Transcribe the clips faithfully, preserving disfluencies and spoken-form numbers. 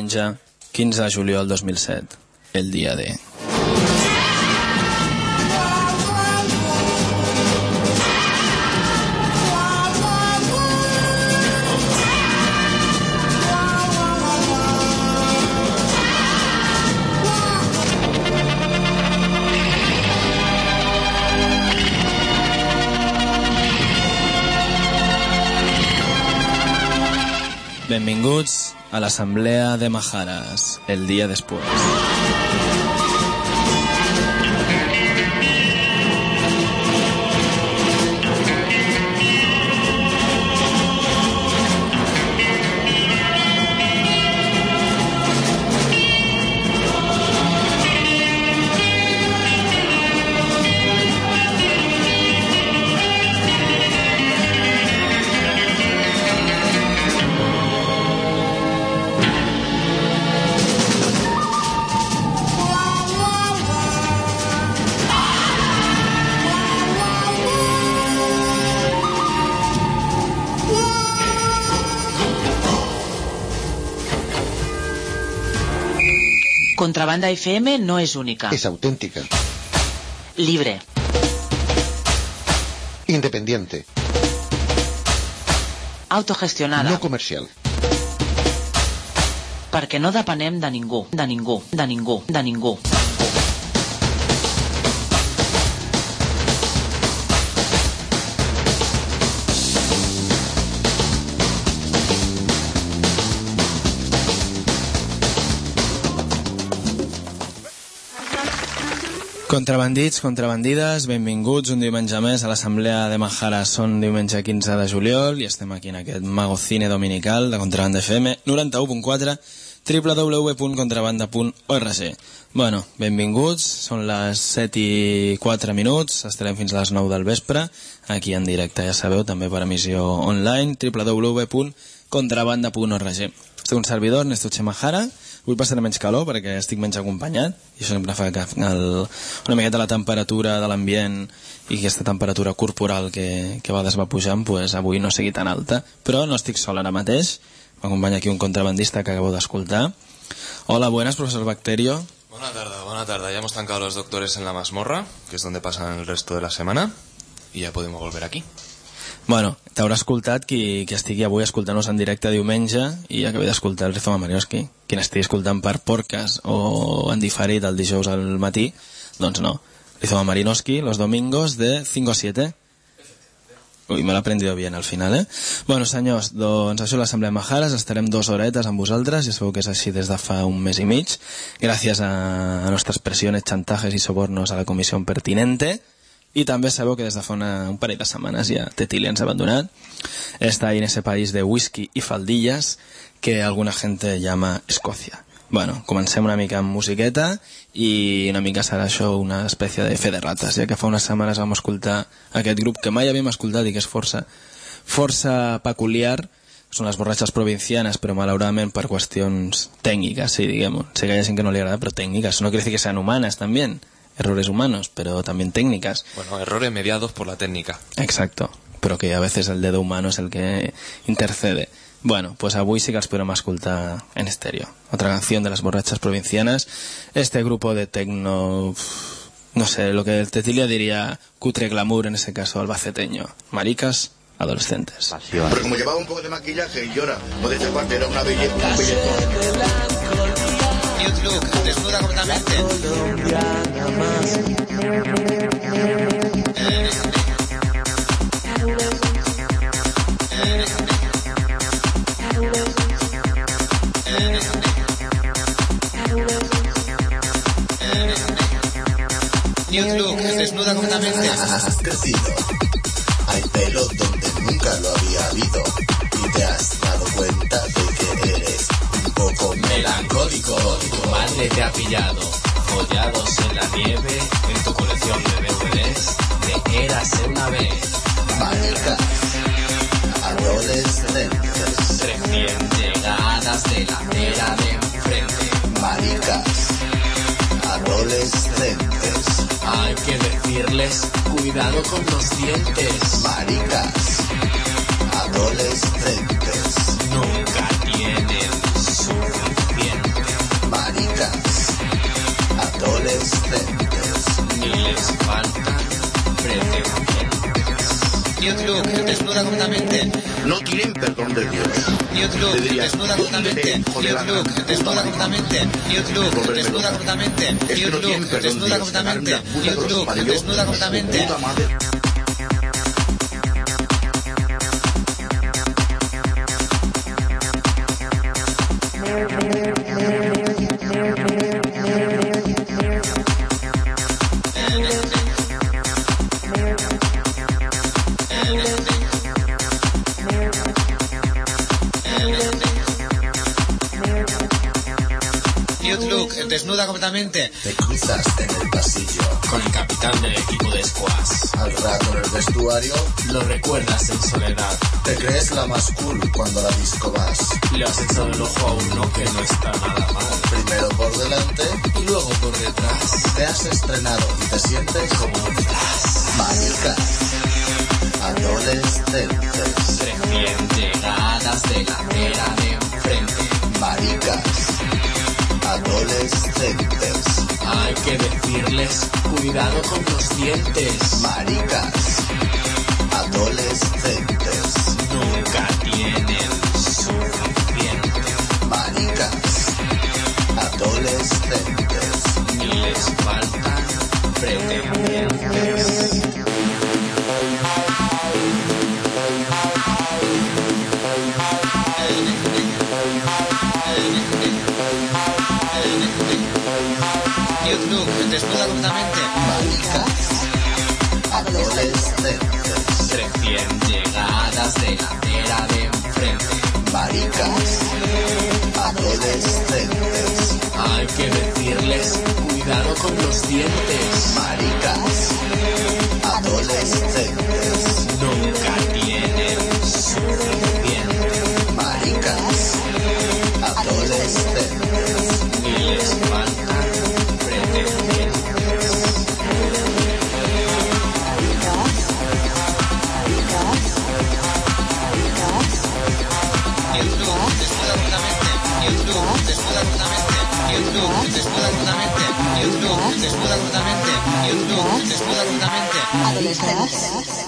diumenge quinze de juliol dos mil set, el dia de... Benvinguts a l'Assemblea de Majares, el dia després. Contrabanda F M no es única. Es auténtica. Libre. Independiente. Autogestionada. No comercial. Perquè no depenem de ningú, de ningú, de ningú, de ningú. Contrabandits, contrabandides, benvinguts un diumenge més a l'Assemblea de Majares. Són diumenge quinze de juliol i estem aquí en aquest magocine dominical de Contrabanda F M noranta-u punt quatre, w w w punt contrabanda punt org. Bueno, benvinguts, són les set i quatre minuts, estarem fins a les nou del vespre, aquí en directe, ja sabeu, també per emissió online, w w w punt contrabanda punt org. Soc un servidor, Néstor Chemajara. Avui passaré menys calor perquè estic menys acompanyat i això sempre fa que el, una miqueta la temperatura de l'ambient i aquesta temperatura corporal que, que a vegades va pujant, pues avui no sigui tan alta, però no estic sol ara mateix. M'acompanya aquí un contrabandista que acabo d'escoltar. Hola, buenas, profesor Bacterio. Buena tarde, buena tarde. Ya hemos tancado los doctores en la mazmorra, que es donde pasan el resto de la semana, y ya podemos volver aquí. Bueno, t'haurà escoltat qui, qui estigui avui escoltant-nos en directe diumenge i acabi d'escoltar el Rizoma Marioski. Qui n'estigui escoltant per podcast o en diferit el dijous al matí, doncs no. Rizoma Marinoski, los domingos de cinco a siete. Ui, me l'ha aprendido bien al final, eh? Bueno, senyors, doncs això és l'Assemblea de Majares, estarem dues horetes amb vosaltres, ja sabeu que és així des de fa un mes i mig, gràcies a, a nostres pressiones, chantajes i sobornos a la comissió pertinente. Y también sabeu que desde fa una, un parell de setmanes ja Tetili ens ha abandonat. Está ahí en ese país de whisky y faldillas que alguna gente llama Escocia. Bueno, comencem una mica amb musiqueta i una mica serà això una espècie de fe de rates, ja que fa unes setmanes vam escoltar aquest grup que mai havíem escoltat i que és força, força peculiar. Són les borratxes provincianes, però malauradament per qüestions tècniques, sí, diguem-ho. Sé que hi ha gent que no li agrada, però tècniques. No quiere decir que sean humanas también. Errores humanos, pero también técnicas. Bueno, errores mediados por la técnica. Exacto, pero que a veces el dedo humano es el que intercede. Bueno, pues avui sí que els podrem escoltar en estéreo. Otra canción de las borrachas provincianas. Este grupo de tecno... No sé, lo que el Tetilia diría cutre glamour, en ese caso albaceteño. Maricas adolescentes. Pasión. Pero como llevaba un poco de maquillaje y llora, no de esa parte era una belleza, un belletón. Youth Look, desnuda completamente. Youth Look, desnuda completamente. Has crecido. Hay pelo donde nunca lo había habido. Y te has dado cuenta de que eres un poco melancólico. Tu madre te ha pillado, follados en la nieve, en tu colección de D V Ds, de Érase una vez. Maricas, adolescentes, recién llegadas de la acera de enfrente. Maricas, adolescentes, hay que decirles, cuidado con los dientes. Maricas, adolescentes, nunca tienen suficiente. New Look, desnuda completamente. No tienen perdón de Dios. New Look, desnuda completamente. New Look, desnuda completamente. New Look, desnuda completamente. New Look, desnuda completamente. New Look, desnuda completamente. Desnuda completamente. Te cruzas en el pasillo con el capitán del equipo de squash. al rato en el vestuario. Lo recuerdas en soledad. Te crees la más cool cuando a la disco vas. Le has echado el ojo a uno que no está nada mal. Primero por delante Y luego por detrás. te has estrenado y te sientes Como un flash. maricas, adolescentes, Recién llegadas de la acera de enfrente. maricas, adolescentes, Hay que decirles, cuidado con los dientes. maricas, adolescentes, Nunca tienen suficiente. maricas, adolescentes, Ni les faltan pretendientes. New Look, desnuda completamente. maricas, adolescentes, Recién llegadas de la acera de enfrente. maricas, adolescentes, Hay que decirles, cuidado con los dientes. maricas, adolescentes, Nunca tienen suficiente. maricas, adolescentes, Ni les faltan pretendientes. New Look, desnuda completamente. New Look, desnuda completamente. New Look, desnuda completamente. New Look, desnuda completamente. New Look, desnuda completamente. Adolescentes.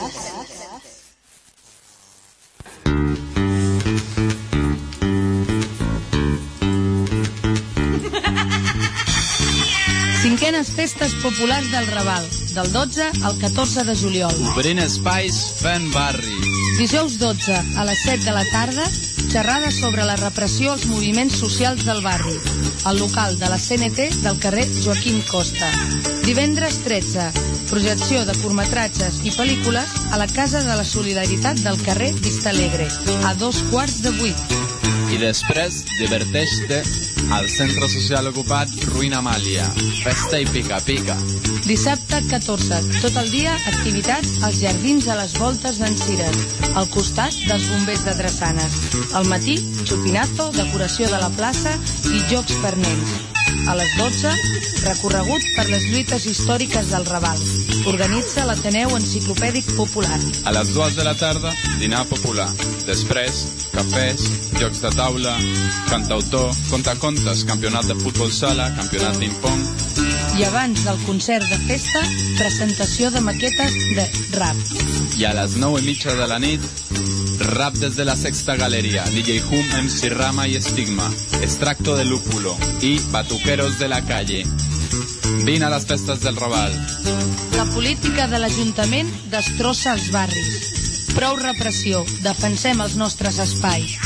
Cinquenes festes populars del Raval, del dotze al catorze de juliol. Obrint espais fent barri. Dijous dotze a les set de la tarda, xerrada sobre la repressió als moviments socials del barri, al local de la C N T del carrer Joaquim Costa. Divendres tretze, projecció de curtmetratges i pel·lícules a la Casa de la Solidaritat del carrer Vistalegre, a dos quarts de vuit. I després diverteix-te al centre social ocupat Ruïna Amàlia. Festa i pica-pica. Dissabte catorze, tot el dia activitats als jardins a les voltes d'en Cires, al costat dels bombers de Drassanes. Al matí, xupinazo, decoració de la plaça i jocs per nens. A les dotze, recorregut per les lluites històriques del Raval. Organitza l'Ateneu Enciclopèdic Popular. A les dues de la tarda, dinar popular. Després, cafès, jocs de taula, cantautor, contacontes, campionat de futbol sala, campionat ping-pong. I abans del concert de festa, presentació de maquetes de rap. I a les nou i mitja de la nit, rap des de la Sexta Galeria, D J Hum, M C Rama i Estigma, Extracto de Lúpulo i Batuqueros de la Calle. Vine a les festes del Raval. La política de l'Ajuntament destrossa els barris. Prou repressió, defensem els nostres espais.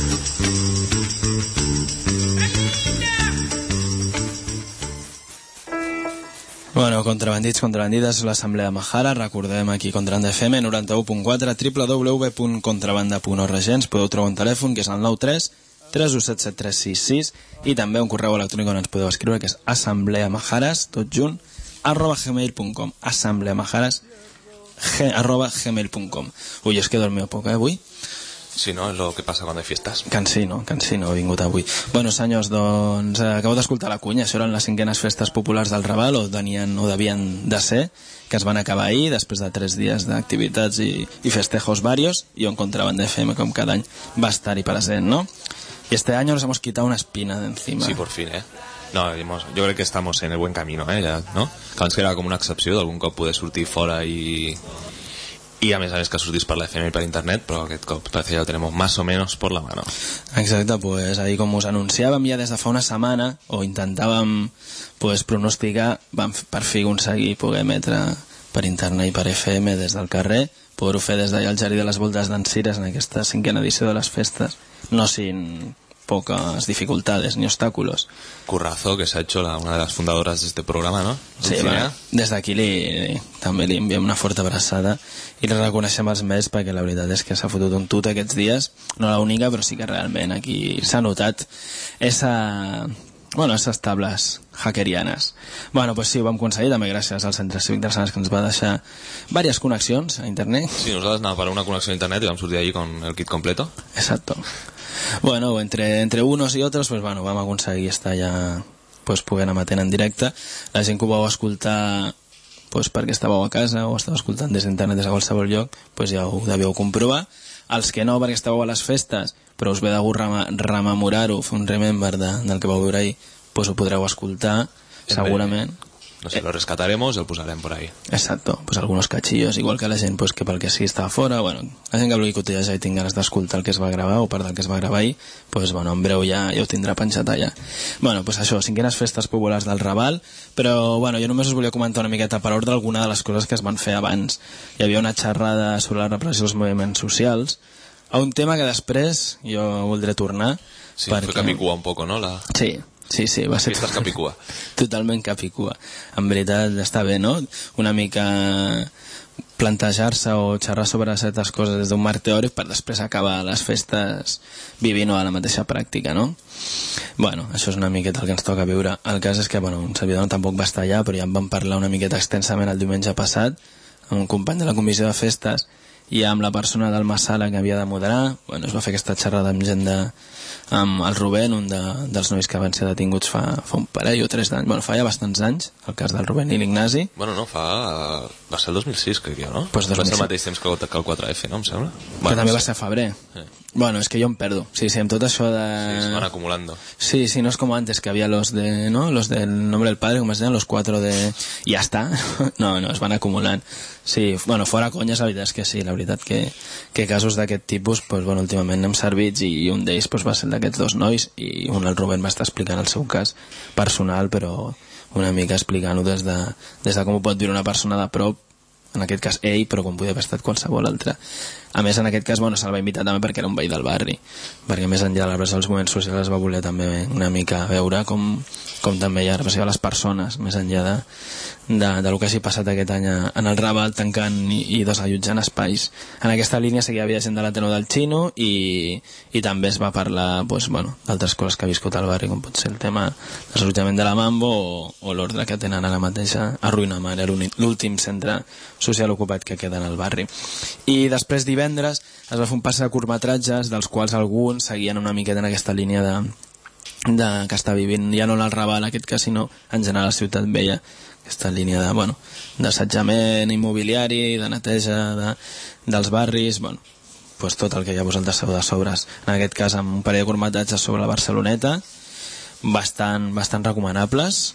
Bueno, contrabandits, contrabandides, l'Assemblea Mahara, recordem aquí Contrabanda F M, noranta-u punt quatre, w w w punt contrabanda punt org. Ens podeu trobar un telèfon que és el nou tres tres u set set tres sis sis i també un correu electrònic on ens podeu escriure que és assembleamaharas, tot junt, arroba gmail punt com, assembleamaharas g, arroba gmail punt com. Ui, és que he dormit poc, eh, avui? Sí, no? És lo que passa quan hi fiestas. Cansino, cansino, he vingut avui. Bueno, senyors, doncs, eh, acabo d'escoltar la cunya. Això eren les cinquenes festes populars del Raval, o, tenien, o devien de ser, que es van acabar ahir, després de tres dies d'activitats i, i festejos varios, i on Contrabanda F M, com cada any, va estar-hi present, ¿no? Y este año nos hemos quitado una espina de encima. Sí, por fin, eh? No, hemos, yo creo que estamos en el buen camino, eh? Ja, no? Que abans que era com una excepció, d'algun cop poder sortir fora i... Y a més a més que sortís per la F M i per internet, però aquest cop parece que ja ho tenemos más o menos por la mano. Exacte, pues ahí com us anunciàvem ja des de fa una setmana, o intentàvem pues, pronosticar, vam per fi aconseguir poder emetre per internet i per F M des del carrer, poder-ho fer des d'allà al Jardí de les Voltes d'en Cires en aquesta cinquena edició de les festes, no sin pocas dificultades ni obstáculos. Currazo que se ha hecho la, una de las fundadoras de este programa, ¿no? Sí, bueno, des d'aquí li, també li enviem una forta abraçada i li reconeixem els més perquè la veritat és que s'ha fotut un tut aquests dies, no l'única, però sí que realment aquí s'ha notat esa, bueno, esas tables hackerianes. Bueno, pues sí, ho vam aconseguir també gràcies al Centre Cívic Drassanes que ens va deixar diverses connexions a internet. Sí, nosaltres anàvem per una connexió a internet i vam sortir allí con el kit completo. Exacto. Bueno, entre, entre unos y otros, pues bueno, vam aconseguir estar ja pues, poder anar matent en directe. La gent que ho vau escoltar pues, perquè estàveu a casa o estàveu escoltant des d'internet des de qualsevol lloc, pues ja ho devíeu comprovar. Els que no, perquè estàveu a les festes, però us ve de gust rememorar-ho, fer un remember de, del que vau veure ahir, pues ho podreu escoltar, segurament. No sé, lo rescataremos, el posarem por ahí. Exacto, pues algunos cachillos, igual que la gent pues, que pel que sí estava fora, bueno, la gent que vulgui cotejar i tingui ganes d'escoltar el que es va gravar o part del que es va gravar ahir, pues bueno, en breu ja, ja ho tindrà penjat allà. Bueno, pues això, cinquenes festes populars del Raval, però bueno, jo només us volia comentar una miqueta per ordre alguna de les coses que es van fer abans. Hi havia una xerrada sobre la repressió dels moviments socials, a un tema que després jo voldré tornar. Sí, perquè... fue Capicúa un poco, ¿no? La... Sí. Sí, sí, va ser tot... Capicúa. Totalment Capicúa. En veritat està bé, no? Una mica plantejar-se o xerrar sobre certes coses des d'un marc teòric per després acabar les festes vivint-ho a la mateixa pràctica, no? Bueno, això és una miqueta el que ens toca viure. El cas és que, bueno, un servidor tampoc va estar allà, però ja en vam parlar una miqueta extensament el diumenge passat amb un company de la comissió de festes i amb la persona del Massala que havia de moderar. Bueno, es va fer aquesta xerrada amb gent de... amb el Rubén, un de, dels nois que van ser detinguts fa, fa un parell o tres d'anys, bueno, fa ja bastants anys, el cas del Rubén i l'Ignasi. Bueno, no, fa... va ser el dos mil sis, crec jo, no? Pues va ser el mateix temps que el quatre F, no, em sembla? Que bueno, també va ser a febrer. Eh. Bueno, és que jo em perdo. Sí, sí, amb tot això de... Sí, se van acumulando. Sí, sí, no es como antes, que había los de, ¿no? Los del nombre del padre, como se llaman, los cuatro de... I ja està. No, no, es van acumulant. Sí, bueno, fora conyes, la veritat és que sí, la veritat que, que casos d'aquest tipus, pues, bueno, últimament hem servits i un d'ells pues, va ser d'aquests dos nois i un, el Rubén, va estar explicant el seu cas personal, però una mica explicant-ho des de, des de com ho pot viure una persona de prop, en aquest cas ell, però com podia haver estat qualsevol altre. A més, en aquest cas, bueno, se'l va invitar també perquè era un veí del barri, perquè més enllà de la repressió dels moviments socials es va voler també una mica veure com, com també hi ha repressió a les persones, més enllà de, de, de lo que hagi passat aquest any en el Raval, tancant i, i desallotjant espais. En aquesta línia sí que hi havia gent de l'Ateneu del Xino i, i també es va parlar pues, bueno, d'altres coses que ha viscut al barri, com pot ser el tema del desallotjament de la Mambo o, o l'ordre que tenen a la mateixa a Ruïnamar, l'últim centre social ocupat que queda en el barri. I després divendres es va fer un passe de curtmetratges, dels quals alguns seguien una miqueta en aquesta línia de, de que està vivint, ja no en el Raval en aquest cas, sinó en general a la Ciutat Vella, aquesta línia de, bueno, d'assetjament immobiliari, de neteja de, dels barris, bueno, pues tot el que ja vosaltres sabeu de sobres. En aquest cas amb un parell de curtmetratges sobre la Barceloneta, bastant, bastant recomanables,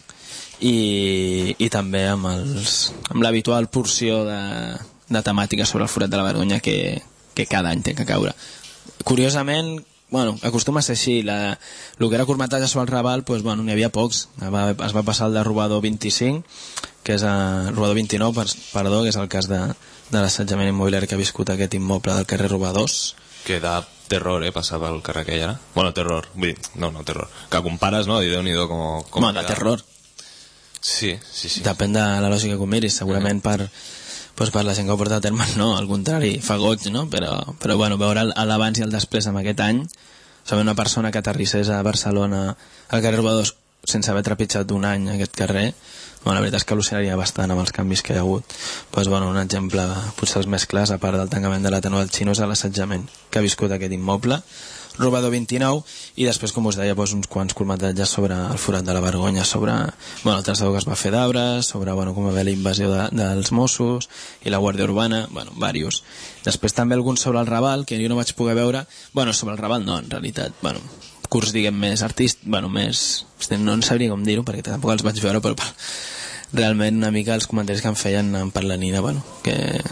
i, i també amb, els, amb l'habitual porció de, de temàtica sobre el forat de la vergonya que, que cada any té que caure. Curiosament, bueno, acostuma a ser així, la, el que era curtmetratge sobre el Raval, pues, bueno, n'hi havia pocs. Va, es va passar el de Robador vint-i-cinc, que és a Robador vint-i-nou, perdó, que és el cas de, de l'assetjament immobiliari que ha viscut aquest immoble del carrer Robadors. Que da terror, eh, passar pel carrer aquell ara. Bueno, terror, vull dir, no, no, terror. Que compares, no? I Déu-n'hi-do com... com bueno, de terror. Sí, sí, sí. Depèn de la lògica que ho miris, segurament per, pues per la gent que ho porta a terme, no, al contrari, fa goig, no? Però, però bueno, veure l'abans i el després en aquest any, saber una persona que aterrissés a Barcelona al carrer Robadors sense haver trepitjat un any aquest carrer, bueno, la veritat és que al·lucinaria bastant amb els canvis que hi ha hagut. Pues, bueno, un exemple, potser els més clars, a part del tancament de l'Ateneu del Xino, és l'assetjament que ha viscut aquest immoble, Robador vint-i-nou, i després, com us deia, doncs, uns quants curtmetratges sobre el forat de la vergonya, sobre bueno, el traçador que es va fer d'arbres, sobre bueno, com va haver la invasió de, dels Mossos i la Guàrdia Urbana, bueno, diversos. Després també alguns sobre el Raval, que jo no vaig poder veure, bueno, sobre el Raval no, en realitat, bueno, curs, diguem, més artístic, bueno, més... no en sabria com dir-ho, perquè tampoc els vaig veure, però realment una mica els comentaris que em feien per la Nina, bueno, que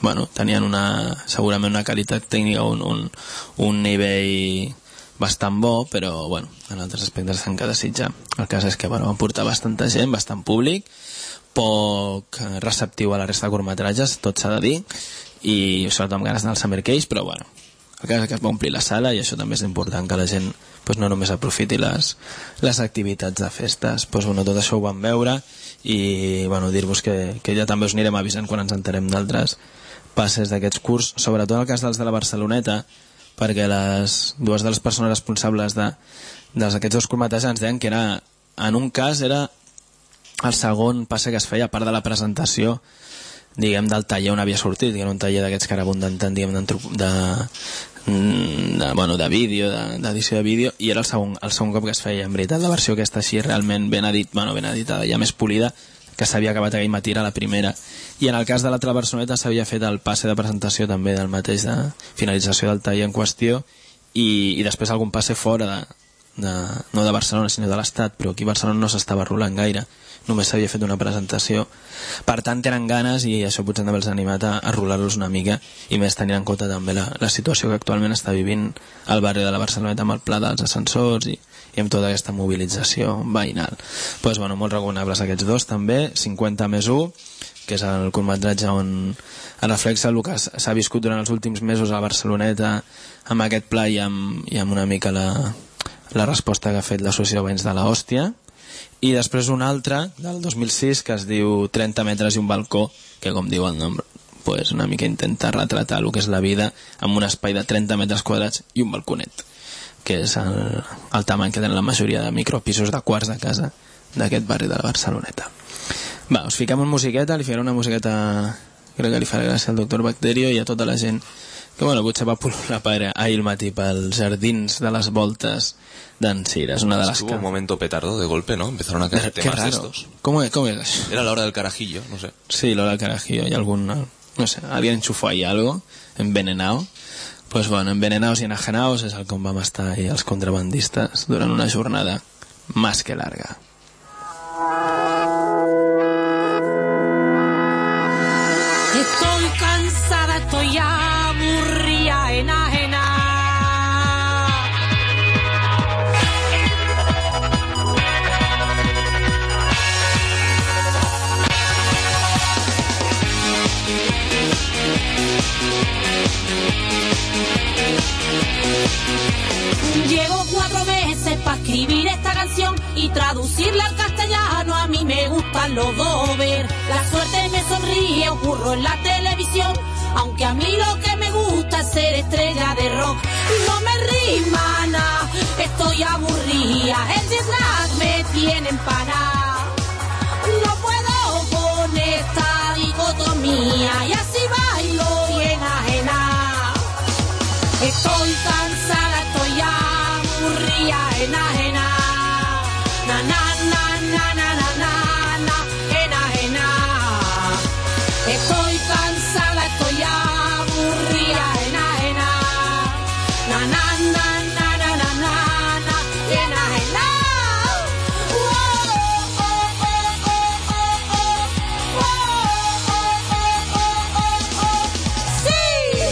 bueno, tenien una, segurament una qualitat tècnica, un, un, un nivell bastant bo, però bueno, en altres aspectes s'han que desitjar. El cas és que bueno, van portar bastanta gent, bastant públic, poc receptiu a la resta de curtmetratges, tot s'ha de dir, i sobretot amb ganes d'anar al Summer Case, però bueno, el cas és que es va omplir la sala i això també és important, que la gent pues, no només aprofiti les, les activitats de festes. Pues, bueno, tot això ho vam veure i bueno, dir-vos que, que ja també us anirem avisant quan ens enterem d'altres passes d'aquests curs, sobretot el cas dels de la Barceloneta, perquè les dues de les persones responsables de, d'aquests dos curtmetratges ens deien que era, en un cas era el segon passe que es feia a part de la presentació, diguem, del taller on havia sortit, que era un taller d'aquests que ara abunden tant, diguem, de, de, bueno, de vídeo, d'edició de, de vídeo, i era el segon, el segon cop que es feia, en veritat, la versió aquesta així realment ben edit, bueno, ben editada, ja més polida, que s'havia acabat aquell matí a la primera. I en el cas de l'altra Barceloneta s'havia fet el passe de presentació també del mateix, de finalització del taller en qüestió, i, i després algun passe fora de, de, no de Barcelona sinó de l'Estat, però aquí a Barcelona no s'estava rolant gaire, només s'havia fet una presentació. Per tant tenen ganes i això potser també els ha animat a, a rolar-los una mica, i més tenint en compte també la, la situació que actualment està vivint el barri de la Barceloneta amb el pla dels ascensors i, i amb tota aquesta mobilització veïnal. Pues, bueno, molt recomanables aquests dos també. Cinquanta més u, que és el curtmetratge on es reflexa el que s'ha viscut durant els últims mesos a Barceloneta amb aquest pla i amb, i amb una mica la, la resposta que ha fet l'associació Veïns de l'Hòstia. I després un altre del dos mil sis que es diu trenta metres i un balcó, que com diu el nom, pues una mica intenta retratar el que és la vida amb un espai de trenta metres quadrats i un balconet, que és el, el tamany que tenen la majoria de micropisos de quarts de casa d'aquest barri de la Barceloneta. Va, us fiquem una musiqueta, li faré una musiqueta, crec que li farà gràcia al doctor Bacterio i a tota la gent que bueno, potser va pol·lular per ahir al matí pels jardins de les voltes d'en Sires, una de las... Hubo un momento petardo de golpe, ¿no? Empezaron a caer temas de estos. ¿Cómo es, cómo es eso? Era la hora del carajillo, no sé. Sí, la hora del carajillo y algún... No sé, alguien enchufó ahí algo, envenenado. Pues bueno, envenenados y enajenados es el com vam estar ahí els contrabandistes durant una jornada más que larga. Estoy cansada, estoy aburrida, enajena. Llevo cuatro meses para escribir esta canción y traducirla al castellano. A mí me gustan los dos ver. La suerte me sonríe, ocurro en la televisión. Aunque a mí lo que me gusta es ser estrella de rock. No me rima nada, estoy aburrida. El jet lag me tiene empanada. No puedo con esta dicotomía y así bailo y enajena. Estoy cansada, estoy aburrida, enajena. Na na na na na na na na, enajena. Estoy cansada, estoy aburrida, enajena. Na na na na na na na na, enajena. Oh oh oh oh oh oh oh oh oh oh. Sí.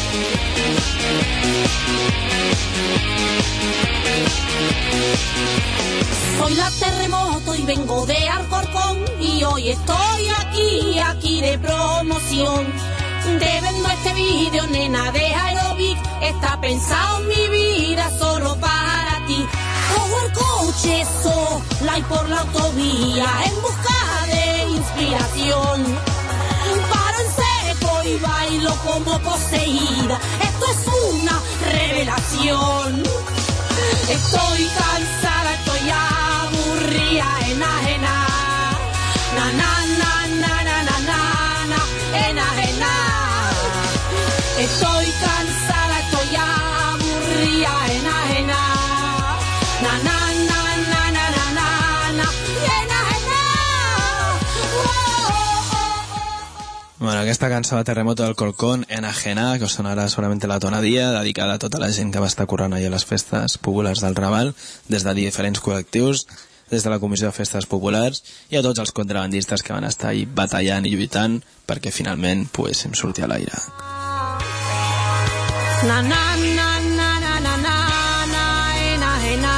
Soy la Terremoto y vengo de Alcorcón y hoy estoy aquí, aquí de promoción. Te vendo este vídeo, nena, de aerobic. Está pensado en mi vida solo para ti. Cojo el coche sola y por la autovía en busca de inspiración. Paro en seco y bailo como poseída. Esto es una revelación. Estoy cansada, estoy aburrida, enajena. Na na na na na na na na, enajena. Estoy cansada, estoy aburrida, enajena. Na na na na na na na na, enajena. Oh, oh, oh. Bueno, aquesta cançó de Terremoto del Colcón, Enajena, que us sonarà segurament la tonadilla, dedicada a tota la gent que va estar currant ahir a les festes populars del Raval, des de diferents col·lectius, des de la Comissió de Festes Populars, i a tots els contrabandistes que van estar ahí batallant i lluitant perquè finalment poguéssim sortir a l'aire. Na na na na na na na na na na.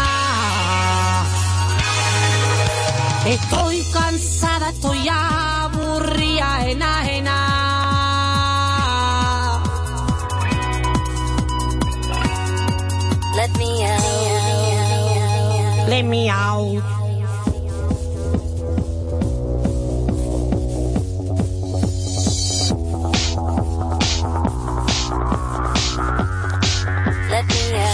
Estoy cansada, estoy aburrida, ena, ena. Let me out. Let me out. Let me out.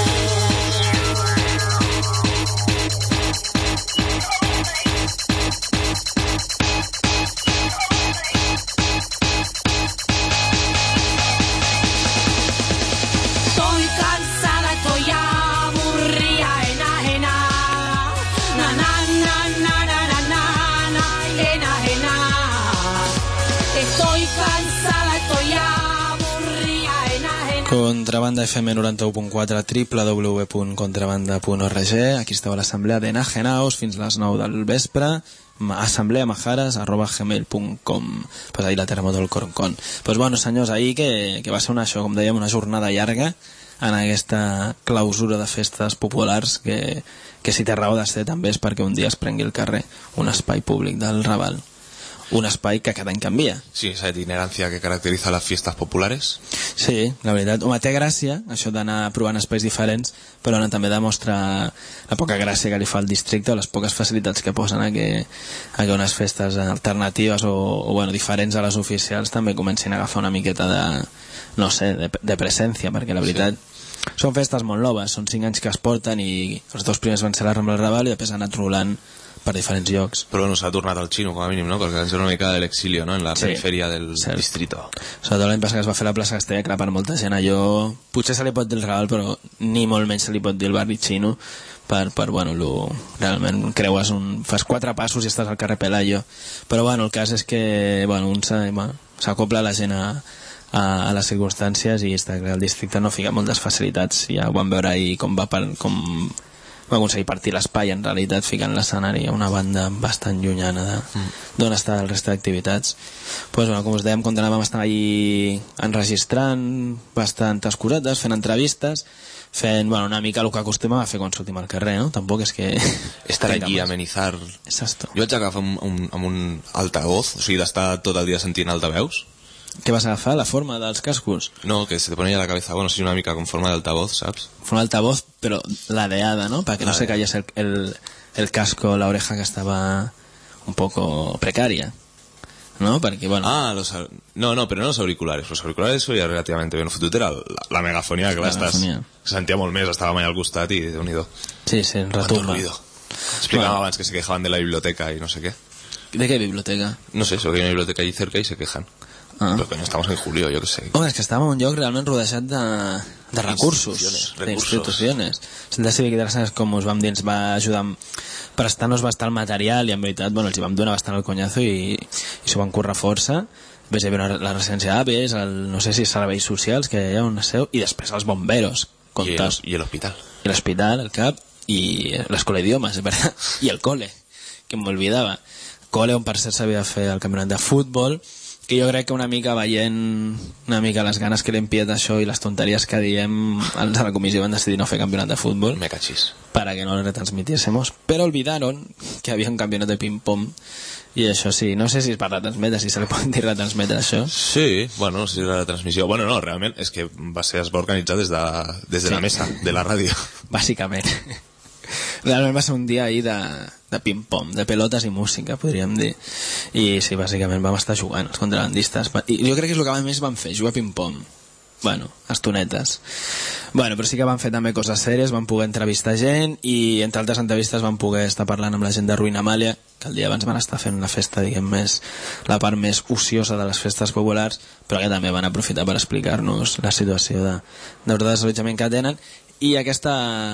Contrabanda F M noranta-u punt quatre, w w w punt contrabanda punt org. Aquí estava l'assemblea d'Enagenaos fins a les nou del vespre, assembleamajares arroba gmail punt com. Pues ahir la terremoto del Corcón. Pues bueno, senyors, ahir que, que va ser una, això, com dèiem, una jornada llarga en aquesta clausura de festes populars que, que si té raó de ser també és perquè un dia es prengui el carrer, un espai públic del Raval. Un espai que cada any canvia. Sí, esa itinerancia que caracteriza las fiestas populares. Sí, la veritat. Home, té gràcia, això d'anar provant espais diferents, però no, també demostra la poca gràcia que li fa al districte, les poques facilitats que posen a que, a que unes festes alternatives o, o bueno, diferents a les oficials també comencin a agafar una miqueta de, no sé, de, de presència, perquè la veritat sí. Són festes molt noves, són cinc anys que es porten i els dos primers van ser la Rambla del Raval i després han anat rolant per diferents llocs. Però bueno, s'ha tornat al xino, com a mínim, no? Perquè van ser una mica de l'exilio, no? En la sí. periferia del sí. distrito. Sobretot l'any passat que es va fer la plaça Castella, que per molta gent allò... Potser se li pot dir el Raval, però ni molt menys se li pot dir el barri xino, per, per bueno, lo, realment creues un... fas quatre passos i estàs al carrer Pelayo. Però bueno, el cas és que, bueno, un s'acopla la gent a, a, a les circumstàncies i està clar, el districte no fica moltes facilitats. Ja ho vam veure ahir com va... Per, com va aconseguir partir l'espai, en realitat, ficant l'escenari a una banda bastant llunyana de, mm. d'on està el resta d'activitats. Pues, bueno, com us dèiem, quan anàvem estar allí enregistrant bastantes cosetes, fent entrevistes, fent, bueno, una mica el que acostumem a fer quan sortim al carrer, no? Tampoc és que... Estar allí, amenizar... Exacto. Jo vaig agafar amb un, amb un altavoz, o sigui, d'estar tot el dia sentint altaveus. Què vas agafar? La forma dels cascos? No, que se te ponía la cabeza, bueno, sí, una mica con forma de altavoz, ¿sabes? Forma de altavoz, pero ladeada, ¿no? Para que no se cayese el, el, el casco, la oreja que estaba un poco precaria, ¿no? Porque, bueno... Ah, los... No, no, pero no los auriculares. Los auriculares soy relativamente ben fotut. Era la, la megafonía, que la estàs... Se sentia molt més, estava mai al costat i déu-n'hi-do. Sí, sí, retumba. Explicaba bueno. Abans que se quejaban de la biblioteca y no sé qué. ¿De qué biblioteca? No sé, solo que hay una biblioteca allí cerca y se quejan. Ah. Però que no estamos en julio, jo que sé. Home, és que estàvem en un lloc realment rodejat de, de recursos, d'institucions. Centre Cívic i Drassanes, com us vam dir, ens va ajudar a prestar-nos bastant material i en veritat, bueno, els hi vam donar bastant el conyazo i, i s'ho van currar força. Ves a veure la residència d'avis, no sé si serveis socials, que hi ha una seu, i després els bomberos. I, el, i l'hospital. I l'hospital, el CAP, i l'escola d'idiomes, i el cole, que m'olvidava. Cole on per cert s'havia de fer el campionat de futbol, que jo crec que una mica veient una mica les ganes que li hem pillat això i les tonteries que diem, els de la comissió van decidir no fer campionat de futbol me cachis para que no lo retransmitiésemos, pero olvidaron que había un campionat de ping-pong i això sí, no sé si és per retransmetre, si se li pot dir retransmetre això. Sí, bueno, no sé si és la transmissió, bueno no, realment és que va ser es va organitzar des de, des de sí. la mesa de la ràdio. Bàsicament. Realment va ser un dia ahir de, de ping-pong, de pelotes i música, podríem dir. I sí, bàsicament vam estar jugant els contrabandistes. I jo crec que és el que més van fer, jugar ping-pong. Bueno, estonetes. Bueno, però sí que van fer també coses sèries, van poder entrevistar gent i entre altres entrevistes van poder estar parlant amb la gent de Ruïna Amàlia, que el dia abans van estar fent una festa, diguem, més, la part més ociosa de les festes populars, però que també van aprofitar per explicar-nos la situació de, de desallotjament que tenen. I aquesta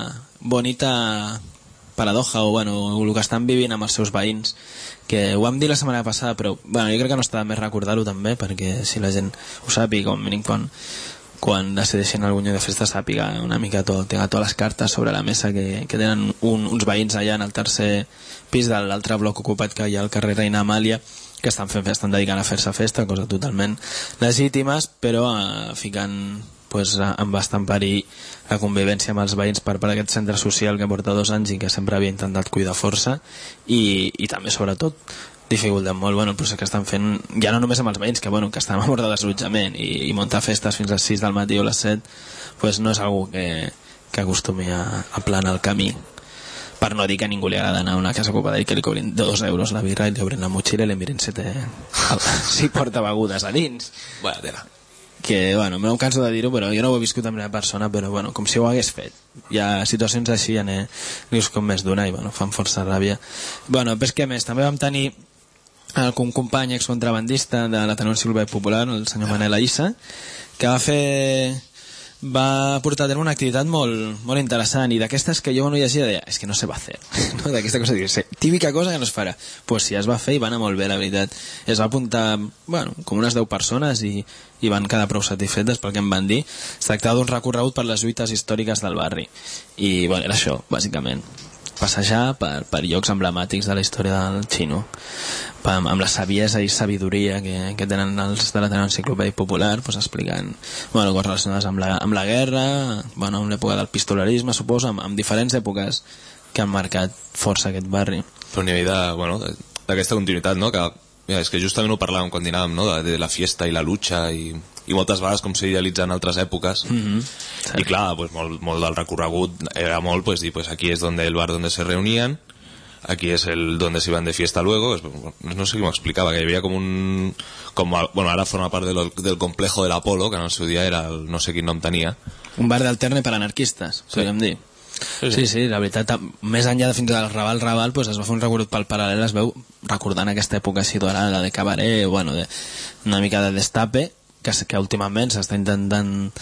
bonita paradoja, o bueno, el que estan vivint amb els seus veïns, que ho vam dir la setmana passada, però bueno, jo crec que no està de més recordar-ho també, perquè si la gent ho sap i com a mínim quan quan decideixen el Buño de Festa sàpiga una mica tot, tenga totes les cartes sobre la mesa que, que tenen un, uns veïns allà en el tercer pis de l'altre bloc ocupat que hi ha al carrer Reina Amàlia, que estan fent festa, estan dedicant a fer-se festa, cosa totalment legítimes, però eh, ficant pues, en bastant perill la convivència amb els veïns per, per aquest centre social que porta dos anys i que sempre havia intentat cuidar força i, i també sobretot dificulten molt bueno, el procés que estan fent, ja no només amb els veïns que, bueno, que estan a mort de desallotjament i, i muntar festes fins a les sis del matí o les set pues no és algo que, que acostumi a, a planar el camí, per no dir que a ningú li agrada anar a una casa ocupada i que li cobrin dos euros la birra i li obrin la motxilla i li mirin si, té, si porta begudes a dins. Bona tela. Que, bueno, no em canso de dir-ho, però jo no ho he viscut en primera persona, però, bueno, com si ho hagués fet. Hi ha situacions així, ja n'he vist com més d'una i, bueno, fan força ràbia. Bueno, però és que, a més, també vam tenir un company excontrabandista de l'Ateneu Enciclopèdic Popular, el senyor Manel Aïssa, que va fer... va portar a terme una activitat molt, molt interessant i d'aquestes que jo quan ho llegia deia és que no se va fer, no? D'aquesta cosa típica cosa que no es farà, pues sí, es va fer i va anar molt bé, la veritat. Es va apuntar bueno, com unes deu persones i, i van quedar prou satisfetes pel que em van dir. Es tractava d'un recorregut per les lluites històriques del barri i bueno, era això, bàsicament, passejar per, per llocs emblemàtics de la història del Xino, per, amb la saviesa i sabidoria que, que tenen els de l'Ateneu Enciclopèdic Popular, pues, explicant bueno, coses relacionades amb la, amb la guerra, bueno, amb l'època del pistolarisme, suposo, amb, amb diferents èpoques que han marcat força aquest barri. Però a nivell de, bueno, d'aquesta continuïtat, no? Que, mira, és que justament ho parlàvem quan dinàvem, no? de, de la fiesta i la lucha i... i moltes vegades com s'idealitza en altres èpoques mm-hmm. i clar, pues, molt, molt del recorregut era molt pues, dir, pues, aquí és donde el bar donde se reunían, aquí es el donde se iban de fiesta luego, no sé qui m'ho explicava, que hi havia com un com, bueno, ara forma part del, del complejo del Apolo, que en el seu dia era el, no sé quin nom tenia, un bar d'alterne per anarquistes, sí. Podríem dir. Sí, sí, sí, la veritat, més enllà de fins al Raval Raval, pues es va fer un recorregut pel paral·lel, es veu recordant aquesta època així dorada de cabaret, bueno, de, una mica de destape que, que últimament s'està intentant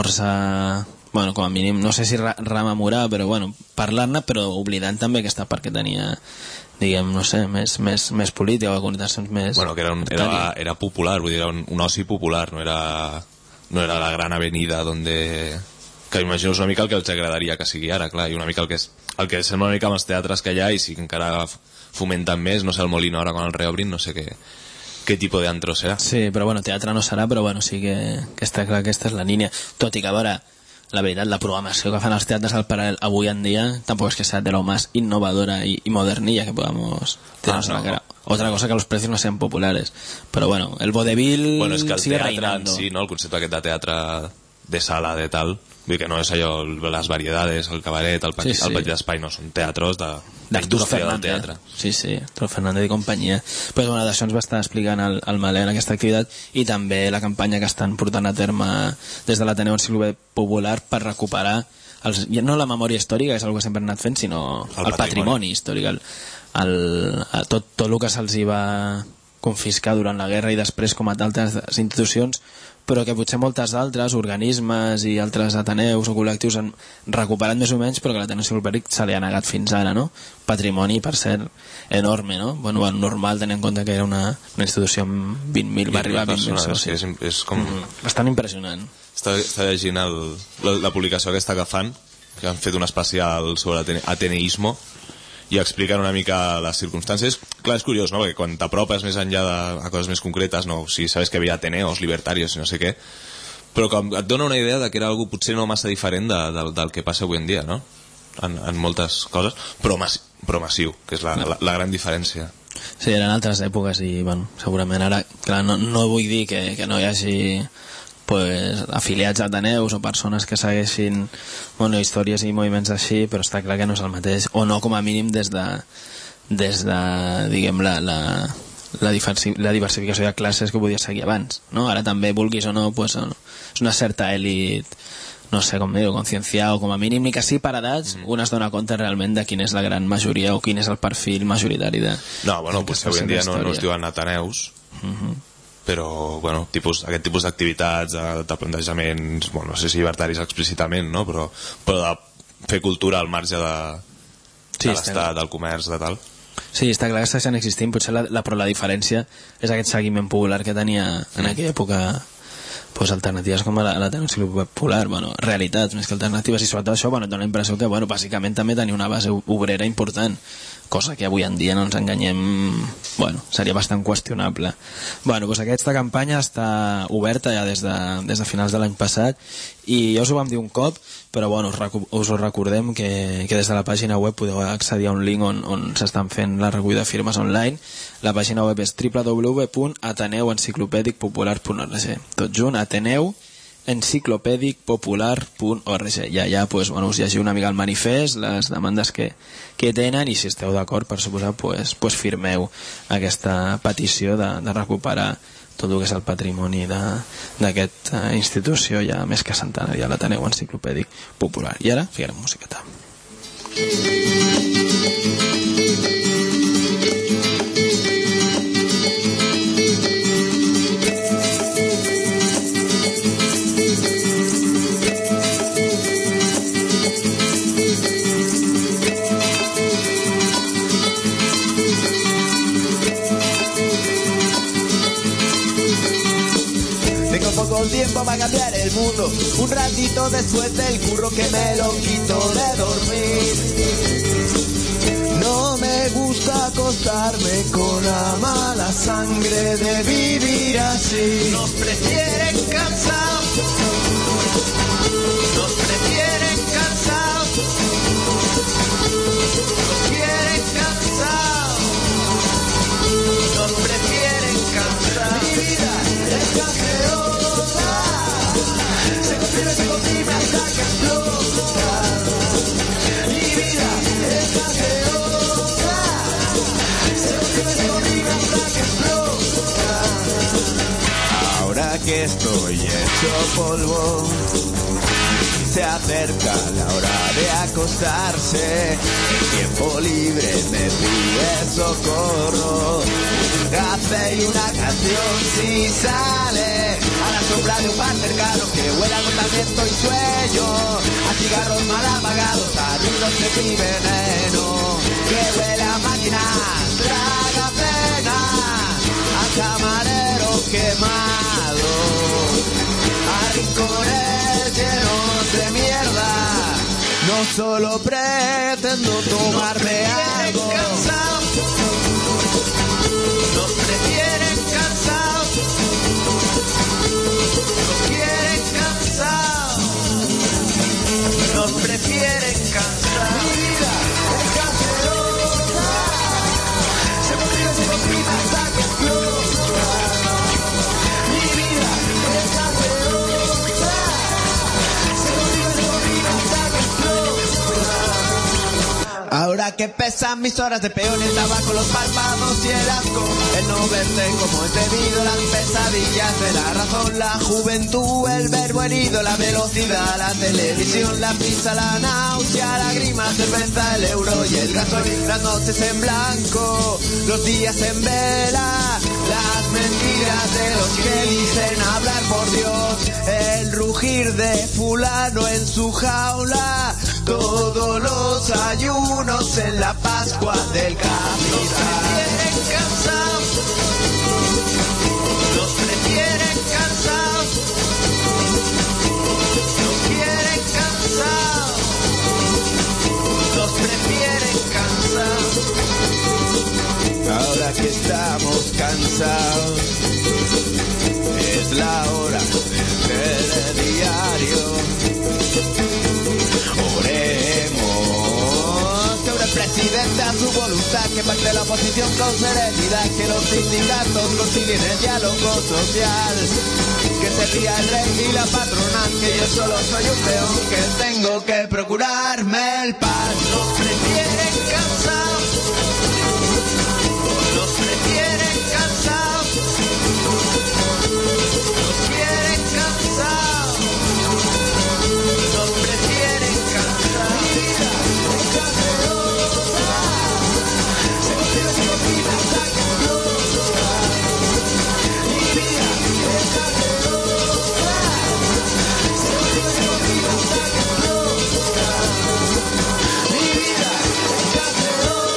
força, bueno, com a mínim no sé si rememorar, però bueno, parlar-ne, però oblidant també aquesta part que tenia, diguem, no sé, més, més, més política o connotacions més... Bueno, que era, un, era, era popular, vull dir, era un, un oci popular, no era, no era la gran avenida donde... que imagino és una mica el que els agradaria que sigui ara, clar, i una mica el que és el que sembla una mica amb els teatres que hi ha i si encara fomenten més, no sé, el Molino ara quan el reobrin, no sé què què tipus d'antro serà. Sí, però bueno, teatre no serà, però bueno, sí que, que està clar que aquesta és la línia. Tot i que, a veure, la veritat, la programació que fan els teatres al paral·lel avui en dia tampoc és que sea de lo más innovadora y, y modernilla que podamos tener ah, no. cara. Otra cosa que los precios no sean populares. Però bueno, el vodevil bueno, és que el sigue teatre reinando. En si, no? El concepte aquest de teatre de sala, de tal, vull dir que no és allò, les variedades, el cabaret, el, sí, sí. el Petit Espai, no, són teatros de, d'Arturo Fernández. Sí, sí, Arturo Fernández i companyia. Però bueno, d'això ens va estar explicant el, el Malé en aquesta activitat i també la campanya que estan portant a terme des de l'Ateneu Enciclopèdic Popular per recuperar els, no la memòria històrica, que és una que sempre han anat fent, sinó el, el patrimoni. patrimoni històric, el, el, el, tot, tot el que se'ls hi va confiscar durant la guerra i després com a d'altres institucions, però que potser moltes altres organismes i altres ateneus o col·lectius han recuperat més o menys, però que l'Ateneu Enciclopèdic se li ha negat fins ara, no? Patrimoni, per ser enorme, no? Bueno, bueno, normal, tenint en compte que era una, una institució amb vint mil, va arribar a vint mil socis. És, és com... Mm-hmm. Bastant impressionant. Està, està llegint el, la, la publicació aquesta que fan, que han fet un especial sobre atene, ateneismo, i expliquen una mica les circumstàncies. Clar, és curiós, no? Perquè quan t'apropes més enllà de a coses més concretes, no? O sigui, sabes que hi havia ateneos, libertarios i no sé què, però com et dona una idea de que era algo potser no massa diferent de, de, del que passa avui en dia, no? En, en moltes coses, però, mas, però massiu, que és la, la, la gran diferència. Sí, eren altres èpoques i, bueno, segurament ara, clar, no, no vull dir que, que no hi hagi... pues, afiliats a ateneus o persones que segueixin bueno, històries i moviments així, però està clar que no és el mateix, o no com a mínim des de, des de diguem, la, la, la, diversi, la diversificació de classes que podia seguir abans, no? Ara també, vulguis o no, pues, és una certa elit, no sé com dir-ho, conscienciada, o com a mínim, ni que sí per edats, mm. un es dona compte realment de quina és la gran majoria o quin és el perfil majoritari de... No, bueno, pues avui en dia no, no es diuen ateneus, mm-hmm. però, bueno, tipus, aquest tipus d'activitats, de, de plantejaments, bueno, no sé si llibertaris explícitament, no? Però, però de fer cultura al marge de, sí, de l'estat, del comerç, de tal. Sí, està clar que estan existint, potser la, la, però la diferència és aquest seguiment popular que tenia en aquella època pues, alternatives com a l'Ateneu Popular, bueno, realitats més que alternatives, i sobretot això, bueno, et dona la impressió que, bueno, bàsicament també tenia una base obrera important, cosa que avui en dia, no ens enganyem, bueno, seria bastant qüestionable. Bueno, doncs aquesta campanya està oberta ja des de, des de finals de l'any passat, i ja us ho vam dir un cop, però bueno, us, recu us ho recordem que, que des de la pàgina web podeu accedir a un link on, on s'estan fent la recollida de firmes online. La pàgina web és w w w punt ateneu enciclopèdic popular punt org, tot junt, ateneu enciclopèdic popular punt org. I allà pues, bueno, us llegiu una mica el manifest, les demandes que, que tenen, i si esteu d'acord, per suposar, pues, pues firmeu aquesta petició de, de recuperar tot el que és el patrimoni d'aquesta institució ja més que centenària, l'Ateneu Enciclopèdic Popular. I ara ficarem musiqueta. Poco tiempo va a cambiar el mundo, un ratito después del curro que me lo quito de dormir. No me gusta acostarme con la mala sangre de vivir así. Nos prefieren cansados, nos prefieren cansados, nos quieren cansados, nos prefieren cansados. Mi vida es gaseosa. Se comprime, se comprime hasta que explota. Mi vida es gaseosa. Se comprime, se comprime hasta que explota. Ahora que estoy hecho polvo, se acerca la hora de acostarse. El tiempo libre me pide socorro. Café y una canción si sale a la sombra de un bar cercano que huele a agotamiento y sueño, a cigarros mal apagados, a ruidos de mi veneno, que huele a máquinas, traga penas, a camarero quemado, a rincones llenos de mierda. No solo pretendo tomarme algo. Nos prefieren cansados, nos quieren cansados, nos prefieren cansados. Mi vida es gaseosa, se comprime, se comprime hasta que explota. Mi vida es gaseosa, se comprime, se comprime hasta que explota. Ahora que pesan mis horas de peón, el tabaco, los párpados y el asco, el no verte como es debido, las pesadillas de la razón, la juventud, el verbo herido, la velocidad, la televisión, la pizza, la náusea, la grima, cerveza, el euro y el gasoil, las noches en blanco, los días en vela, las mentiras de los que dicen hablar por Dios, el rugir de fulano en su jaula, todos los ayunos en la Pascua del capital. Nos prefieren cansados, nos prefieren cansados, nos quieren cansados, nos prefieren cansados. Ahora que estamos cansados, es la hora del telediario. Oremos que el presidente a su voluntad, que parte la oposición con serenidad, que los sindicatos concilien el diálogo social, que se ría el rey y la patronal, que yo solo soy un peón, que tengo que procurarme el pan. Nos prefieren cansados, nos prefieren cansados, nos quieren cansados, nos prefieren cansados. Mi vida es gaseosa, se comprime, se comprime hasta que explota. Mi vida es gaseosa, se comprime, se comprime hasta que explota. Mi vida es gaseosa.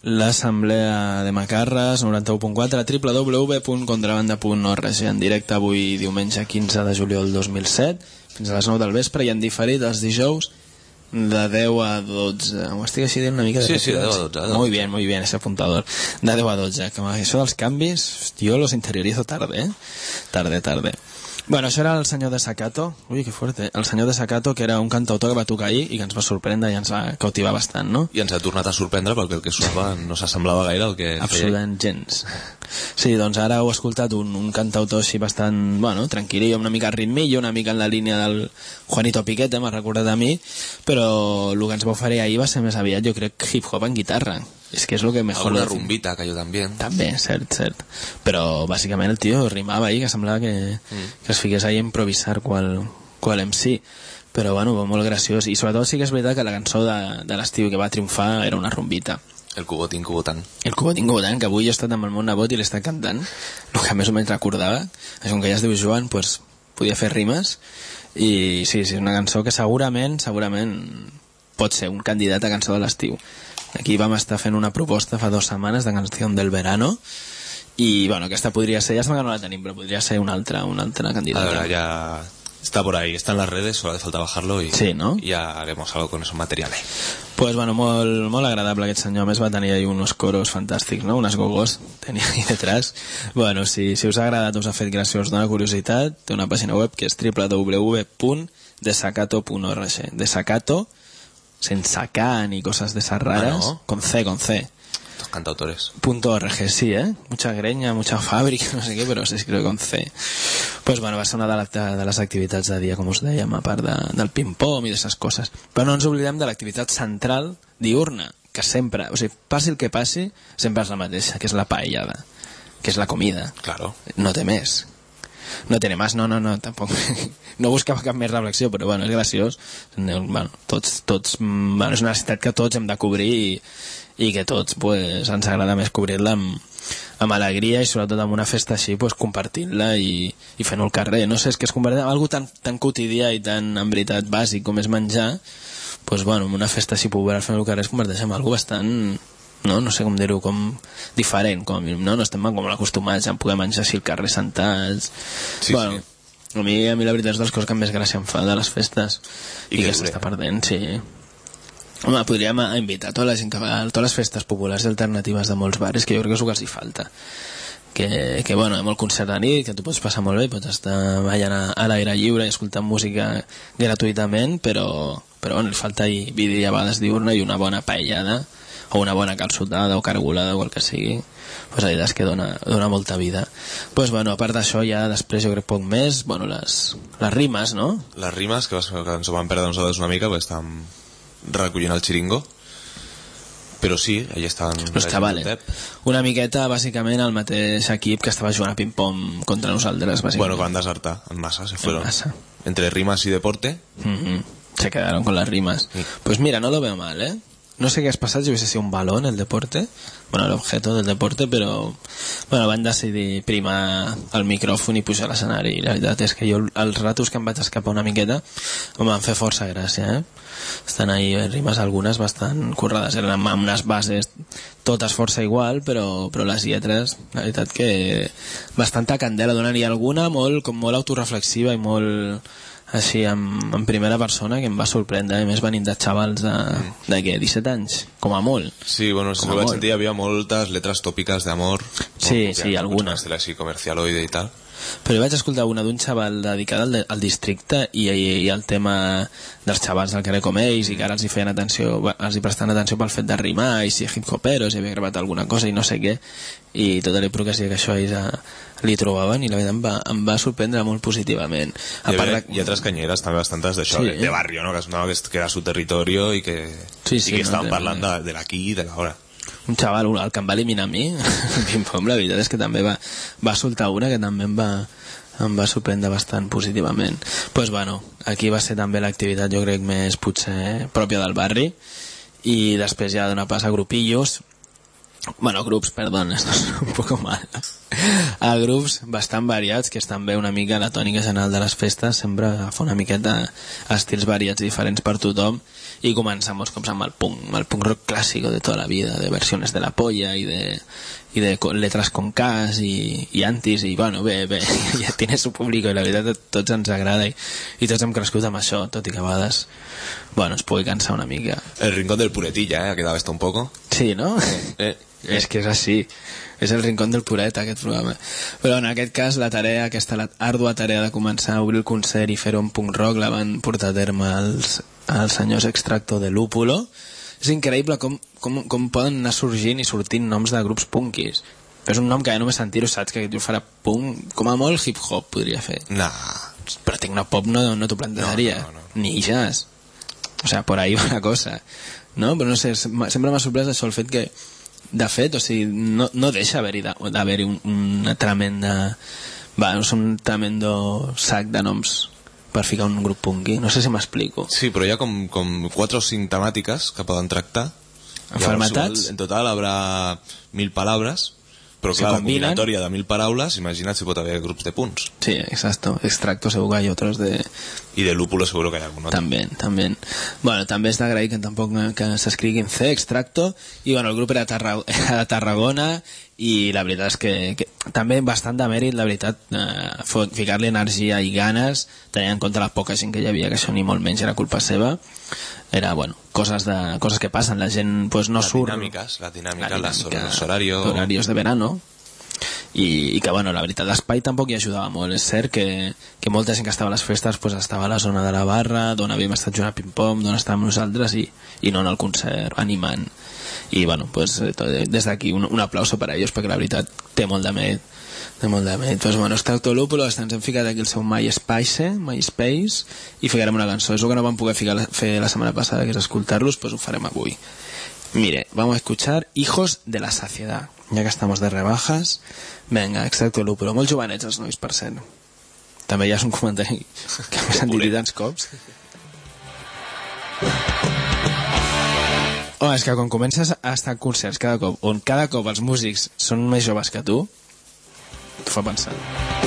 l'Assemblea de Macarres, noranta-u punt quatre, w w w punt contrabanda punt org, en directe avui diumenge quinze de juliol dos mil set, fins a les nou del vespre, i en diferit els dijous de deu a dotze. Ho estic així dient una mica de Sí, sí, de deu a dotze. Muy bien, muy bien, ese apuntador. De deu a dotze. Que això dels canvis, jo los interiorizo tarde, eh? Tarde, tarde. Bueno, això era el senyor de Sakato. Ui, que fuerte. El senyor de Sakato, que era un cantautor que va tocar ahir i que ens va sorprendre i ens va cautivar bastant, no? I ens ha tornat a sorprendre perquè el que sonava no s'assemblava gaire al que feia. Absolutament gens. Sí, doncs ara heu escoltat un, un cantautor així bastant, bueno, tranquil·lillo, una mica ritmillo, una mica en la línia del Juanito Piquete, m'ha recordat a mi, però el que ens va oferir ahir va ser més aviat, jo crec, hip-hop en guitarra. És que és lo que mejor... Alguna rumbita cayó también. També, cert, cert. Però bàsicament el tio rimava ahí, que semblava que, mm. que es fiqués ahí a improvisar qual, qual M C. Però bueno, va molt graciós. I sobretot sí que és veritat que la cançó de, de l'estiu que va triomfar era una rumbita. El cubotín cubotant. El cubotín cubotant, que avui he estat amb el món nebot i l'he estat cantant, el que més o menys recordava. Això, com que ja es diu Joan, pues, podia fer rimes. I sí, sí, és una cançó que segurament, segurament pot ser un candidat a cançó de l'estiu. Aquí vam estar fent una proposta fa dues setmanes de canció del verano i bueno, aquesta podria ser, ja sembla que no la tenim, però podria ser una altra, una altra candidata. A ver, ya está por ahí, está en las redes, solo hace falta bajarlo y, sí, ¿no? y ya haremos algo con esos materiales. Pues bueno, molt, molt agradable aquest senyor, a més va tenir ahí unos coros fantàstics, no? Unes gogos tenia ahí detrás. Bueno, si, si us ha agradat, us ha fet gràcia, us dona curiositat, té una pàgina web que és w w w punt desacato punt org. Desacato sense K ni cosas de esas raras, ah, ¿no? Con C, con C. Los cantautores. Punto .org, sí, ¿eh? Mucha greña, mucha fàbrica, no sé què, però se escriu con C. Pues bueno, va ser una de, la, de les activitats de dia, com us dèiem, a part de, del ping-pong i d'aquestes coses. Però no ens oblidem de l'activitat central diurna, que sempre, o sigui, passi el que passi, sempre és la mateixa, que és la paellada, que és la comida. Claro. No té més. No tiene más, no, no, no, tampoc. No buscava cap més reflexió, però bueno, és graciós. Bueno, tots, tots, bueno, és una necessitat que tots hem de cobrir i, i que tots pues, ens agrada més cobrir-la amb, amb alegria i sobretot amb una festa així pues, compartint-la i, i fent-ho al carrer. No sé, és que es converteix en algo tan, tan quotidià i tan, en veritat, bàsic com és menjar, pues, bueno, en una festa així popular fent-ho al carrer es converteix en algo bastant... No, no sé com dir-ho, com diferent, com, no, no estem com acostumats a poder menjar així al carrer sentats. Sí, bueno, sí. A mi, a mi la veritat és de les coses que més gràcia em fa de les festes i, i que s'està perdent, sí. Home, podríem invitar tota la gent que va a totes les festes populars i alternatives de molts bares, que jo crec que és el que els hi falta. Que, que bueno, hi ha molt concert de nit, que tu pots passar molt bé, pots estar ballant a, a l'aire lliure i escoltant música gratuïtament, però, però bueno, li falta hi vídeo a vegades diurna i una bona paellada o una bona calçotada o cargolada o el que sigui, pues la veritat és que dona, dona molta vida. Pues bueno, a part d'això ja després jo crec poc més, bueno, les, les rimes, no? Les rimes, que, que ens ho vam perdre nosaltres una mica perquè estàvem recollint el xiringo, però sí, allà estaven los chavales, una miqueta bàsicament el mateix equip que estava jugant a ping-pong contra nosaltres, bàsicament. Bueno, que van desertar en massa, se fueron en massa. Entre rimas y deporte. Mm-hmm. Se quedaron con las rimas. Sí. Pues mira, no lo veo mal, ¿eh? No sé qué has pasado si hubiese sido un balón el deporte, bueno, el objeto del deporte, però bueno, van decidir primar el micròfon i pujar a l'escenari. La veritat és que jo els ratos que em vaig escapar una miqueta em van fer força gràcia, eh? Estan ahí rimes algunes bastant currades, eren amb unes bases totes força igual, però, però les lletres, la veritat que bastanta candela donen, i alguna molt, com molt autoreflexiva i molt així en, en primera persona, que em va sorprendre, a més venint de xavals de, de què, disset anys, com a molt. Sí, bueno, si ho vaig sentir hi havia moltes lletres tòpiques d'amor. Sí, bueno, sí, algunes. Estil així comercialoide i tal. Però jo vaig escoltar una d'un xaval dedicat al, al districte i, i, i el tema dels xavals del carrer com ells, i que ara els hi feien atenció, els hi presten atenció pel fet de rimar, i si hip-hoperos, si havia gravat alguna cosa i no sé què, i tota l'hipocresia que això ells a, li trobaven, i la veritat em va, em va sorprendre molt positivament. A hi, havia, part de... hi ha altres canyeres també bastantes d'això, sí, de, de barrio, no? Que sonava que, que era su territorio i que, sí, sí, i que no, estaven no, parlant de, de l'aquí i de l'hora. Un xaval, el que em va eliminar a mi, la veritat és que també va, va soltar una que també em va, em va sorprendre bastant positivament. Pues bueno, aquí va ser també l'activitat, jo crec, més potser pròpia del barri, i després ja dona pas a grupillos, Bueno, grups, perdón, esto es un poco mal. A grups bastant variats, que és també una mica la tònica general de les festes, sempre fa una miqueta estils variats diferents per tothom, y comenzamos amb el punk, el punk rock clásico de toda la vida, de versiones de La Polla y de, y de letras con Ks y, y antis, y bueno, bé, bé, ja tiene su público, i la veritat tots ens agrada, i, i tots hem crescut amb això, tot i que a vegades, bueno, es pugui cansar una mica. El rincón del puretilla, ¿eh? Ha quedado esto un poco. Sí, ¿no? Eh. És que és així, és el rincón del puret aquest programa, però en aquest cas la tarea, aquesta la ardua tarea de començar a obrir el concert i fer-ho en punk rock la van portar a terme els, els senyors Extracto de Lúpulo. És increïble com, com, com poden anar sorgint i sortint noms de grups punkis. És un nom que ja només sentir-ho saps que aquest tio farà punk, com a molt hip hop podria fer. Nah. Però tecnopop no, no t'ho plantejaria, no, no, no, no. Ni jazz, o sea, por ahí va la cosa, no? Però no sé, sempre m'ha sorprès això, el fet que de fet, o sigui, no, no deixa d'haver-hi d'haver un, una tremenda, va, un tremendo sac de noms per ficar un grup punky, no sé si m'explico. Sí, però hi ha com, com quatre o cinc temàtiques que poden tractar. Enfermetats? En total habrà mil palabres, però clar, la combinatòria de mil paraules, imagina't si pot haver grups de punts. Sí, exacto. Extracto segur que hay otros de... Y de Lúpulo seguro que hay algun otro. També, també. Bueno, també és d'agrair que tampoc que s'escriguin C, Extracto, i bueno, el grup era de, Tarra... era de Tarragona, i la veritat és que, que també bastant de mèrit, la veritat, eh, ficar-li energia i ganes, tenint en compte la poca gent que hi havia, que això ni molt menys era culpa seva. Era, bueno, coses, de, coses que passen, la gent pues, no las surt... Dinámicas, la dinámica, la dinàmica, los horarios... horarios de verano, i, i que, bueno, la veritat, l'espai tampoc hi ajudava molt. És cert que, que molta gent que estava a les festes pues, estava a la zona de la barra, d'on havíem estat jugant a ping-pong, d'on estàvem nosaltres, i, i no en el concert, animant. I, bueno, pues, des d'aquí un, un aplauso per a ells, perquè la veritat té molt de mèrit. Té molt de mèrit. Pues, bueno, Extracto Lúpulo, ens hem ficat aquí el seu MySpace, MySpace, i ficarem una cançó. És el que no vam poder ficar, fer la setmana passada, que és escoltar-los, pues ho farem avui. Mire, vamos a escuchar Hijos de la Saciedad, ya que estamos de rebajas. Venga, Extracto Lúpulo, molt jovenets els nois, per cent. També ja és un comentari que m'he sentit tants cops. Oh, és que quan comences a estar en concerts cada cop, on cada cop els músics són més joves que tu, t'ho fa pensar.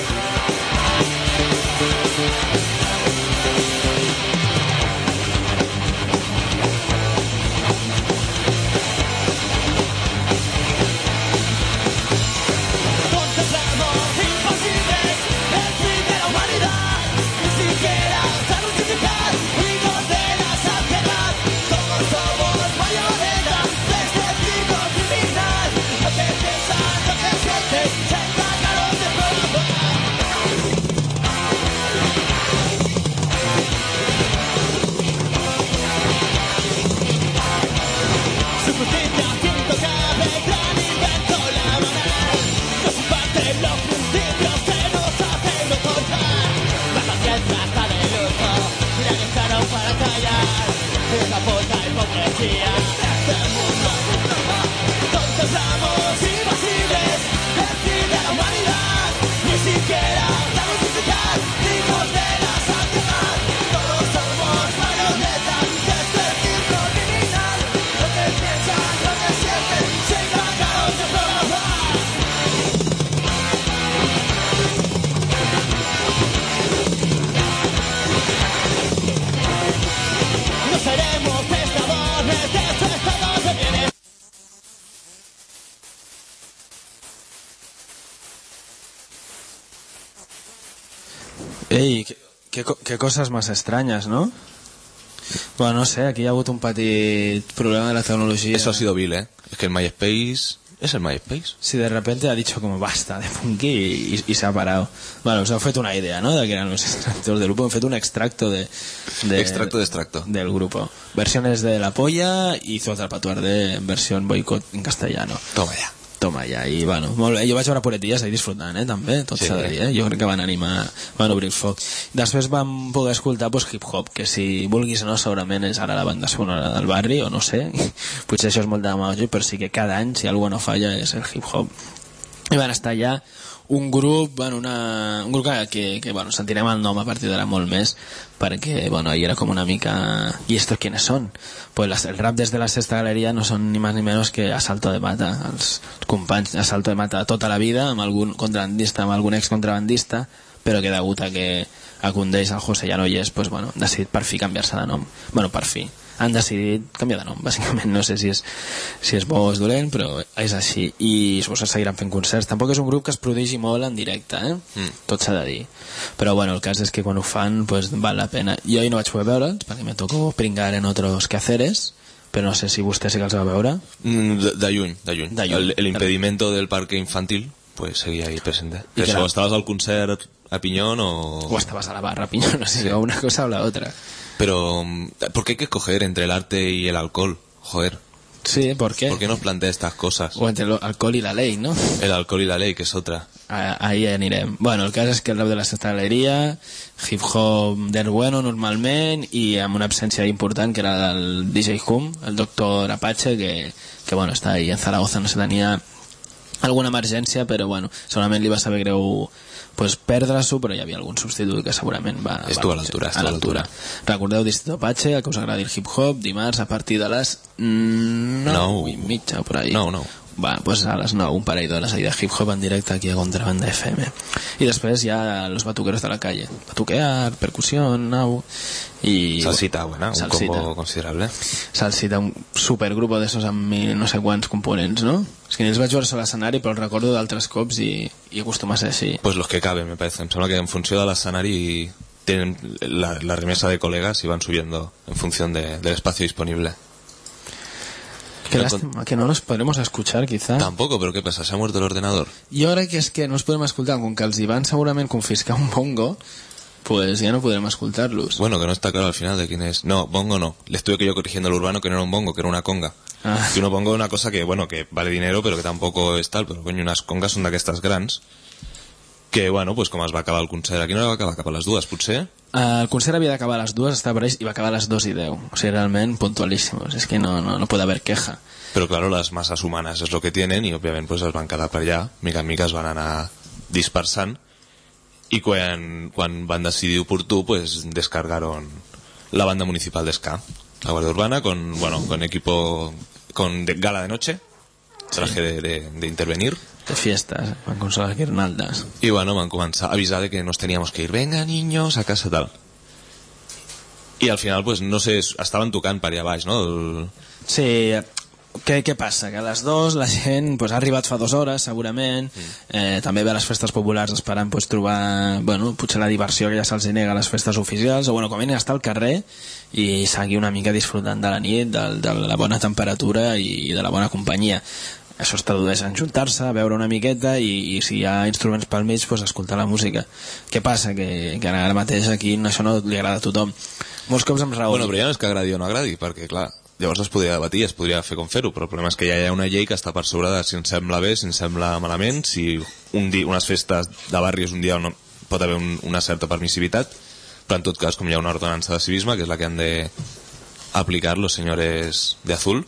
Ei, qué, qué, qué cosas más extrañas, ¿no? Bueno, no sé, aquí hi ha hagut un petit problema de la tecnología. Eso ha sido vil, ¿eh? Es que el MySpace... ¿Es el MySpace? Sí, de repente ha dicho como basta de punky y, y, y se ha parado. Bueno, os ha fet una idea, ¿no? De que eran los extractos del grupo. Han fet un extracto de... de extracto de extracto. Del grupo. Versiones de La Polla y Zota Patuarde en versión boicot en castellano. Toma ya. Toma ja, i bueno, molt bé, jo vaig veure Puretillas ahí disfrutant, eh, també, tot s'ha de dir, eh, jo crec que van animar, van obrir el foc. Després vam poder escoltar pues, hip-hop, que si vulguis o no, segurament és ara la banda sonora del barri, o no sé, potser això és molt de demagògia, però sí que cada any, si alguna no falla, és el hip-hop. I van estar allà un grup, bueno, una, un grup que, que, que bueno, sentirem el nom a partir d'ara molt més, perquè, bueno, ahí era com una mica... ¿Y estos quiénes son? Pues las, el rap desde la Sexta Galeria no son ni más ni menos que Asalto de Mata, els companys Asalto de Mata tota la vida, amb algun contrabandista, amb algun ex-contrabandista, però que degut a que a Condeix el José ja no hi és, pues, bueno, han decidit per fi canviar-se de nom. Bueno, per fi. Han decidit canviar de nom, bàsicament. No sé si és, si és bo o és dolent, però és així. I suposo que seguiran fent concerts. Tampoc és un grup que es prodigi molt en directe, eh? Mm. Tot s'ha de dir. Però bueno, el cas és que quan ho fan, pues, val la pena. Jo ahir no vaig poder veure'ls, perquè me tocó pringar en otros quehaceres, però no sé si vostè sí que els va veure. Mm, de, de lluny, de lluny. De lluny. El, el impedimento del parque infantil, pues seguia ahí presente. I Eso, era... ¿estabas al concert a Piñón o...? O estabas a la barra a Piñón, no sé si o una cosa o la otra. Pero, ¿por qué hay que escoger entre el arte y el alcohol? Joder. Sí, ¿por qué? ¿Por qué nos plantea estas cosas? O entre el alcohol y la ley, ¿no? El alcohol y la ley, que es otra. Ahí anirem. Bueno, el cas és que el rap de la Sexta Galeria, hip-hop del bueno normalment, i amb una absència important que era el D J Hum, el doctor Apache, que, que bueno, està ahí en Zaragoza, no sé, tenia alguna emergència, però bueno, segurament li va saber greu pues perdre-s'ho, però hi havia algun substitut que segurament va... Estuvo a l'altura, a l'altura. Recordeu Distrito Apache, que us agradi el hip-hop, dimarts a partir de les nou no. i mitja, por ahí. No, no. Va, pues a les nou, un parell d'hores ahí de hip-hop en directe aquí a Contrabanda F M. I després ja los batuqueros de la calle. Batuquear, percusión, nau... Y, Salsita, buena, un salsita. combo considerable. Salsita, un supergrupo d'esos amb mil no sé quants components, ¿no? És que ni els vaig veure a l'escenari, però el recordo d'altres cops i, i acostuma a ser així. Pues los que caben, me parece. Em sembla que en funció de l'escenari tienen la, la remesa de colegas y van subiendo en función de, del espacio disponible. Qué lástima, que no nos podremos escuchar, quizá. Tampoco, pero ¿qué pasa? ¿Se ha muerto el ordenador? Jo crec que és que no els podem escoltar, com que els hi van segurament confiscar un bongo, pues ya no podrem escoltar-los. Bueno, que no está claro al final de quién es. No, bongo no. Le estuve que yo corrigiendo al urbano que no era un bongo, que era una conga. Ah. Que uno bongo es una cosa que, bueno, que vale dinero, pero que tampoco es tal. Pero coño, unas congas són d'aquestes grans que, bueno, pues com es va acabar el concert. Aquí no va acabar cap a les dues, potser? Uh, el concert havia d'acabar a les dues, estava previst, i va acabar a les dos i deu. O sigui, realment puntualíssimos. És que no, no, no puede haver queja. Pero claro, las masas humanas es lo que tienen y obviamente pues es van quedar per allà, mica en mica es van anar dispersant y quan, quan van decidir oportú pues descargaron la banda municipal de ska, la Guardia Urbana con, bueno, con equipo con de, gala de noche, traje de, de, de intervenir de fiestas, van con las guirnaldas y bueno, van començar a avisar de que nos teníamos que ir, venga niños a casa tal, y al final pues no sé, estaven tocant per allà baix, no? El... Sí. Què, què passa? Que a les dues la gent pues, ha arribat fa dues hores segurament, mm. eh, també ve a les festes populars esperant pues, trobar bueno, potser la diversió que ja se'ls nega a les festes oficials, o bueno, com a mínim estar al carrer i seguir una mica disfrutant de la nit, de, de la bona temperatura i de la bona companyia. Això es tradueix en juntar-se, veure una miqueta i, i si hi ha instruments pel mig pues, escoltar la música. Què passa? Que, que ara mateix aquí això no li agrada a tothom. Molts cops em raó. Bueno, però ja no és que agradi o no agradi, perquè clar, llavors es podria debatir, es podria fer com fer-ho, però el problema és que ja hi ha una llei que està per sobre de si ens sembla bé, si ens sembla malament, si un dia, unes festes de barri és un dia on no, pot haver un, una certa permissivitat, però en tot cas, com hi ha una ordenança de civisme, que és la que han de aplicar los señores de azul,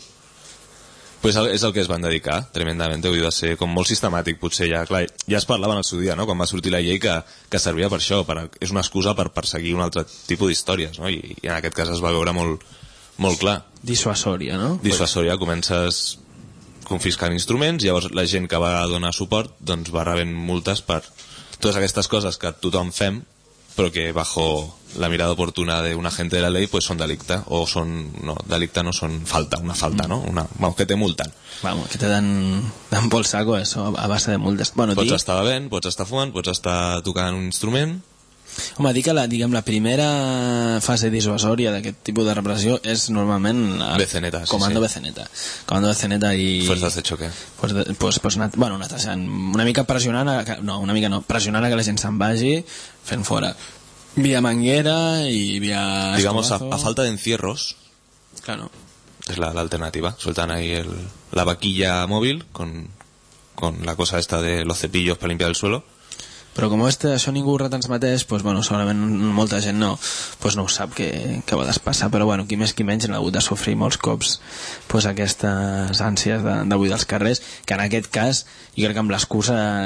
pues és el que es van dedicar, tremendament, vull dir, va ser com molt sistemàtic, potser ja, clar, ja es parlava en el seu dia, no?, quan va sortir la llei que, que servia per això, per, és una excusa per perseguir un altre tipus d'històries, no?, i, i en aquest cas es va veure molt molt clar. Dissuasòria, no? Dissuasòria, comences confiscant instruments, llavors la gent que va donar suport doncs va rebent multes per totes aquestes coses que tothom fem, però que bajo la mirada oportuna de un agente de la ley pues son delicte, o son, no, delicte no, son falta, una falta, ¿no? Una, vamos, que te multan. Vamos, que te dan, dan por saco eso, a base de multes. Bueno, pots dir... estar bevent, pots estar fumant, pots estar tocant un instrument. Home, dir que la, diguem, la primera fase dissuasòria d'aquest tipus de repressió és normalment la... Beceneta, sí, Comando sí. Beceneta. Comando Beceneta i... Fuerzas de choque. Pues, de, pues, pues una, bueno, una, una mica pressionant a, no, una mica no, pressionant a que la gent se'n vagi fent fora. Via manguera y via... Digamos, a, a falta de encierros. Claro. Es la, la alternativa. Sueltan ahí el, la vaquilla móvil con, con la cosa esta de los cepillos para limpiar el suelo. Però com este, això ningú ho retransmeteix, pues, bueno, segurament molta gent no, pues no ho sap que, que a vegades passa, però bueno, qui més qui menys han hagut de sofrir molts cops pues, aquestes ànsies de, de buidar els carrers, que en aquest cas jo crec que amb l'excusa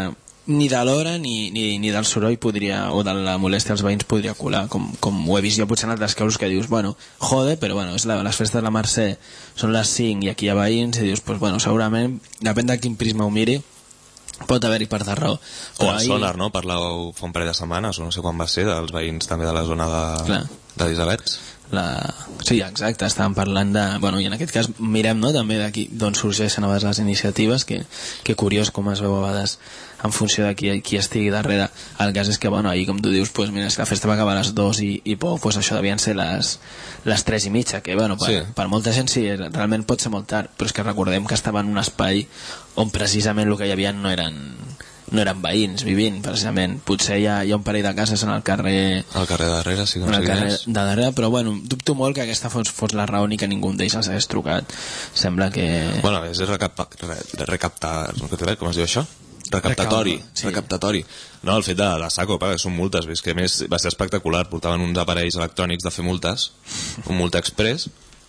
ni de l'hora ni, ni, ni del soroll podria, o de la molèstia als veïns podria colar, com, com ho he vist jo potser en altres casos que dius, bueno, jode, però bueno, és la, les festes de la Mercè són les cinc i aquí hi ha veïns i dius, pues, bueno, segurament, depèn de quin prisma ho miri, pot haver-hi part de raó. O el Sonar, no? Parlàveu fa un parell de setmanes, o no sé quan va ser, dels veïns també de la zona d'Elisabets. La... Sí, exacte, estàvem parlant de... Bueno, i en aquest cas mirem, no?, també d'aquí d'on sorgeixen a vegades les iniciatives, que, que curiós com es veu a vegades en funció de qui, qui estigui darrere. El cas és que, bueno, ahir, com tu dius, pues, mira, si la festa va acabar a les dos i, i poc, pues això devien ser les, les tres i mitja, que, bueno, per, sí. per molta gent sí, realment pot ser molt tard, però és que recordem que estava en un espai on precisament el que hi havia no eren... no eren veïns vivint, precisament. Potser hi ha, hi ha un parell de cases en el carrer... Al carrer de darrere, sí que no sé quin és. De darrere, però bueno, dubto molt que aquesta fos, fos la raó ni que ningú d'ells els hagués trucat. Sembla que... Bueno, és recaptar... recaptar com es diu això? Recaptatori. Sí. Recaptatori. No, el fet de la saco, perquè són multes, ves que a més va ser espectacular. Portaven uns aparells electrònics de fer multes, un multa express,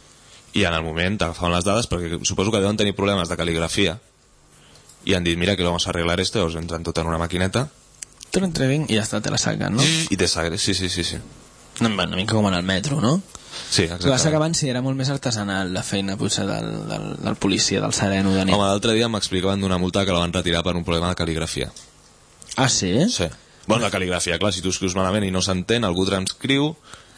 i en el moment agafaven les dades, perquè suposo que deuen tenir problemes de cal·ligrafia, y han dit, mira que lo vamos a arreglar esto, os entran tot en una maquineta te lo entreguen y ya está, te la sacan, ¿no? Y te sagres, sí, sí, sí, sí. Una mica com en el metro, no? Sí, exactament. El que que abans sí, era molt més artesanal la feina potser del, del, del policia, del sereno de nit. Home, l'altre dia m'explicaven d'una multa que la van retirar per un problema de cal·ligrafia. Ah, sí? Sí. Bueno, la cal·ligrafia, clar, si tu escrius malament i no s'entén, algú transcriu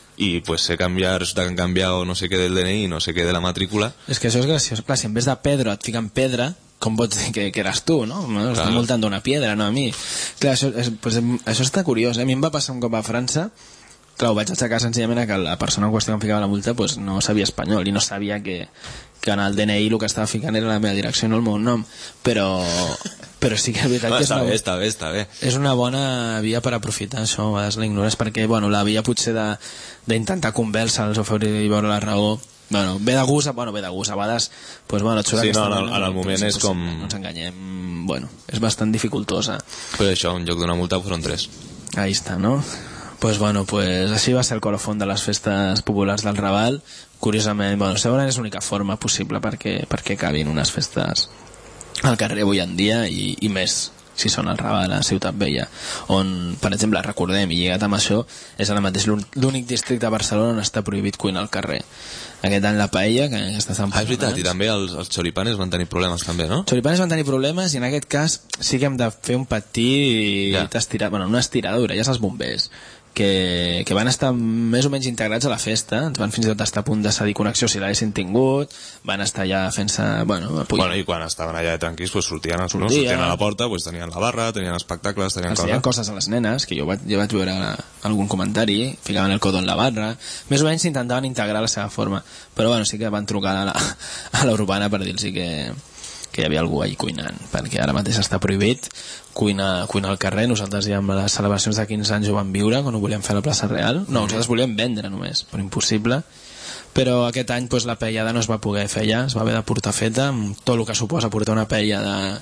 i pues sé canviar, resulta que han canviat no sé què del D N I, no sé què de la matrícula. És que això és graciós, clar, si en vez de Pedro et fiquen Pedra, com pots dir que, que eres tu, no? Claro. Estan multant d'una piedra, no a mi. Clar, això, és, pues, això està curiós, eh? A mi em va passar un cop a França, clar, ho vaig aixecar senzillament que la persona en qüestió que em ficava la multa pues, no sabia espanyol i no sabia que, que en el D N I el que estava ficant era la meva direcció, no el meu nom, però, però sí que és veritat ah, que és està una, bé, està bé, està bé. És una bona via per aprofitar això, a vegades la ignores, perquè bueno, la via potser d'intentar convèncer-los o fer-hi veure la raó, bueno, ve de gust, bueno, ve de gust, a vegades pues, bueno, et surt sí, aquesta no, en, en el moment és com... No ens enganyem, bueno, és bastant dificultosa. Però això, en lloc d'una multa foren tres. Ahí està, no? Pues bueno, pues així va ser el colofón de les festes populars del Raval. Curiosament, bueno, segurament és l'única forma possible perquè, perquè acabin unes festes al carrer avui en dia i, i més si són al Raval, a Ciutat Vella, on, per exemple, recordem, i lligat amb això, és ara mateix l'únic districte de Barcelona on està prohibit cuinar al carrer. Aquest any la paella, que està estant ah, és veritat, i també els, els choripanes van tenir problemes també, no? Els choripanes van tenir problemes i en aquest cas sí que hem de fer un petit ja. estirat, bueno, una estiradura, ja saps bombers que, que van estar més o menys integrats a la festa, ens van fins i tot estar a punt de cedir connexió si l'haguessin tingut, van estar ja fent-se... Bueno, bueno, i quan estaven allà de tranquils pues, sortien, Sortia. no? sortien a la porta, pues, tenien la barra, tenien espectacles, tenien els coses. Tenien coses a les nenes, que jo vaig, jo vaig veure algun comentari, ficaven el codo en la barra, més o menys intentaven integrar la seva forma, però bueno, sí que van trucar a la, a l'Urbana per dir-los que... que hi havia algú ahí cuinant, perquè ara mateix està prohibit cuinar, cuinar al carrer. Nosaltres ja amb les celebracions de quinze anys ho vam viure quan ho volíem fer a la plaça Real, no, nosaltres volíem vendre només, però impossible, però aquest any pues, la paellada no es va poder fer ja, es va haver de portar feta, amb tot el que suposa portar una paella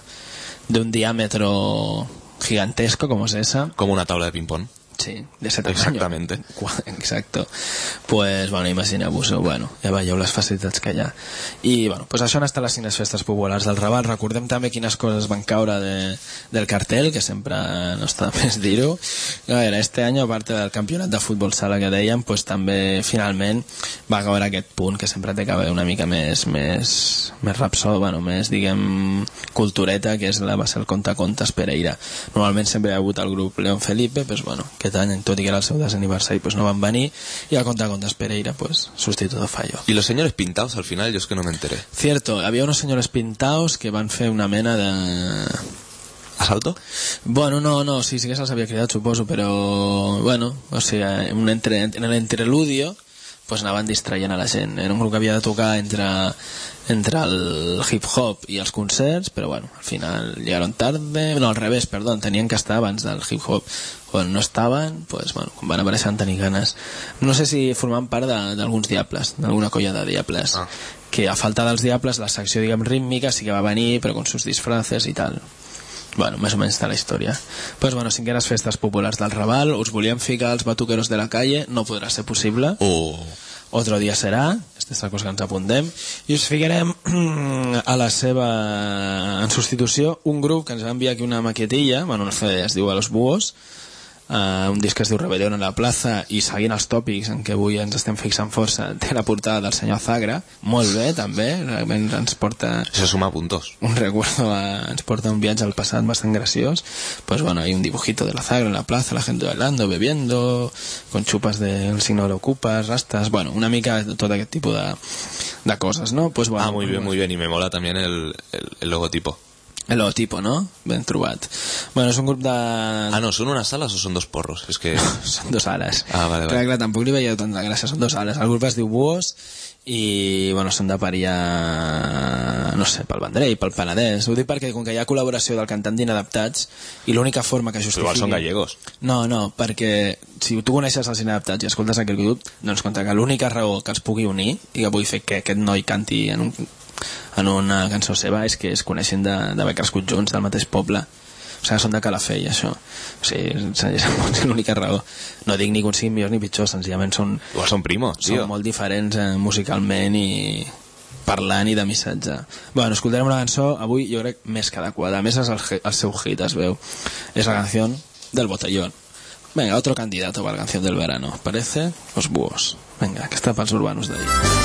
d'un diàmetre gigantesco com és esa, com una taula de ping-pong. Sí, de set Exactamente. años. Exacto. Pues, bueno, imagineu-vos-ho, bueno, ja veieu les facilitats que hi ha. I, bueno, pues això han estat les cinc festes populars del Raval. Recordem també quines coses van caure de, del cartel, que sempre no està més dir-ho. A veure, este any, a part del campionat de futbol sala que dèiem, pues també, finalment, va caure aquest punt que sempre té que haver una mica més, més, més rapsó, bueno, més, diguem, cultureta, que és la, va ser el Contacontes Pereira. Normalment sempre hi ha hagut el grup León Felipe, pues, bueno, aquest any, tot i que era el seu desaniversari, pues no van venir, y al Contacontes Pereira, pues sustituto fallo. ¿Y los señores pintados al final? Yo es que no me enteré. Cierto, había unos señores pintados que van fer una mena de... ¿Asalto? Bueno, no, no, sí, sí que se'ls havia cridat, suposo, però, bueno, o sigui, un entre, en el entreludio, pues anaven distraient a la gent. Era un grup que havia de tocar entre, entre el hip-hop i els concerts, però bueno, al final llegaron tarde, no, al revés, perdó, tenien que estar abans del hip-hop. Quan no estaven, pues, bueno, quan van aparèixer van tenir ganes. No sé si formaven part d'alguns diables, d'alguna colla de diables, ah. que a falta dels diables la secció, diguem, rítmica sí que va venir, però con sus disfraces i tal. Bueno, més o menys està la història. Pues bueno, cinquenes festes populars del Raval, us volíem ficar els batuqueros de la calle, no podrà ser possible. Oh. Otro dia serà, aquesta és la cosa que ens apuntem, i us ficarem a la seva, en substitució, un grup que ens va enviar aquí una maquetilla, bueno, no sé, es diu A los Búhos, Uh, un disc que es diu Rebelión en la Plaza, i seguint els tòpics en què avui ens estem fixant força, té la portada del senyor Zagra, molt bé també, realment ens porta se suma puntos, un recuerdo a, ens porta un viatge al passat bastant graciós. Pues bueno, hay un dibujito de la Zagra en la plaza, la gente bailando, bebiendo, con chupas del signo de l'Ocupas, rastas, bueno, una mica tot aquest tipus de, de coses, ¿no? Pues bueno, ah, muy bien, muy bien, y me mola también el, el, el logotipo. El logotipo, ¿no? Ben trobat. Bueno, és un grup de... Ah, no, són unes ales o són dos porros? És que... són dos ales. Ah, vale, vale. Clar, clar, tampoc li veieu tanta gràcia, són dos ales. El grup es diu Búhos i, bueno, són de paria, no sé, pel Vendrell, pel Penedès. Ho dic perquè, com que hi ha col·laboració del cantant d'Inadaptats, i l'única forma que justifiqui... Igual són gallegos. No, no, perquè si tu coneixes els Inadaptats i escoltes aquest grup, doncs compte que l'única raó que els pugui unir i que pugui fer que aquest noi canti en un... en una cançó seva és que es coneixen d'haver crescut junts del mateix poble, o sigui, són de Calafell, això, o sigui, és l'única raó. No dic ni que siguin millors ni pitjors, senzillament són, igual són primos, són tio. molt diferents eh, musicalment i parlant i de missatge. Bueno, escoltarem una cançó avui jo crec més que adequada, a més és el, el seu hit, es veu, és la canció del Botellón. Venga, otro candidato para la canción del verano, ¿parece? Los Búhos. Venga, que està pels urbanos d'ahir.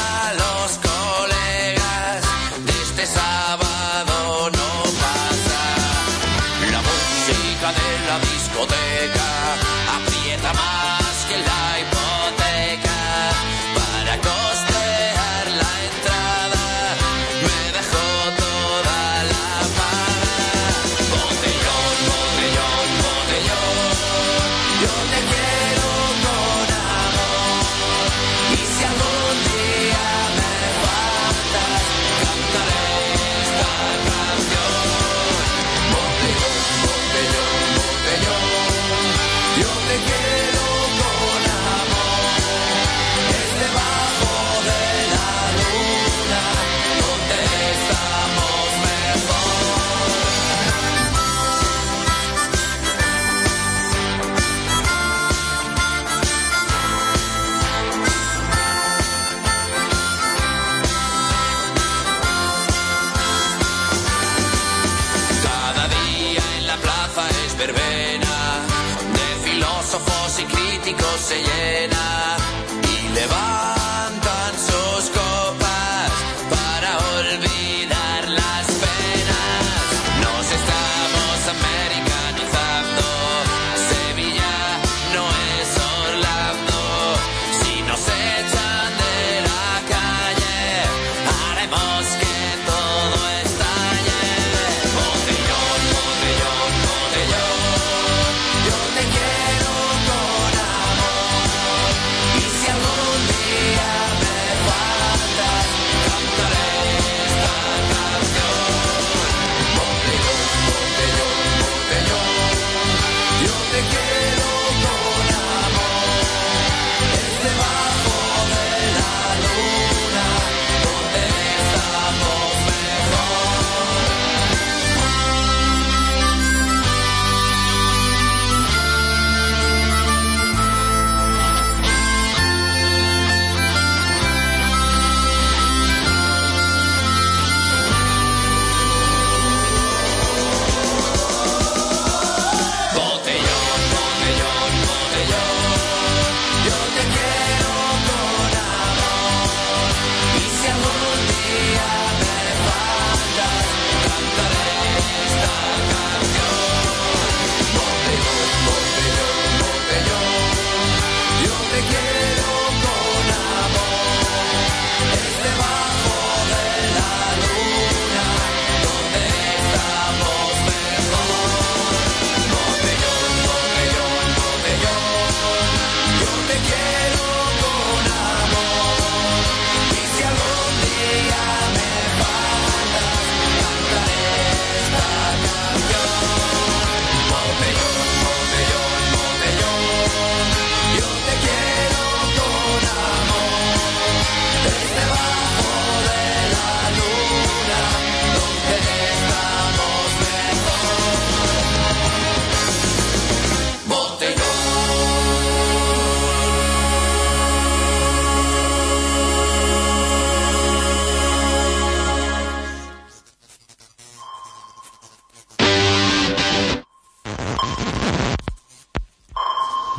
Sábado no pasa.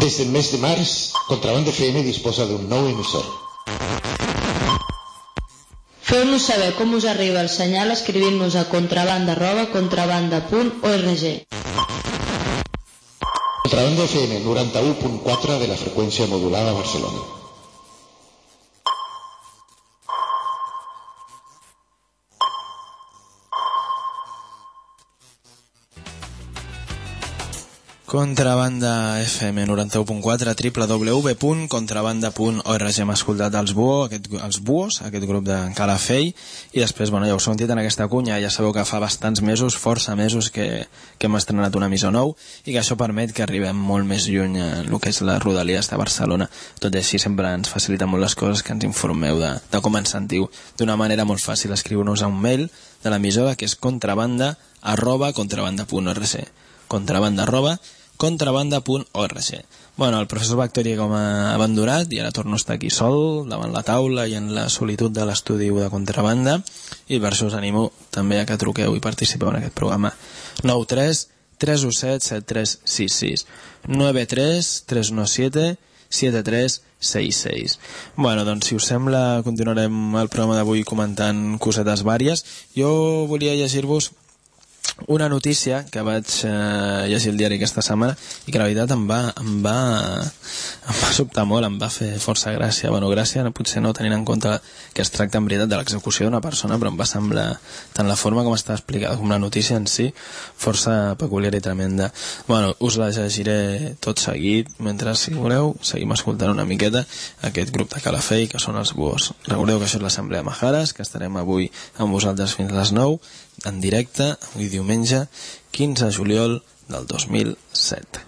Des del mes de març, Contrabanda F M disposa d'un nou emissor. Feu-nos saber com us arriba el senyal escrivint-nos a contrabanda arroba contrabanda punt org. Contrabanda F M noranta-u punt quatre de la freqüència modulada a Barcelona. Contrabanda F M noranta-u punt quatre, w w w punt contrabanda punt org. Hem escoltat els, buo, aquest, els buos, aquest grup de Calafell, i després, bueno, ja us ho hem dit en aquesta cunya, ja sabeu que fa bastants mesos, força mesos, que, que hem estrenat un emissor nou, i que això permet que arribem molt més lluny a el que és la Rodalies de Barcelona. Tot i així sempre ens facilita molt les coses, que ens informeu de, de com ens sentiu. D'una manera molt fàcil, escriu-nos a un mail de l'emissora, que és contrabanda arroba contrabanda punt org. Contrabanda arroba contrabanda punt org. Bueno, el professor Bactori com ha abandonat i ara torno a estar aquí sol, davant la taula i en la solitud de l'estudi de Contrabanda, i per això us animo també a que truqueu i participeu en aquest programa. nou tres tres u set set tres sis sis nueve tres tres uno siete siete tres seis seis. Bueno, doncs si us sembla continuarem el programa d'avui comentant cosetes vàries. Jo volia llegir-vos una notícia que vaig eh, llegir el diari aquesta setmana i que la veritat em va, em va, em va sobtar molt, em va fer força gràcia. Bueno, gràcia potser no tenint en compte que es tracta en veritat de l'execució d'una persona, però em va semblar tant la forma com està explicada com la notícia en si força peculiar i tremenda. Bueno, us la llegiré tot seguit, mentre si voleu seguim escoltant una miqueta aquest grup de Calafell, que són els Buos. Recordeu que això és l'Assemblea Majares, que estarem avui amb vosaltres fins a les nou en directe, avui diumenge quinze de juliol del dos mil set.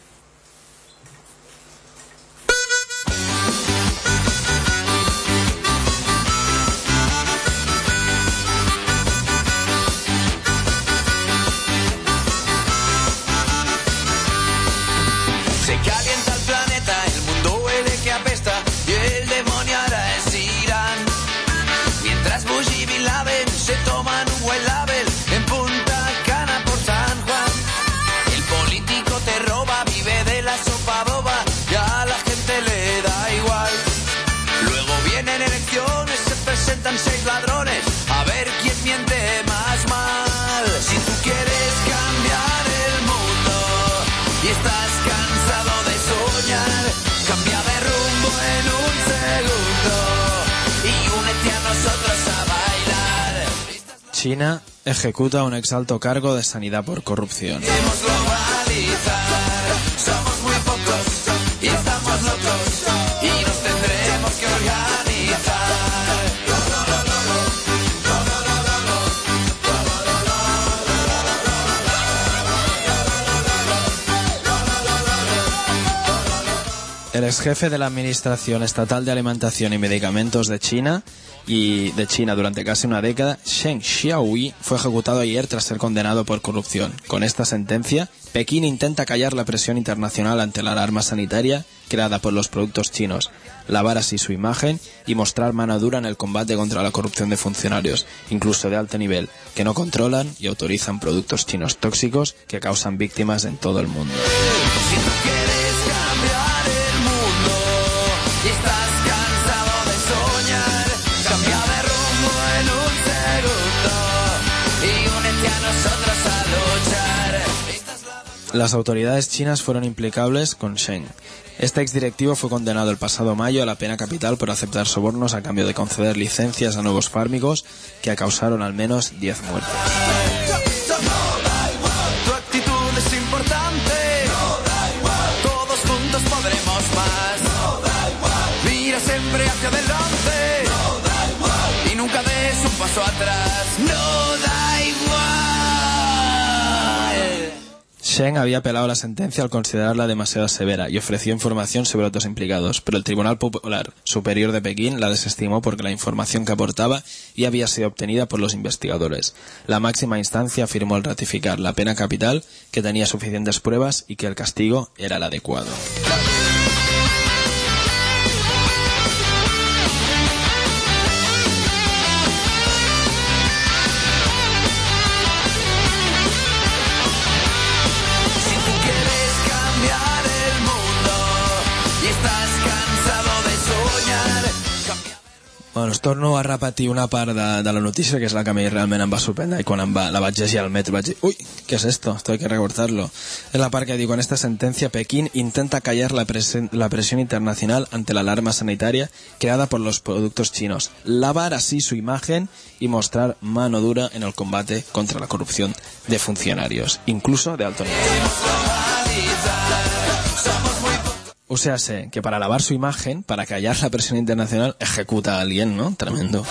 Se calienta el planeta, el mundo huele que apesta y el demonio ahora es Irán. Mientras Bush y Bin Laden se toman un buen label en Punta Cana por San Juan. El político te roba, vive de la sopa boba y a la gente le da igual. Luego vienen elecciones, se presentan seis ladrones a ver quién miente más mal. Si tú quieres cambiar el mundo y estás cansado de soñar, cambia de rumbo en un segundo y únete a nosotros a bailar. China ejecuta un ex alto cargo de sanidad por corrupción. Queremos globalizar, somos muy pocos y estamos locos y nos tendremos que organizar. El ex jefe de la Administración Estatal de Alimentación y Medicamentos de China y de China durante casi una década, Zheng Xiaoyi, fue ejecutado ayer tras ser condenado por corrupción. Con esta sentencia, Pekín intenta callar la presión internacional ante la alarma sanitaria creada por los productos chinos, lavar así su imagen y mostrar mano dura en el combate contra la corrupción de funcionarios, incluso de alto nivel, que no controlan y autorizan productos chinos tóxicos que causan víctimas en todo el mundo. Si tú quieres cambiar el mundo y estás cansado de soñar, cambia de rumbo en un segundo y únete a nosotros a luchar. Las autoridades chinas fueron implicables con Zheng. Este exdirectivo fue condenado el pasado mayo a la pena capital por aceptar sobornos a cambio de conceder licencias a nuevos fármacos que causaron al menos diez muertes. Tu actitud es importante, todos juntos podremos más. Mira siempre hacia adelante y nunca des un paso atrás. No da igual. Zheng había apelado la sentencia al considerarla demasiado severa y ofreció información sobre otros implicados, pero el Tribunal Popular Superior de Pekín la desestimó porque la información que aportaba ya había sido obtenida por los investigadores. La máxima instancia afirmó al ratificar la pena capital que tenía suficientes pruebas y que el castigo era el adecuado. Bueno, us torno a repetir una part de, de la notícia, que és la que a mi realment em va sorprendre, i quan em va, la vaig llegir al metro vaig dir, uy, ¿qué es esto? Esto hay que recortarlo. Es la part que diu, con esta sentencia Pekín intenta callar la, presen la presión internacional ante la alarma sanitaria creada por los productos chinos, lavar así su imagen y mostrar mano dura en el combate contra la corrupción de funcionarios, incluso de alto nivel. O sea, sé que para lavar su imagen, para callar la presión internacional, ejecuta a alguien, ¿no? Tremendo.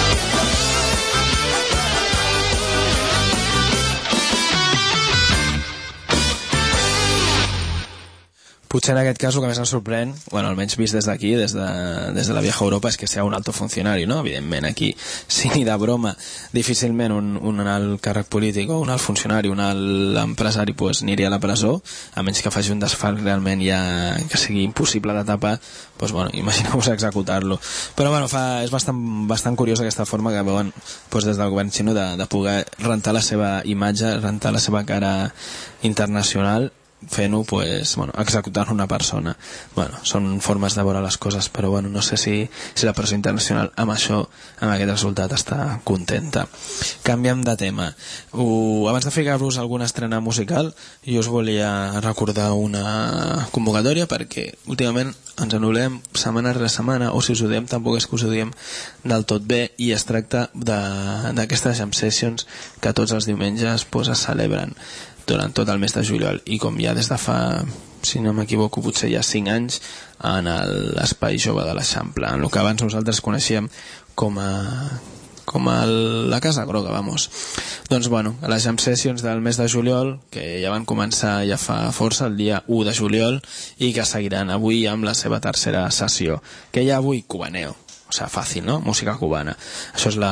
Potser en aquest cas el que més ens sorprèn, bueno, almenys vist des d'aquí, des, de, des de la vieja Europa, és que sigui un alto funcionari, no? Evidentment, aquí, si ni de broma, difícilment un, un alt càrrec polític o un alt funcionari, un alt empresari, pues, aniria a la presó, a menys que faci un desfalc realment ja que sigui impossible de tapar, pues, bueno, imagineu-vos executar-lo. Però, bueno, fa, és bastant, bastant curiosa aquesta forma que veuen pues, des del govern xino de, de poder rentar la seva imatge, rentar la seva cara internacional, fent-ho, pues, bueno, executar una persona. Bueno, són formes de veure les coses, però bueno, no sé si, si la pressió internacional amb això, amb aquest resultat, està contenta. Canviem de tema. Uh, abans de ficar-vos alguna estrena musical, jo us volia recordar una convocatòria, perquè últimament ens enolem setmana rere setmana, o si us ho diem tampoc és que us ho diem del tot bé, i es tracta d'aquestes jam sessions que tots els diumenges pues, es celebren durant tot el mes de juliol, i com ja des de fa, si no m'equivoco, potser ja cinc anys, en l'Espai Jove de l'Eixample, en el que abans nosaltres coneixíem com a, com a la Casa Groga, vamos. Doncs bueno, a les jam sessions del mes de juliol, que ja van començar ja fa força, el dia u de juliol, i que seguiran avui amb la seva tercera sessió, que hi ha avui cubaneo, o sigui, fàcil, no? Música cubana. Això és la...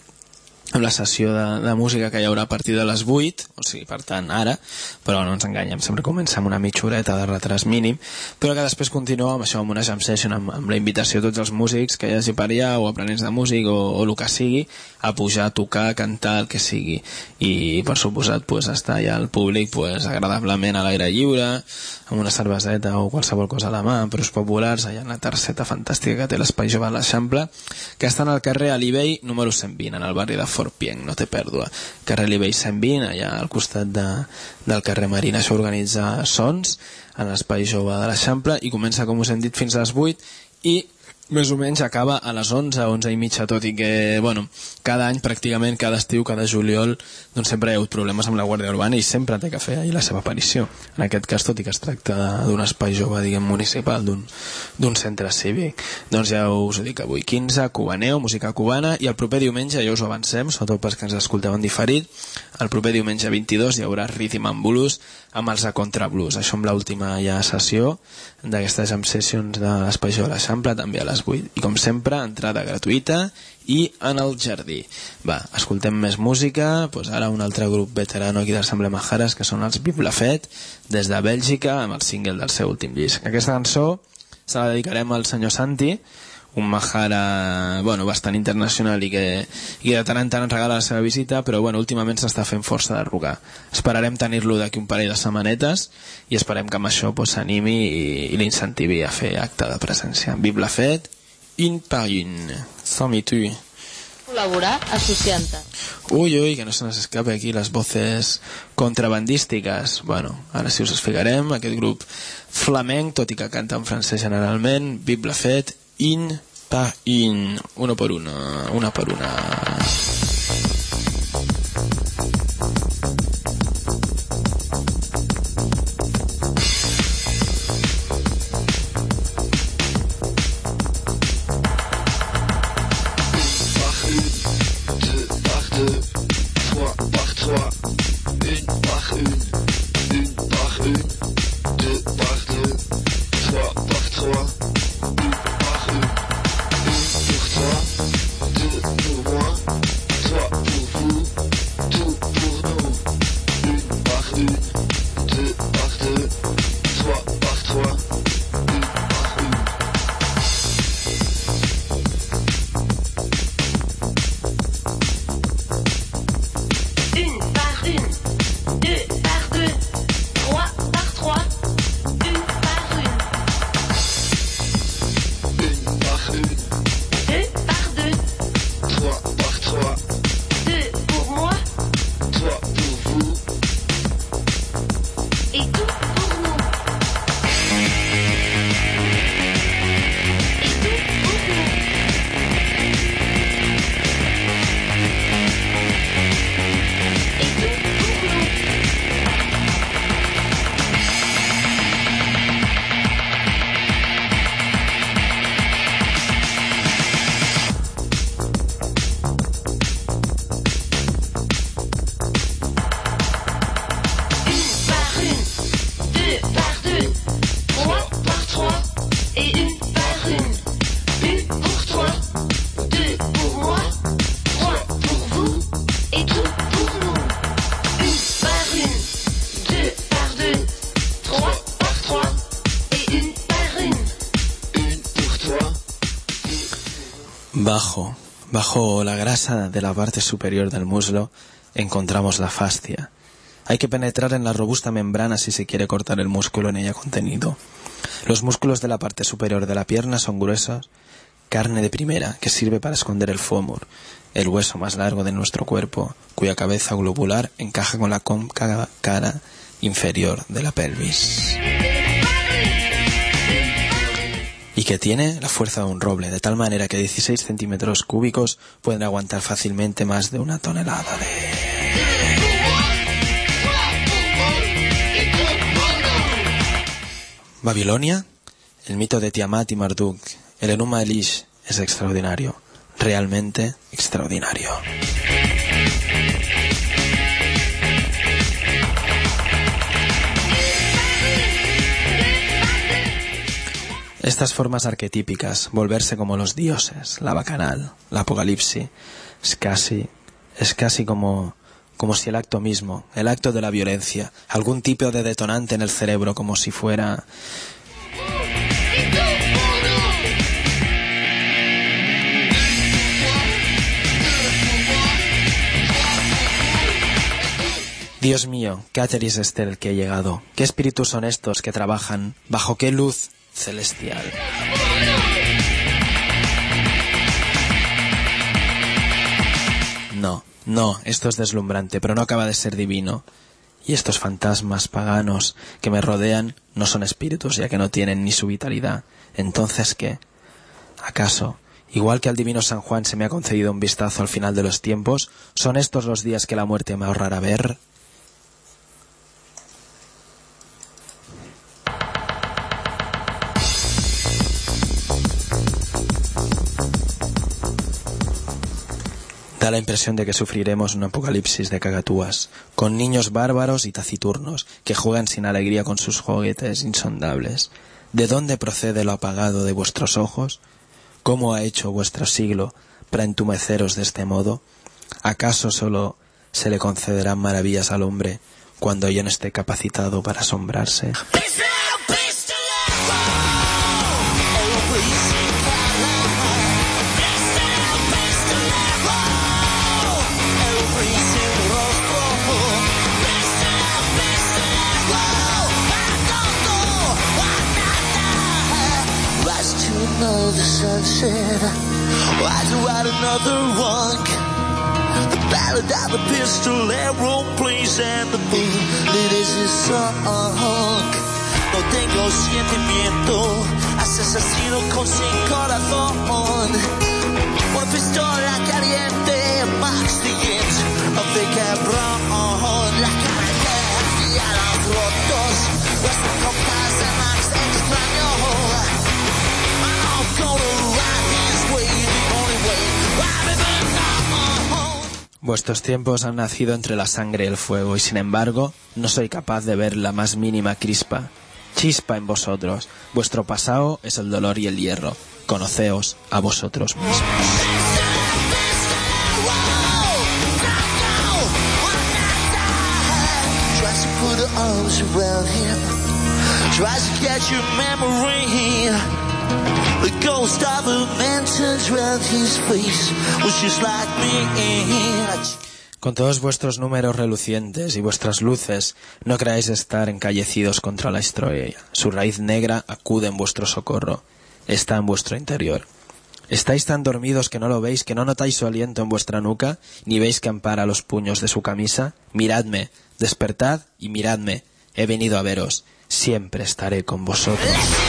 amb la sessió de, de música que hi haurà a partir de les vuit, o sigui, per tant, ara, però no ens enganyem, sempre comença amb una mitja horeta de retras mínim, però que després continua amb això, amb una jam session, amb, amb la invitació a tots els músics que hi hagi per allà, o aprenents de músic, o, o el que sigui, a pujar, a tocar, a cantar, el que sigui. I, per suposat, pues, estar allà el públic pues, agradablement a l'aire lliure, amb una cerveseta o qualsevol cosa a la mà, amb preus populars, allà en la terceta fantàstica que té l'Espai Jove de l'Eixample, que està en el carrer Alibey, número cent vint, en el barri de Forpienc, no té pèrdua. Carrer Alibey cent vint, allà al costat de, del carrer Marina. Això organitza Sons, en l'Espai Jove de l'Eixample, i comença, com us hem dit, fins a les vuit, i més o menys acaba a les onze, onze i mitja, tot i que, bueno, cada any, pràcticament, cada estiu, cada juliol, doncs sempre hi ha hagut problemes amb la Guàrdia Urbana i sempre té que fer ahir la seva aparició. En aquest cas, tot i que es tracta d'un espai jove, diguem, municipal, d'un centre cívic. Doncs ja us ho dic, avui quinze, cubaneo, música cubana, i el proper diumenge, ja us ho avancem, sobretot pels que ens escolteu en diferit, el proper diumenge vint-i-dos hi haurà Rhythm and Blues amb els de Contra Blues. Això amb l'última ja sessió d'aquestes jam sessions de l'Espai Jove de l'Eixample, també a les vuit. I com sempre, entrada gratuïta i en el jardí. Va, escoltem més música, doncs ara un altre grup veterano aquí d'Assemble Majares, que són els Biblafet, des de Bèlgica, amb el single del seu últim disc. Aquesta cançó se la dedicarem al senyor Santi, un Mahara, bueno, bastant internacional i que, i que de tant en tant ens regala la seva visita, però bueno, últimament s'està fent força de rogar. Esperarem tenir-lo d'aquí un parell de setmanetes i esperem que amb això pues, s'animi i, i l'incentivi a fer acte de presència. Biblafet, une par une, sans mi tu. Col·laborar associant-te. Uy, uy, que no se nos escape aquí les voces contrabandístiques. Bueno, ara sí us els ficarem, aquest grup flamenc, tot i que canta en francès generalment, Biblafet, in par in, uno por uno, una por una. Deux par deux. Toi. Deux pour moi. Toi pour vous. Et tout pour nous. Et tout pour nous. Et tout pour nous. Une par une, deux par deux, trois par trois, et une par une. Une pour toi, deux pour moi, trois pour vous, et tout pour nous. Une par une, deux par deux, trois par trois, et une par une. Une pour toi. Bajo, bajo la grasa de la parte superior del muslo encontramos la fascia. Hay que penetrar en la robusta membrana si se quiere cortar el músculo en ella contenido. Los músculos de la parte superior de la pierna son gruesos, carne de primera que sirve para esconder el fémur, el hueso más largo de nuestro cuerpo, cuya cabeza globular encaja con la cóncava cara inferior de la pelvis. Y que tiene la fuerza de un roble, de tal manera que dieciséis centímetros cúbicos pueden aguantar fácilmente más de una tonelada de... Babilonia, el mito de Tiamat y Marduk, el Enuma Elish es extraordinario, realmente extraordinario. Estas formas arquetípicas, volverse como los dioses, la bacanal, la apocalipsis, es casi, es casi como, como si el acto mismo, el acto de la violencia, algún tipo de detonante en el cerebro, como si fuera... Dios mío, qué ateris este el que he llegado, qué espíritus son estos que trabajan, bajo qué luz celestial. No, no, esto es deslumbrante, pero no acaba de ser divino. Y estos fantasmas paganos que me rodean no son espíritus, ya que no tienen ni su vitalidad. Entonces, ¿qué? ¿Acaso, igual que al divino San Juan se me ha concedido un vistazo al final de los tiempos, son estos los días que la muerte me ahorrará ver? Da la impresión de que sufriremos un apocalipsis de cagatúas, con niños bárbaros y taciturnos que juegan sin alegría con sus juguetes insondables. ¿De dónde procede lo apagado de vuestros ojos? ¿Cómo ha hecho vuestro siglo para entumeceros de este modo? ¿Acaso solo se le concederán maravillas al hombre cuando yo no esté capacitado para asombrarse? Another sunset, why do I another one? The ballad of the pistol aeroplanes and the bullet is his song. No tengo sentimiento, asesino con sin corazón. Una pistola caliente, Max the end of the cabrón. La camarera y a los rotos, nuestro compás de Max extraño. Vuestros tiempos han nacido entre la sangre y el fuego, y sin embargo no soy capaz de ver la más mínima crispa, chispa en vosotros. Vuestro pasado es el dolor y el hierro. Conoceos a vosotros mismos. The ghost of a man turns round his face was just like me. Con todos vuestros números relucientes y vuestras luces, no creáis estar encallecidos contra la historia. Su raíz negra acude en vuestro socorro. Está en vuestro interior. Estáis tan dormidos que no lo veis, que no notáis su aliento en vuestra nuca, ni veis que ampara los puños de su camisa. Miradme, despertad y miradme. He venido a veros. Siempre estaré con vosotros.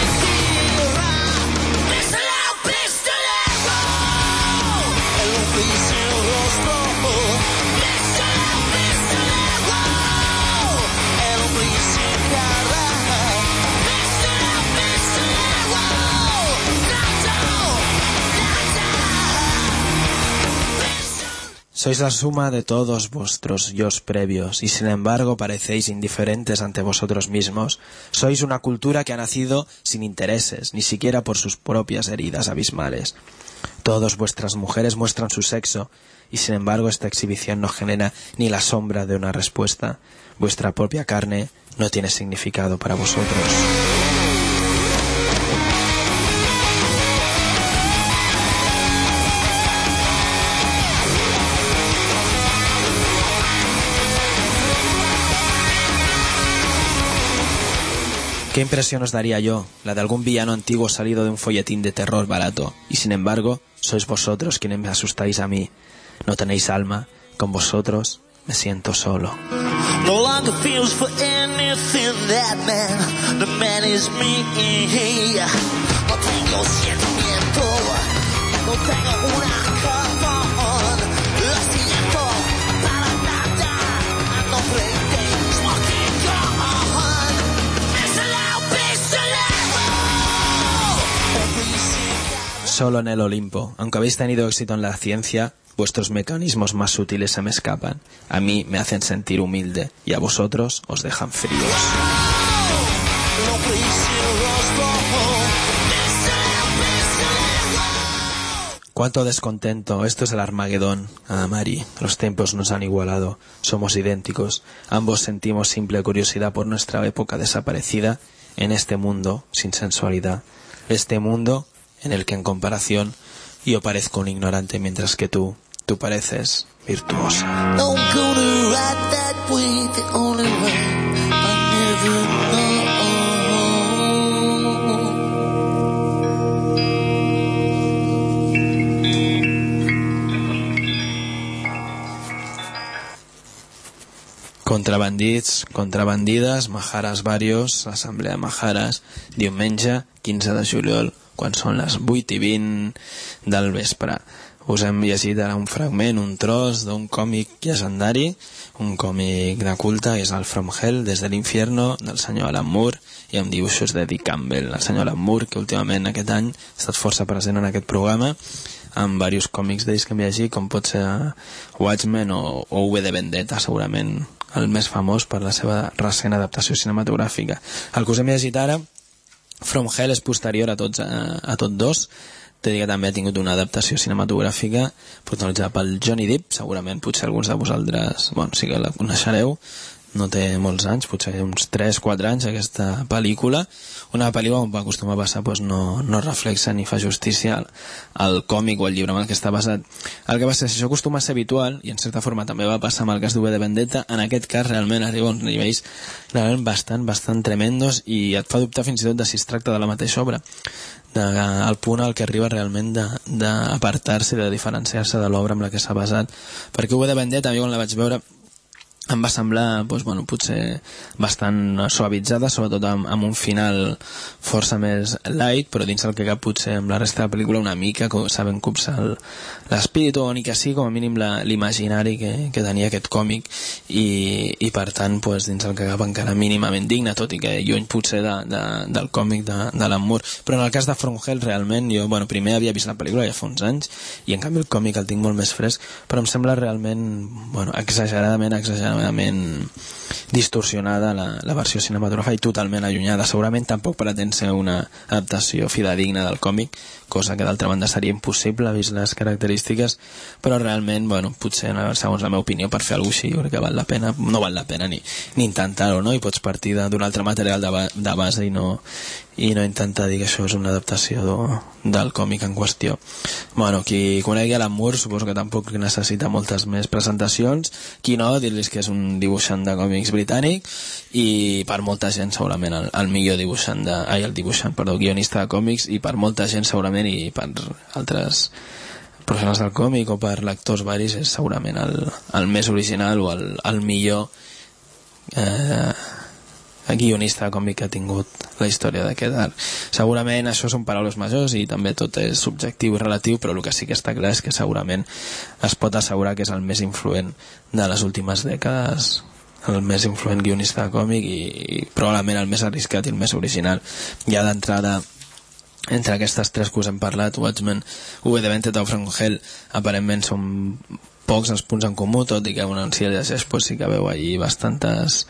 Sois la suma de todos vuestros yos previos y sin embargo parecéis indiferentes ante vosotros mismos. Sois una cultura que ha nacido sin intereses, ni siquiera por sus propias heridas abismales. Todas vuestras mujeres muestran su sexo y sin embargo esta exhibición no genera ni la sombra de una respuesta. Vuestra propia carne no tiene significado para vosotros. ¿Qué impresión os daría yo? La de algún villano antiguo salido de un folletín de terror barato. Y sin embargo, sois vosotros quienes me asustáis a mí. No tenéis alma. Con vosotros me siento solo. No longer feels for anything that man. The man is me. No tengo sentimiento. No tengo una razón. Lo siento para nada. No pretendo smoking gun. Solo en el Olimpo. Aunque habéis tenido éxito en la ciencia, vuestros mecanismos más sutiles se me escapan. A mí me hacen sentir humilde y a vosotros os dejan fríos. Cuánto descontento. Esto es el Armagedón. Ah, Mari, los tiempos nos han igualado. Somos idénticos. Ambos sentimos simple curiosidad por nuestra época desaparecida en este mundo sin sensualidad. Este mundo en el que en comparación yo parezco un ignorante mientras que tú, tú pareces virtuosa. No gonna ride that way, the only way I never know. Contrabandits, contrabandides, Majares varios, assemblea Majares, diumenge quinze de juliol, quan són les vuit i vint del vespre. Us hem llegit ara un fragment, un tros d'un còmic llegendari, un còmic de culte, és el From Hell, des de l'infierno, del senyor Alan Moore, i amb dibuixos de Dick Campbell. El senyor Alan Moore, que últimament aquest any ha estat força present en aquest programa, amb diversos còmics d'ells que hem llegit, com pot ser Watchmen o, o V de Vendetta, segurament el més famós per la seva recent adaptació cinematogràfica. El que us hem llegit ara, From Hell, és posterior a tots, a, a tots dos. T'he dit que també ha tingut una adaptació cinematogràfica protagonitzada pel Johnny Depp. Segurament potser alguns de vosaltres, bueno, sí que la coneixereu. No té molts anys, potser uns tres quatre anys, aquesta pel·lícula. Una pel·lícula, com va acostumar a passar, doncs no, no reflexa ni fa justícia al, al còmic o al llibre amb el que està basat. El que va ser, si això acostuma a ser habitual, i en certa forma també va passar amb el cas d'V de Vendetta, en aquest cas realment arriba a uns nivells realment bastant, bastant tremendos, i et fa dubtar fins i tot de si es tracta de la mateixa obra, de, al punt al que arriba realment d'apartar-se i de diferenciar-se de l'obra amb la que s'ha basat. Perquè V de Vendetta, jo quan la vaig veure, em va semblar, doncs, bueno, potser bastant suavitzada, sobretot amb, amb un final força més light, però dins el que cap potser amb la resta de la pel·lícula una mica saben copsar l'espírit, o ni que sí, com a mínim l'imaginari que, que tenia aquest còmic, i, i per tant, doncs, dins el que cap encara mínimament digne, tot i que lluny potser de, de, del còmic de, de l'Amour. Però en el cas de From Hell, realment, jo, bueno, primer havia vist la pel·lícula ja fa uns anys, i en canvi el còmic el tinc molt més fresc, però em sembla realment, bueno, exageradament, exageradament distorsionada la, la versió cinematogràfica i totalment allunyada. Segurament tampoc pretén ser una adaptació fidedigna del còmic, cosa que d'altra banda seria impossible vist les característiques, però realment, bueno, potser segons la meva opinió, per fer alguna cosa així jo crec que val la pena, no val la pena ni, ni intentar-ho, no? I pots partir d'un altre material de, ba de base i no, i no intenta dir que això és una adaptació do, del còmic en qüestió. Bueno, qui conegui Alan Moore suposo que tampoc necessita moltes més presentacions. Qui no, dir-los que és un dibuixant de còmics britànic i per molta gent segurament el, el millor dibuixant de, ai, el dibuixant, perdó, guionista de còmics, i per molta gent segurament, i per altres professionals del còmic o per lectors varis, és segurament el, el més original o el, el millor eh, guionista de còmic que ha tingut la història d'aquest art. Segurament això són paraules majors i també tot és subjectiu i relatiu, però el que sí que està clar és que segurament es pot assegurar que és el més influent de les últimes dècades, el més influent guionista de còmic i, i probablement el més arriscat i el més original. Ja d'entrada, entre aquestes tres que us hem parlat, Watchmen, V de Vendetta o From Hell, aparentment són pocs els punts en comú, tot i que un si el llegeix pues sí que veu allí bastantes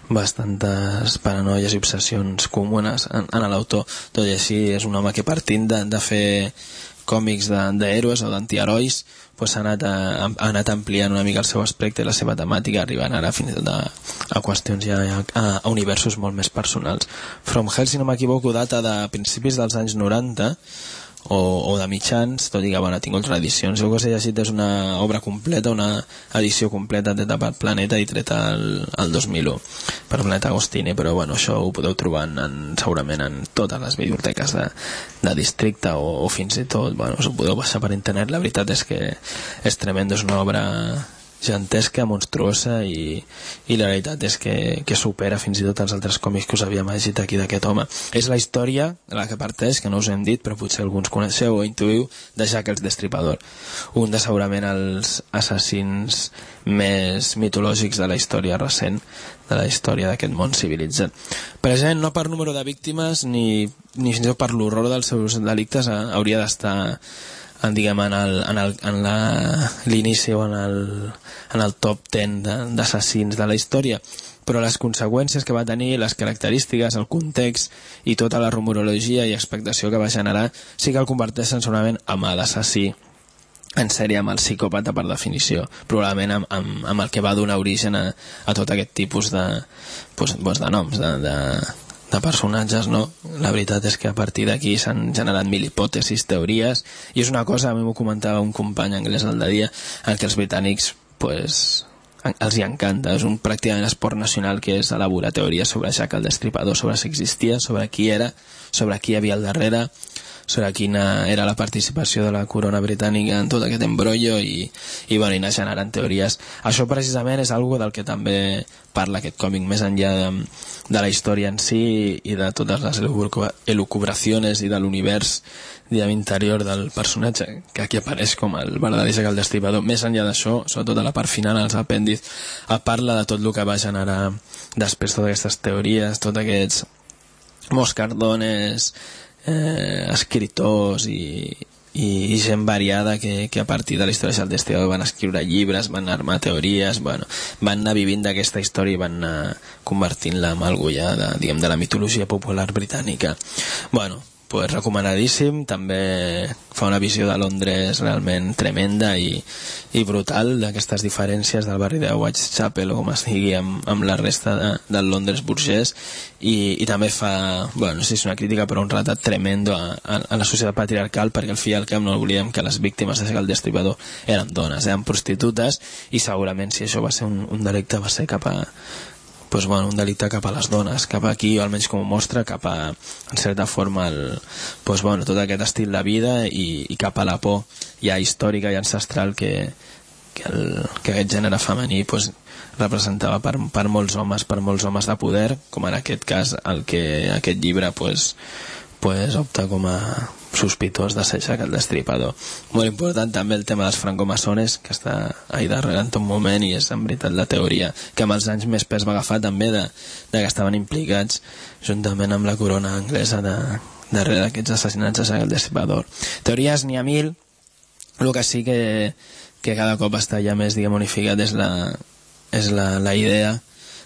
bastantes paranoies i obsessions comunes en, en l'autor. Tot i així és un home que partint de, de fer còmics d'héroes o d'antiherois pues ha, anat a, ha anat ampliant una mica el seu aspecte i la seva temàtica, arribant ara fins i tot a, a qüestions ja a, a universos molt més personals. From Hell, si no m'equivoco, data de principis dels anys noranta o, o de mitjans, tot i que bueno, ha tingut reedicions. El que us he llegit és una obra completa, una edició completa treta per Planeta i treta el, el dos mil u per Planeta Agostini, però bueno, això ho podeu trobar en, segurament en totes les biblioteques de, de districte o, o fins i tot, bueno, us ho podeu baixar per internet. La veritat és que és tremendo, és una obra gigantesca, monstruosa i, i la veritat és que, que supera fins i tot els altres còmics que us havíem llegit aquí d'aquest home. És la història la que parteix, que no us hem dit però potser alguns coneixeu o intuïu, de Jack el Destripador, un de segurament els assassins més mitològics de la història recent, de la història d'aquest món civilitzat. Present no per número de víctimes ni, ni fins i tot per l'horror dels seus delictes, eh, hauria d'estar en, diguem, en, el, en, el, en la, l'inici o en el, en el top ten d'assassins de la història, però les conseqüències que va tenir, les característiques, el context i tota la rumorologia i expectació que va generar sí que el converteixen segurament en l'assassí en sèrie, amb el psicòpata per definició, probablement amb, amb, amb el que va donar origen a, a tot aquest tipus de, pues, pues de noms, de, de, de personatges, no? La veritat és que a partir d'aquí s'han generat mil hipòtesis, teories, i és una cosa, a mi m'ho comentava un company anglès el de dia, en què els britànics pues, els hi encanta, és un pràcticament esport nacional que és elaborar teories sobre Jack el Destripador, sobre si existia, sobre qui era, sobre qui hi havia al darrere, sobre quina era la participació de la corona britànica en tot aquest embrollo i, i, bueno, i anar generant teories. Això precisament és algo del que també parla aquest còmic, més enllà de, de la història en si i de totes les elucubracions i de l'univers interior del personatge que aquí apareix com el verdadero Jack el Destripador. Més enllà d'això, sobretot a la part final, als apèndixs, parla de tot el que va generar després totes aquestes teories, tots aquests moscardones, Eh, escriptors i, i, i gent variada que, que a partir de la història del Destripador van escriure llibres, van armar teories, bueno, van anar vivint d'aquesta història i van anar convertint-la en algo ja de, diguem, de la mitologia popular britànica. Bueno, pues recomanadíssim. També fa una visió de Londres realment tremenda i, i brutal, d'aquestes diferències del barri de Whitechapel o com es digui amb, amb la resta de, del Londres burgès, i, i també fa, bueno, no sé si és una crítica però un retrat tremendo a, a, a la societat patriarcal, perquè al fi i al cap no oblidem que les víctimes de Jack el Destripador eren dones, eren prostitutes, i segurament si això va ser un, un delicte va ser cap a pues, bueno, un delicte cap a les dones, cap aquí, o almenys com ho mostra, cap a, en certa forma, el, pues, bueno, tot aquest estil de vida i, i cap a la por ja històrica i ancestral que, que, el, que aquest gènere femení pues, representava per, per molts homes, per molts homes de poder, com en aquest cas el que aquest llibre pues, pues, opta com a sospitós de ser Jack el Destripador. Molt important també el tema dels francomasones, que està ahí darrere en tot moment, i és en veritat la teoria que amb els anys més pes va agafar també de, de que estaven implicats juntament amb la corona anglesa de, darrere d'aquests assassinats de Jack el Destripador. Teories n'hi ha mil, el que sí que, que cada cop està ja més, diguem, unificat és la, és la, la idea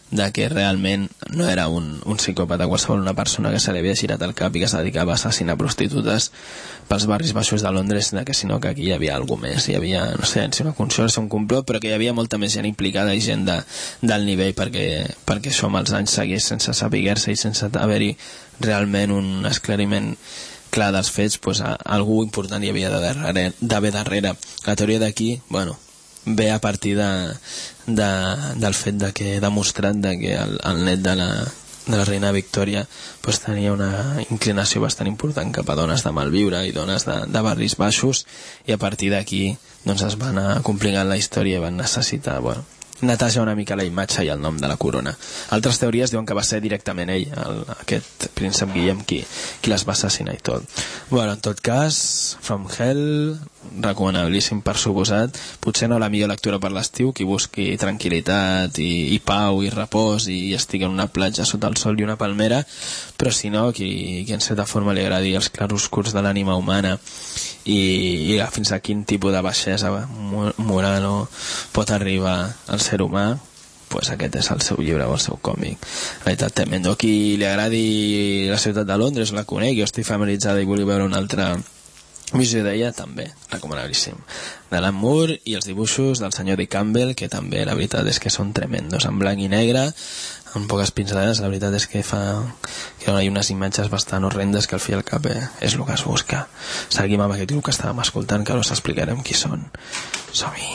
de que realment no era un, un psicòpata qualsevol, una persona que se li havia girat el cap i que es dedicava a assassinar prostitutes pels barris baixos de Londres, de que sinó que aquí hi havia alguna més, hi havia, no sé, si una consorça, un complot, però que hi havia molta més gent implicada i gent de, del nivell perquè, perquè això amb els anys seguís sense saber-se i sense haver-hi realment un esclariment clar dels fets, pues, a, algú important hi havia d'haver darrere, darrere. La teoria d'aquí, bueno, ve a partir de, de, del fet de que he demostrat de que el, el net de la, de la reina Victòria pues, tenia una inclinació bastant important cap a dones de malviure i dones de, de barris baixos, i a partir d'aquí doncs, es va anar complicant la història i van necessitar, bueno, netejar una mica la imatge i el nom de la corona. Altres teories diuen que va ser directament ell, el, aquest príncep Guillem, qui, qui les va assassinar i tot. Bueno, en tot cas, From Hell, recomanabilíssim per suposat. Potser no la millor lectura per l'estiu, qui busqui tranquil·litat i, i pau i repòs i estigui en una platja sota el sol i una palmera, però si no, qui, qui en certa forma li agradi els claroscurs de l'ànima humana i, i fins a quin tipus de baixesa moral o pot arribar al ser humà, pues aquest és el seu llibre o el seu còmic. La veritat, tremendo. Qui li agradi la ciutat de Londres, la conec, jo estic familiaritzada i vulgui veure una altra visió d'ella, també, recomanabilíssim. D'Alan Moore i els dibuixos del senyor D. Campbell, que també la veritat és que són tremendos, en blanc i negre, amb poques pinzellades. La veritat és que fa que hi ha unes imatges bastant horrendes que al fi i al cap eh, és el que es busca. Seguim amb aquest grup que estàvem escoltant, que ara us explicarem qui són. Som-hi!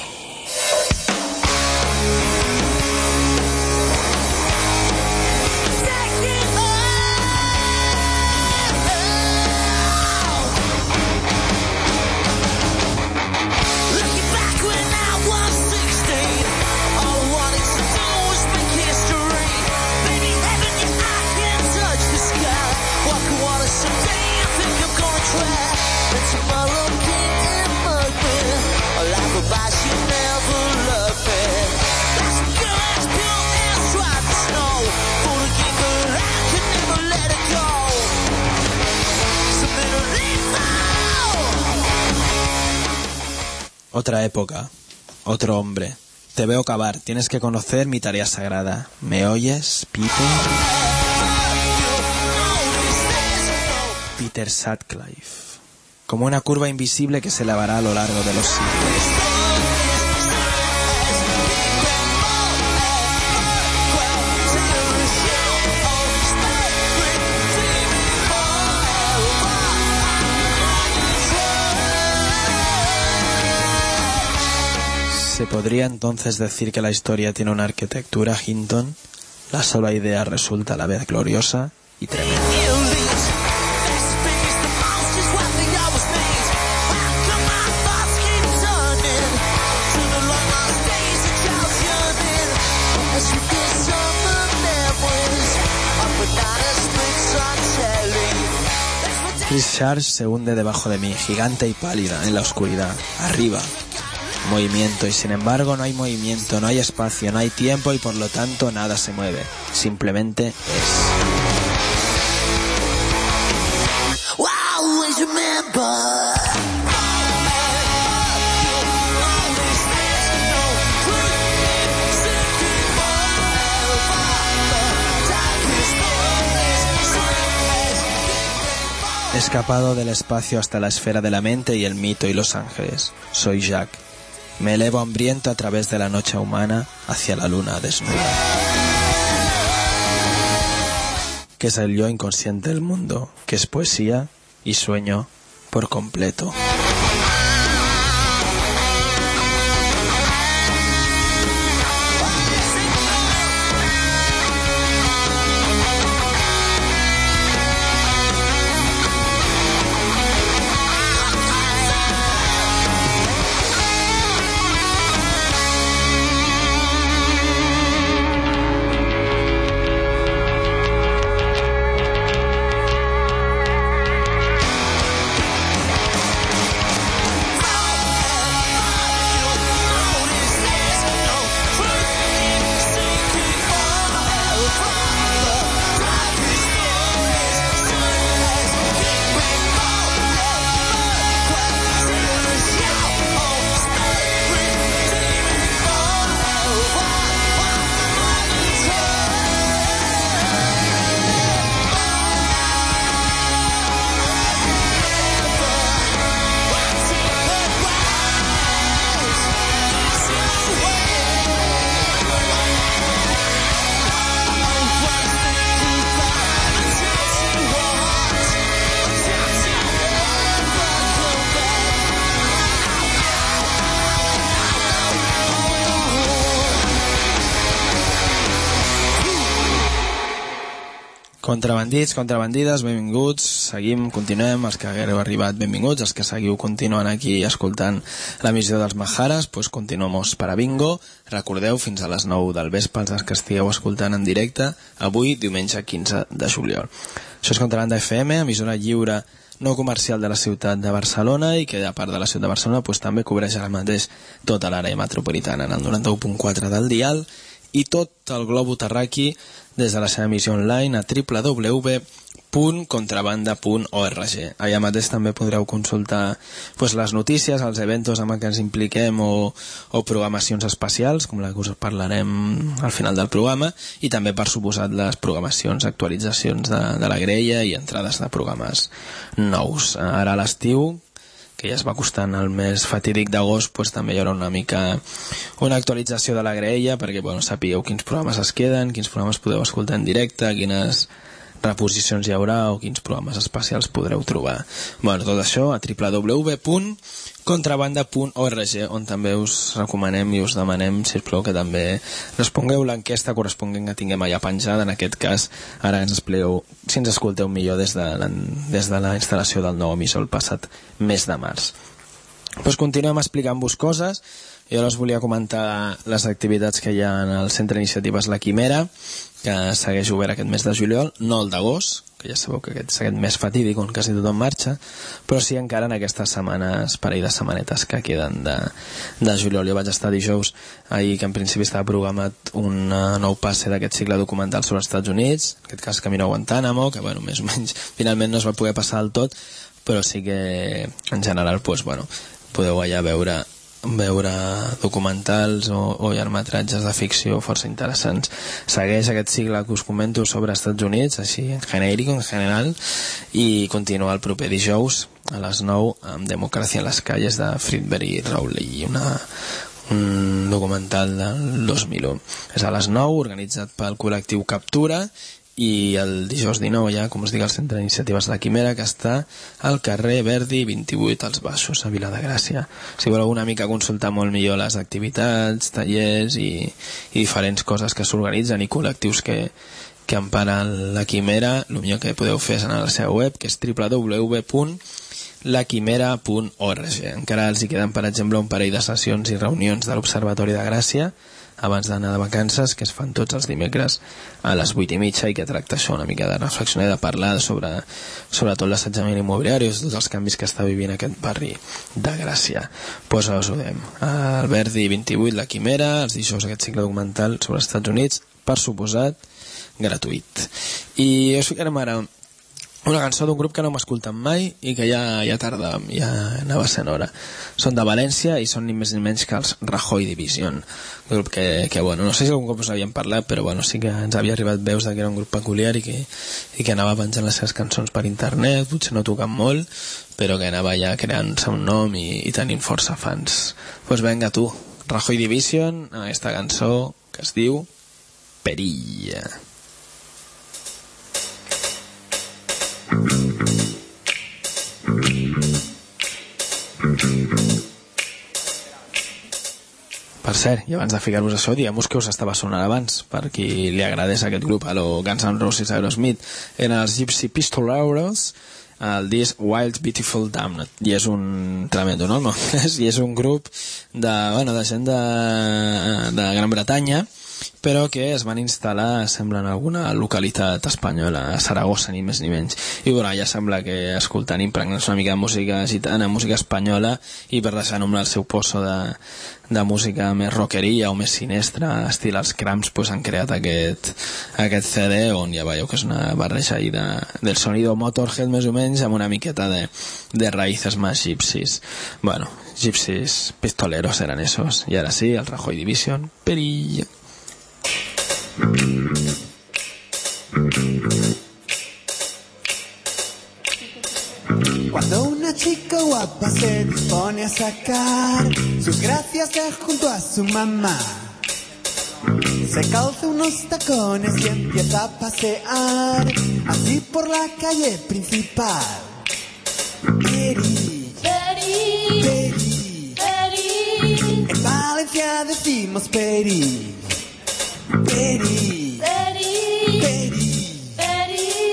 Otra época, otro hombre. Te veo cavar, tienes que conocer mi tarea sagrada. ¿Me oyes, Peter? Peter Sutcliffe. Como una curva invisible que se elevará a lo largo de los siglos. ¿Se podría entonces decir que la historia tiene una arquitectura, Hinton? La sola idea resulta a la vez gloriosa y tremenda. Chris Charles se hunde debajo de mí, gigante y pálida, en la oscuridad. Arriba. Movimiento, y sin embargo no hay movimiento, no hay espacio, no hay tiempo y por lo tanto nada se mueve. Simplemente es. He escapado del espacio hasta la esfera de la mente y el mito y los ángeles. Soy Jack. Me elevo hambriento a través de la noche humana hacia la luna desnuda. Que es el yo inconsciente del mundo, que es poesía y sueño por completo. Contrabandits, contrabandides, benvinguts, seguim, continuem, els que hagueu arribat, benvinguts, els que seguiu continuant aquí escoltant l'emissió dels Majares, doncs continuem per a Bingo. Recordeu, fins a les nou del vespre, els que estigueu escoltant en directe, avui, diumenge quinze de juliol. Això és Contrabanda F M, emissora lliure no comercial de la ciutat de Barcelona, i que a part de la ciutat de Barcelona doncs, també cobreix ara mateix tota l'àrea metropolitana en el noranta-u punt quatre del dial, i tot el globo terraqui des de la seva emissió online a w w w punt contrabanda punt org. Allà mateix també podreu consultar pues, les notícies, els eventos amb què ens impliquem o, o programacions especials, com la que us parlarem al final del programa, i també, per suposat, les programacions, actualitzacions de, de la grella i entrades de programes nous. Ara a l'estiu, que ja es va costant el mes fatídic d'agost, pues, també hi haurà una mica una actualització de la graella perquè bueno, sapigueu quins programes es queden, quins programes podeu escoltar en directe, quines reposicions hi haurà o quins programes especials podreu trobar. Bueno, tot això a w w w punt contrabanda punt org, on també us recomanem i us demanem, sisplau, que també respongueu l'enquesta corresponent que tinguem allà penjada. En aquest cas, ara ens expliqueu si ens escolteu millor des de la, des de la instal·lació del nou emissor el passat mes de març. Pues continuem explicant-vos coses. Jo us volia comentar les activitats que hi ha en el Centre d'Iniciatives La Quimera, que segueix obert aquest mes de juliol, no el d'agost, que ja sabeu que aquest és aquest mes fatídic on quasi tothom marxa, però sí encara en aquestes setmanes, parell de setmanetes que queden de, de juliol. Jo vaig estar dijous ahir, que en principi estava programat un nou passe d'aquest cicle documental sobre els Estats Units, en aquest cas Camino a Guantánamo, que bueno, més o menys finalment no es va poder passar del tot, però sí que en general pues, bueno, podeu allà veure veure documentals o, o llargmetratges de ficció força interessants. Segueix aquest cicle que us comento sobre els Estats Units, així en genèric, en general, i continua el proper dijous a les nou amb Democràcia en les calles de Fredbery Rowley, una, un documental del dos mil u. És a les nou, organitzat pel col·lectiu Captura, i el dijous dinou ja, com us dic, al Centre d'Iniciatives de La Quimera, que està al carrer Verdi vint-i-vuit als Baixos, a Viladegràcia. Si voleu una mica consultar molt millor les activitats, tallers i, i diferents coses que s'organitzen i col·lectius que, que emparen La Quimera, el millor que podeu fer és anar a la seva web, que és w w w punt la quimera punt org. Encara els hi queden, per exemple, un parell de sessions i reunions de l'Observatori de Gràcia abans d'anar de vacances, que es fan tots els dimecres a les vuit i mitja, i que tracta això una mica de reflexionar i de parlar sobre, sobretot l'assetjament immobiliari i tots els canvis que està vivint aquest barri de Gràcia. Pues us ho dèiem, al Verdi vint-i-vuit, La Quimera, els dijous aquest cicle documental sobre els Estats Units, per suposat, gratuït. I us ficarem ara una cançó d'un grup que no m'escolten mai i que ja, ja tardàvem, ja anava sent hora. Són de València i són ni més ni menys que els Rajoy Division, un grup que, que bueno, no sé si algun cop us havíem parlat, però bueno, sí que ens havia arribat veus que era un grup peculiar i que, i que anava penjant les seves cançons per internet, potser no tocant molt, però que anava ja creant-se un nom i, i tenint força fans. Doncs pues venga tu, Rajoy Division, aquesta cançó que es diu Perilla. Per cert, i abans de ficar-vos això, diguem-vos que us estava sonant abans, per qui li agradés aquest grup a lo Guns N' Roses, Aerosmith, eren els Gypsy Pistoleros, el disc Wild Beautiful Damned, i és un tremendo nom, no? I és un grup de, bueno, de gent de, de Gran Bretanya, però que es van instal·lar, sembla, en alguna localitat espanyola, a Saragossa, ni més ni menys. I bueno, ja sembla que escoltant impregnant una mica de música gitana, música espanyola, i per deixar nombrar el seu poso de, de música més rockeria o més sinestra, estil els Cramps, pues, han creat aquest, aquest C D, on ja veieu que és una barreja ahí de, del sonido Motorhead més o menys, amb una miqueta de, de raïces més gypsies. Bueno, gypsies pistoleros eren esos. I ara sí, el Rajoy Division, Perilla. Cuando una chica guapa se dispone a sacar sus gracias de junto a su mamá, se calza unos tacones y empieza a pasear así por la calle principal. Peri, Peri, Peri, Peri, en Valencia decimos Peri. Peri, Peri, Peri, Peri,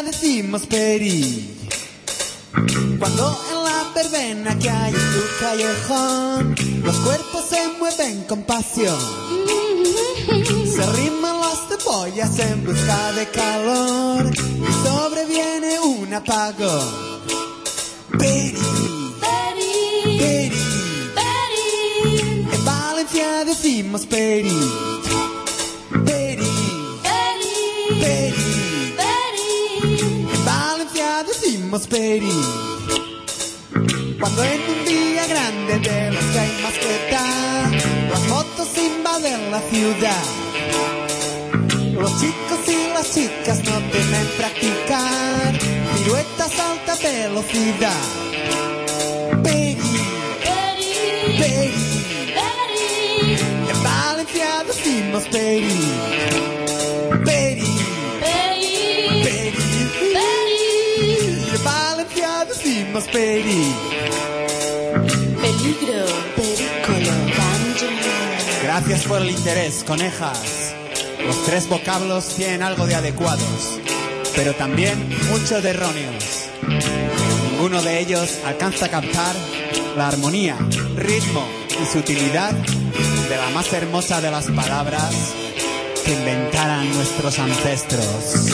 Valencia decimos peri. Cuando en la verbena que hay en tu callejón los cuerpos se mueven con pasión, se riman las cebollas en busca de calor y sobreviene un apagón. Peri, Peri, peri, Peri, en Valencia decimos peri. Peri, Peri, peri, Peri, en Valencia decimos peri. Cuando en un día grande de los que hay más que dar, las motos invaden la ciudad, los chicos y las chicas no temen practicar piruetas a alta velocidad. Peri, Peri, peri, Peri, en Valencia decimos peri. Peri, Peri, peri, Peri, en Valencia decimos peri. Peligro, pericolo, danger. Gracias por el interés, conejas. Los tres vocablos tienen algo de adecuados, pero también mucho de erróneos. Ninguno de ellos alcanza a captar la armonía, ritmo y sutilidad de la más hermosa de las palabras que inventaran nuestros ancestros.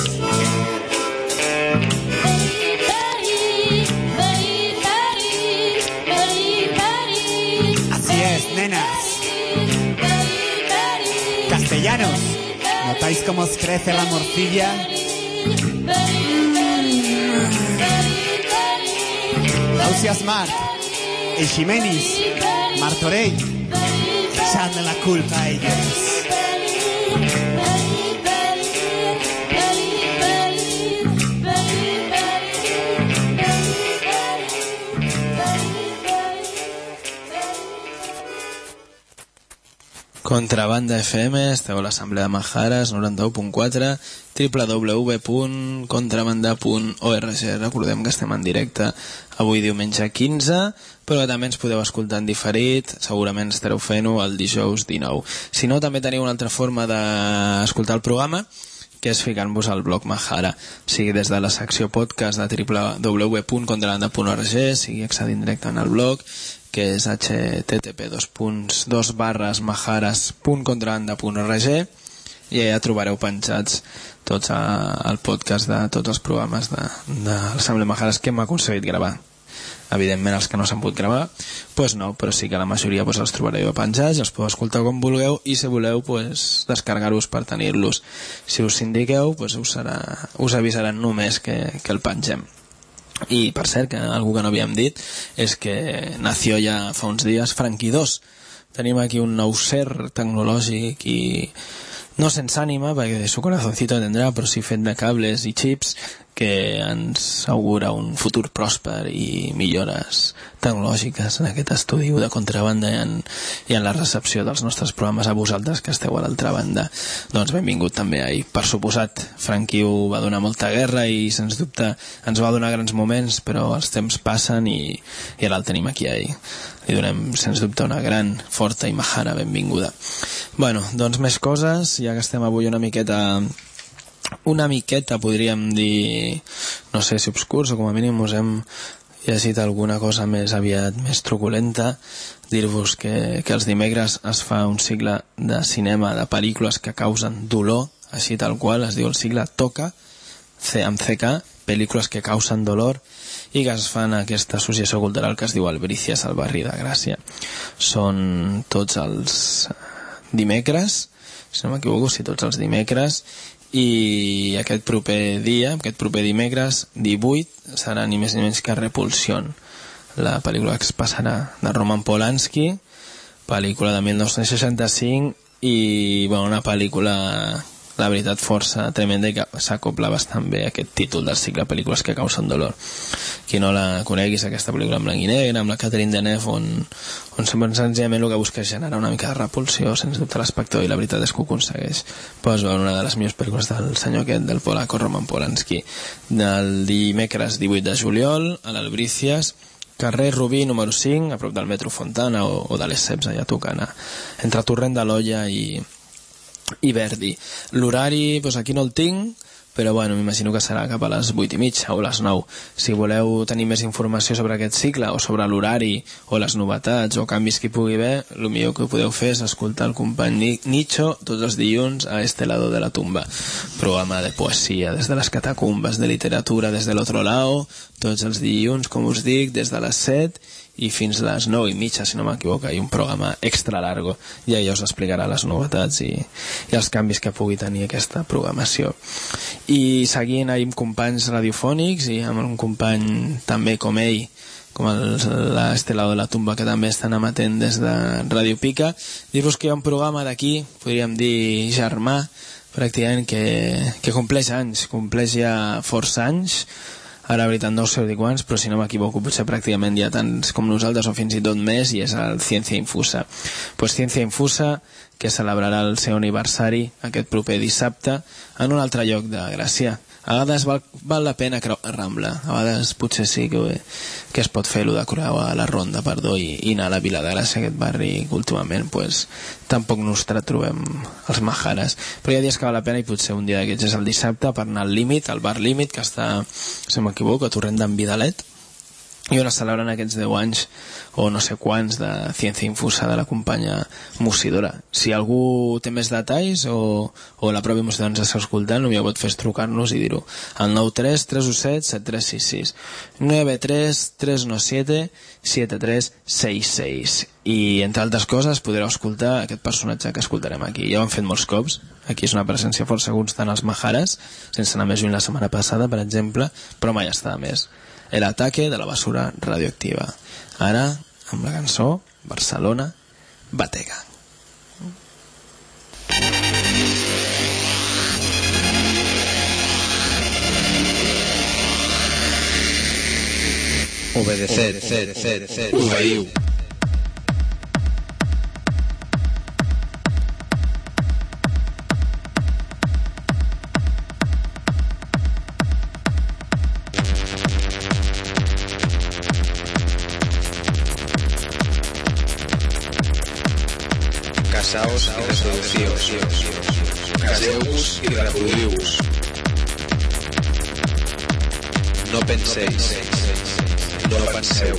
Así es, nenas. Castellanos, ¿notáis cómo os crece la morcilla? Ausias Marc, el Ximenis, Martorell, echadle la culpa a ellos. Contrabanda F M, esteu a l'Assemblea Majares, noranta-u punt quatre, w w w punt contrabanda punt org. Recordem que estem en directe avui diumenge quinze, però també ens podeu escoltar en diferit, segurament estareu fent-ho el dijous dinou. Si no, també teniu una altra forma d'escoltar el programa, que és ficant-vos al blog Majara, sigui des de la secció podcast de w w w punt contrabanda punt org, sigui accedint directament al blog, que és h t t p dos punts dos barres majares punt contrabanda punt org, i ja trobareu penjats tots el podcast de tots els programes de, de l'Assemblea Majares que hem aconseguit gravar. Evidentment els que no s'han pogut gravar pues no, però sí que la majoria pues, els trobareu penjats, els podeu escoltar com vulgueu i si voleu pues, descarregar-los per tenir-los. Si us indiqueu pues, us, serà, us avisaran només que, que el pengem. I per cert, que algú que no havíem dit és que nació ja fa uns dies Frankie dos. Tenim aquí un nou ser tecnològic i no sense ànima, perquè de su corazoncito tendrà, però sí fet de cables i xips, que ens augura un futur pròsper i millores tecnològiques en aquest estudi de contrabanda i en, i en la recepció dels nostres programes a vosaltres que esteu a l'altra banda. Doncs benvingut també ahir. Per suposat, Frankie va donar molta guerra i sens dubte ens va donar grans moments, però els temps passen i, i ara el tenim aquí ahir. Li donem sens dubte una gran, forta i majara benvinguda. Bueno, doncs més coses, ja que estem avui una miqueta una miqueta podríem dir, no sé si obscurs o com a mínim us hem llegit alguna cosa més aviat més truculenta, dir-vos que, que els dimecres es fa un cicle de cinema de pel·lícules que causen dolor, així tal qual es diu el cicle Toca, amb C K, pel·lícules que causen dolor, i que es fan a aquesta associació cultural que es diu Albricias al barri de Gràcia. Són tots els dimecres, si no m'equivoco, sí, tots els dimecres, i aquest proper dia, aquest proper dimecres divuit, serà ni més ni menys que Repulsión, la pel·lícula que es passarà de Roman Polanski, pel·lícula de mil nou-cents seixanta-cinc, i bueno, una pel·lícula, la veritat, força tremenda i que s'acopla bastant bé a aquest títol del cicle pel·lícules que causen dolor. Qui no la coneguis, aquesta pel·lícula en blanc i negre, amb la Catherine Deneuve, on, on senzillament el que busca és generar una mica de repulsió, sens dubte, l'espectador, i la veritat és que ho aconsegueix. Pues, bueno, una de les millors pel·lícules del senyor aquest, del polaco Roman Polanski. Del dimecres divuit de juliol, a l'Albricias, carrer Rubí número cinc, a prop del metro Fontana o, o de les Ceps, allà tocant, entre Torrent de l'Olla i... i Verdi. L'horari, doncs aquí no el tinc, però bueno, m'imagino que serà cap a les vuit i mitja o les nou. Si voleu tenir més informació sobre aquest cicle o sobre l'horari o les novetats o canvis que hi pugui haver, el millor que podeu fer és escoltar el company Nicho tots els dilluns a Este lado de la tumba, programa de poesia des de les catacumbes, de literatura des de l'altre lado, tots els dilluns, com us dic, des de les set i fins a les nou i mitja, si no m'equivoco, hi ha un programa extra largo, i ja us explicarà les novetats i, i els canvis que pugui tenir aquesta programació. I seguint amb companys radiofònics i amb un company també com ell, com l'Este lado de la tumba, que també estan amatent des de Ràdio Pica, dir-vos que hi ha un programa d'aquí, podríem dir germà, pràcticament, que, que compleix anys, compleix ja força anys. Ara, la veritat, no sé dir quants, però si no m'equivoco, potser pràcticament hi ha tants com nosaltres o fins i tot més, i és el Ciencia Infusa. Pues Ciencia Infusa, que celebrarà el seu aniversari aquest proper dissabte en un altre lloc de Gràcia. A vegades val, val la pena creuar Rambla, a vegades potser sí que, que es pot fer-lo de creuar a la Ronda, perdó, i, i anar a la Vila de Gràcia, aquest barri que últimament pues, tampoc nostre trobem els majares. Però hi ha dies que val la pena i potser un dia d'aquests és el dissabte per anar al Límit, al bar Límit, que està, si no m'equivoco, a Torrent d'en Vidalet, i on es celebren aquests deu anys o no sé quants de Ciència Infusa de la companya Mocidora. Si algú té més detalls o, o la pròpia Mocidora ens està escoltant, el millor pot fer és trucar-nos i dir-ho al nou tres tres u set set tres sis sis nueve tres tres uno siete siete tres seis seis, i entre altres coses podreu escoltar aquest personatge que escoltarem aquí. Ja ho han fet molts cops, aquí és una presència força constant als Majares, sense anar més lluny la setmana passada, per exemple, però mai està de més. El ataque de la basura radioactiva. Ara, amb la cançó Barcelona Batega. Obedecer, obedecer, obedecer, obeir. Casaos i reproducíos. Caseu-vos i reproduïu-vos. No penséis. No penseu.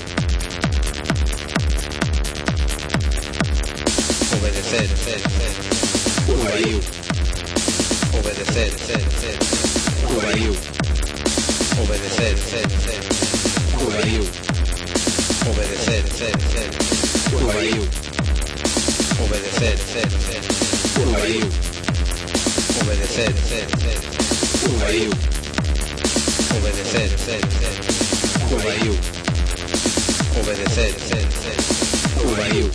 Obedecer. Obeiu. Obedecer. Obeiu. Obedecer. Obeiu. Obedecer. Obeiu. Obedecer, obeiu. Obedecer, obeiu. Obedecer, obeiu. Obedecer, obeiu.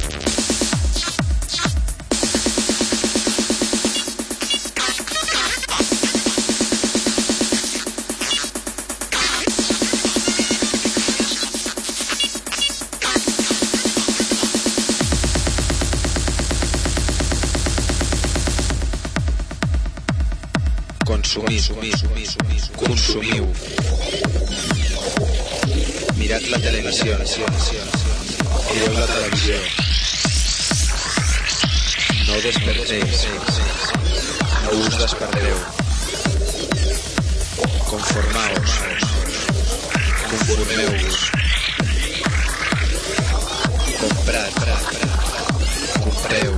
Consumiu, consumiu. Mirad la televisió, mireu la televisió. No despertéis, no us desperteu. Conformaos, conformeu-vos. Comprad, compreu.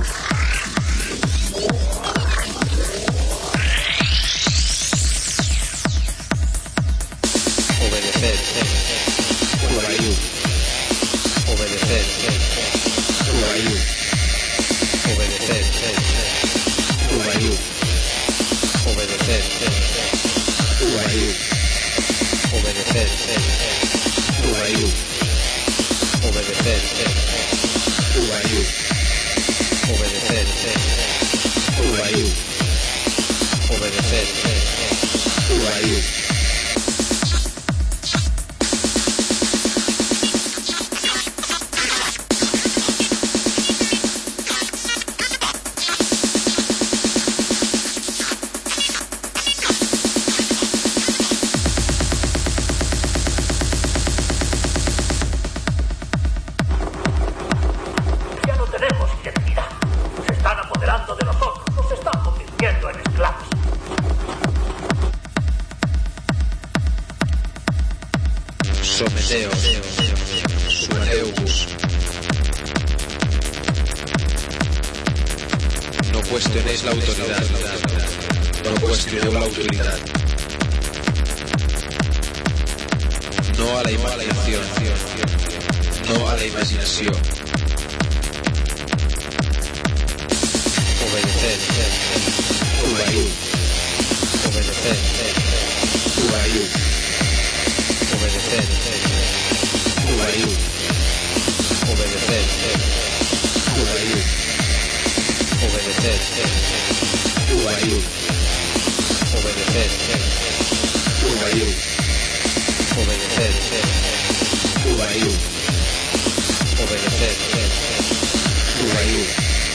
Obeiu. Obedecer. Obeiu. Obedecer. Obeiu. Obedecer. Obeiu. Obedecer. Obeiu. Obedecer. Obeiu. Obedecer. Obeiu. Obedecer. Obeiu. de nosotros, nos están convirtiendo en esclavos. cuestionéis la autoridad. No cuestioneu l'autoritat. No a la imaginació. No a la imaginació. Obedecer. Obeir. Obedecer. Obeir. Obedecer. Obeir. Obedecer. Obeir. Obedecer. Obeir. Obedecer. Obeir. Obedecer. Obeir. Obedecer. Obeir.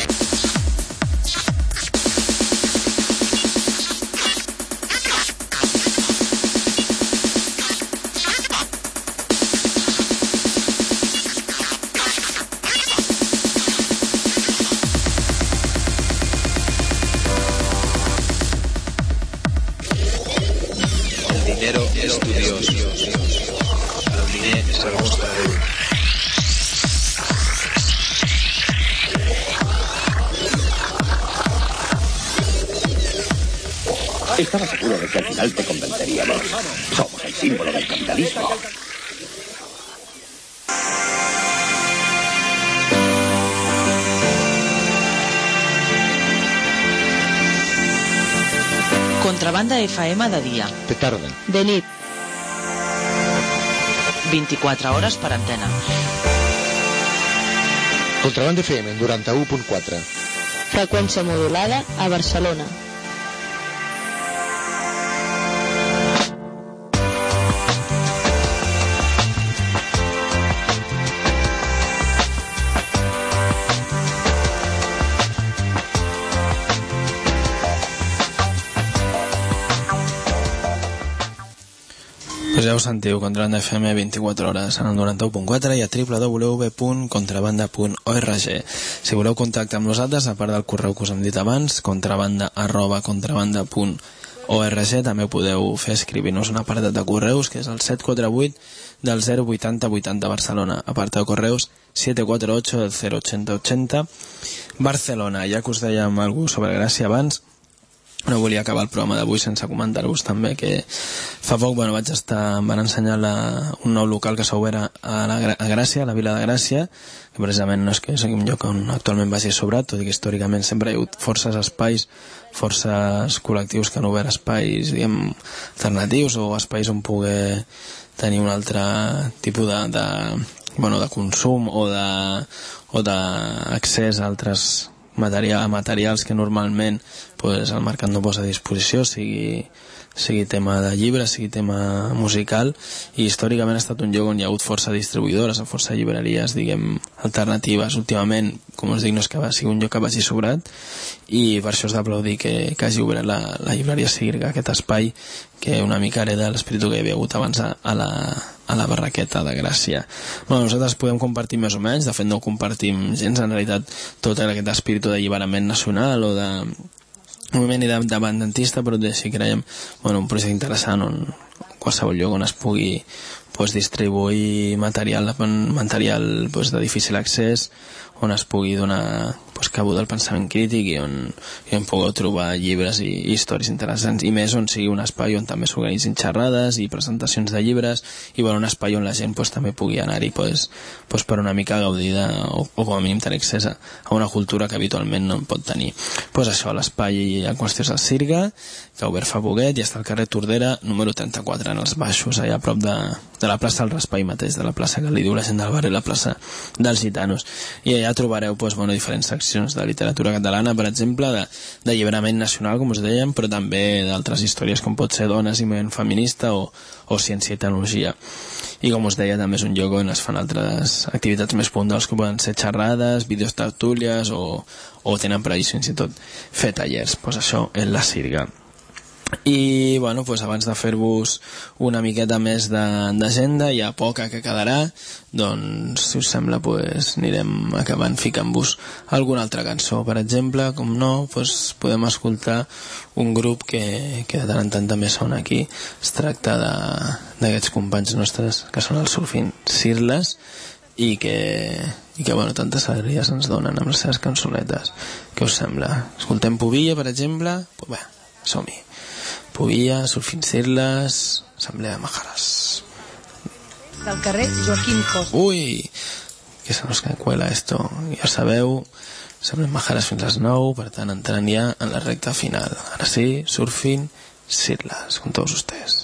És tu Dios. El diner és el vostre Déu. Estaba seguro de que al final te convenceríamos. Somos el símbolo del capitalismo. Contrabanda F M de dia. De tarda. De nit. vint-i-quatre hores per antena. Contrabanda F M en noranta-u punt quatre. Freqüència modulada a Barcelona. Pues ja ho sentiu, Contrabanda F M vint-i-quatre hores en el noranta-u punt quatre i a w w w punt contrabanda punt org. Si voleu contactar amb nosaltres, a part del correu que us hem dit abans, contrabanda arroba contrabanda punt org, també podeu fer escrivir-nos un apartat de correus, que és el set quatre vuit del zero vuitanta vuitanta Barcelona, apartat de correus set quatre ocho del zero ochenta ochenta Barcelona. Ja que us dèiem alguna cosa sobre Gràcia abans, no volia acabar el programa d'avui sense comentar-vos també que fa poc bueno, vaig estar, em van ensenyar la, un nou local que s'ha obert a, la, a Gràcia, a la vila de Gràcia, que precisament no és que sigui un lloc on actualment vagi sobrat, tot i que històricament sempre hi ha hagut forces espais, forces col·lectius que han obert espais, diguem, alternatius o espais on poder tenir un altre tipus de, de, bueno, de consum o de o d'accés a altres material, materials que normalment pues, el mercat no posa a disposició, sigui, sigui tema de llibres, sigui tema musical, i històricament ha estat un lloc on hi ha hagut força distribuïdores, força llibreries, diguem, alternatives. Últimament, com us dic, no és que sigui un lloc que vagi sobrat, i per això és d'aplaudir que, que hagi obert la, la llibreria Sirga, aquest espai que una mica hereda l'espíritu que hi havia hagut abans a, a, la, a la barraqueta de Gràcia. Bueno, nosaltres podem compartir més o menys, de fet no ho compartim gens, en realitat tot aquest espíritu d'alliberament nacional o de moviment independentista, però sí que creiem bueno, un projecte interessant on qualsevol lloc on es pugui pues, distribuir material, material pues, de difícil accés, on es pugui donar pues, cabuda al pensament crític i on, i on pugueu trobar llibres i, i històries interessants, i més on sigui un espai on també s'organitzin xerrades i presentacions de llibres, i bueno, un espai on la gent pues, també pugui anar-hi pues, pues, per una mica gaudida o, o com a mínim tenir accés a, a una cultura que habitualment no en pot tenir. Pues això, l'espai en qüestió és el Sirga, que ha obert fa poquet, i està al carrer Tordera número trenta-quatre, en els baixos, allà a prop de, de la plaça del Raspall mateix, de la plaça que li diu la gent del barri, la plaça dels gitanos, i allà trobareu pues, bueno, diferents seccions de literatura catalana, per exemple, de, de lliberament nacional, com us dèiem, però també d'altres històries com pot ser dones i moviment feminista o, o ciència i tecnologia. I com us deia, també és un lloc on es fan altres activitats més puntuals, que poden ser xerrades, vídeos tertúlies o, o tenen previst fins i tot fer tallers. Pues això és la Sirga. I bueno, pues abans de fer-vos una miqueta més d'agenda, hi ha poca que quedarà, doncs si us sembla pues, anirem acabant ficant-vos alguna altra cançó. Per exemple, com no, pues, podem escoltar un grup que, que de tant en tant també sona aquí. Es tracta d'aquests companys nostres que són el Surfing Sirles, i que, i que bueno, tantes alegries ens donen amb les seves cançonetes. Què us sembla? Escoltem Pubilla, per exemple? Pues bé, som-hi. Pubilla, Surfing Sirles, Assemblea de Majaras. Del carrer Joaquín Costa. Ui, que se nos cuela esto. Ja sabeu, Assemblea de Majaras fins a les nou, per tant entrant ja en la recta final. Ara sí, Surfing Sirles, con todos ustedes.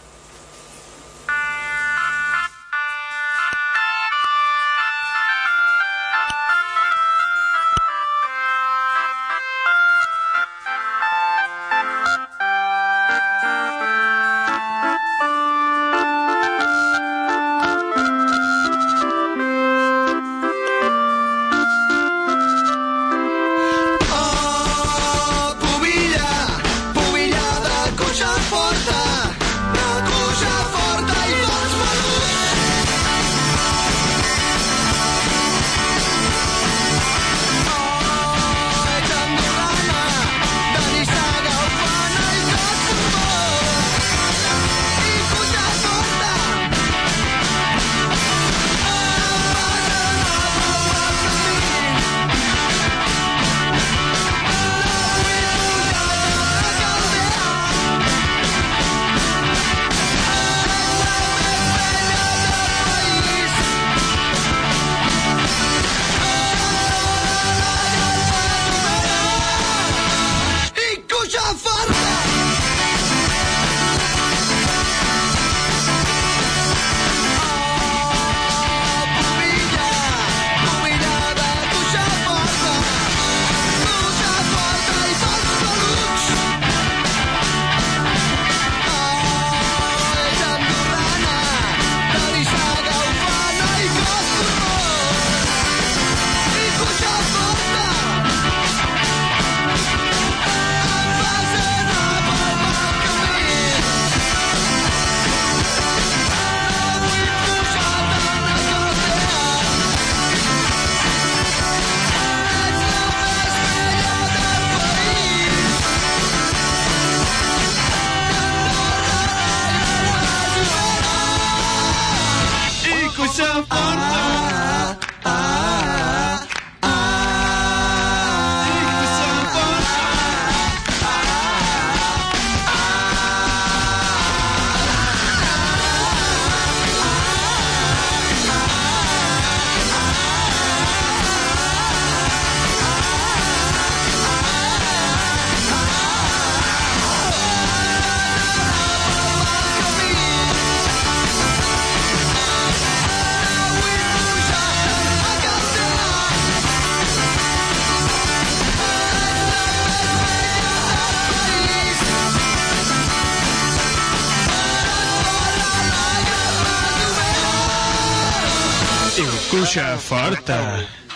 Cuixa forta.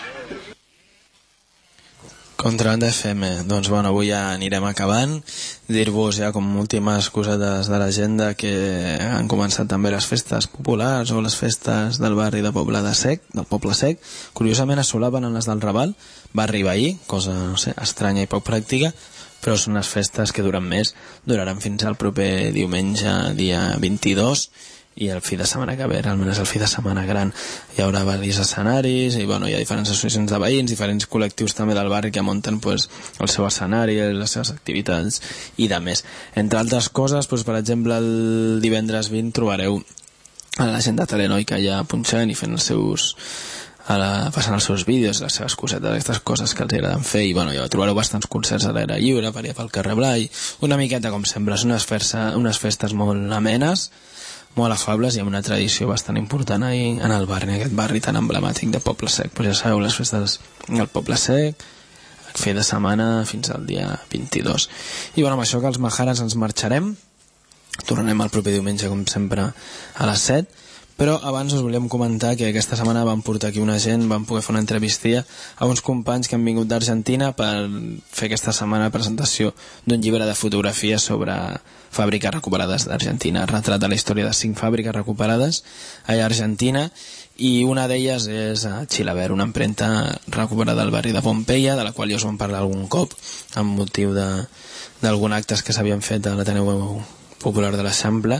Contrabanda F M. Doncs bueno, avui ja anirem acabant. Dir-vos ja com últimes cosetes de l'agenda que han començat també les festes populars o les festes del barri de Poble de Sec, del Poble Sec. Curiosament es solaven en les del Raval. Va arribar ahir, cosa, no sé, estranya i poc pràctica, però són unes festes que duren més. Duraran fins al proper diumenge, dia vint-i-dos, i el fi de setmana que ve, almenys el fi de setmana gran, hi haurà diversos escenaris i bueno, hi ha diferents associacions de veïns, diferents col·lectius també del barri que munten pues, el seu escenari, les seves activitats i de més. Entre altres coses, pues, per exemple el divendres vint trobareu a la gent de Telenoica ja punxant i fent els seus a la, passant els seus vídeos, les seves cosetes, aquestes coses que els agraden fer, i bueno, ja trobareu bastants concerts a l'aire lliure, per allà pel carrer Blai, una miqueta com sempre, són unes, fersa, unes festes molt amenes, molt afables i amb una tradició bastant important ahí en el barri, en aquest barri tan emblemàtic de Poble Sec. Pues ja sabeu, les festes del Poble Sec, el fi de setmana fins al dia vint-i-dos. I bueno, amb això que els Majaras ens marxarem, tornarem el proper diumenge com sempre a les set, però abans us volíem comentar que aquesta setmana vam portar aquí una gent, vam poder fer una entrevistia a uns companys que han vingut d'Argentina per fer aquesta setmana presentació d'un llibre de fotografia sobre fàbriques recuperades d'Argentina. Retrata la història de cinc fàbriques recuperades a Argentina, i una d'elles és a Chilaver, una empremta recuperada al barri de Pompeia, de la qual ja us vam parlar algun cop amb motiu de d'algun actes que s'havien fet a l'Ateneu popular de l'Eixample,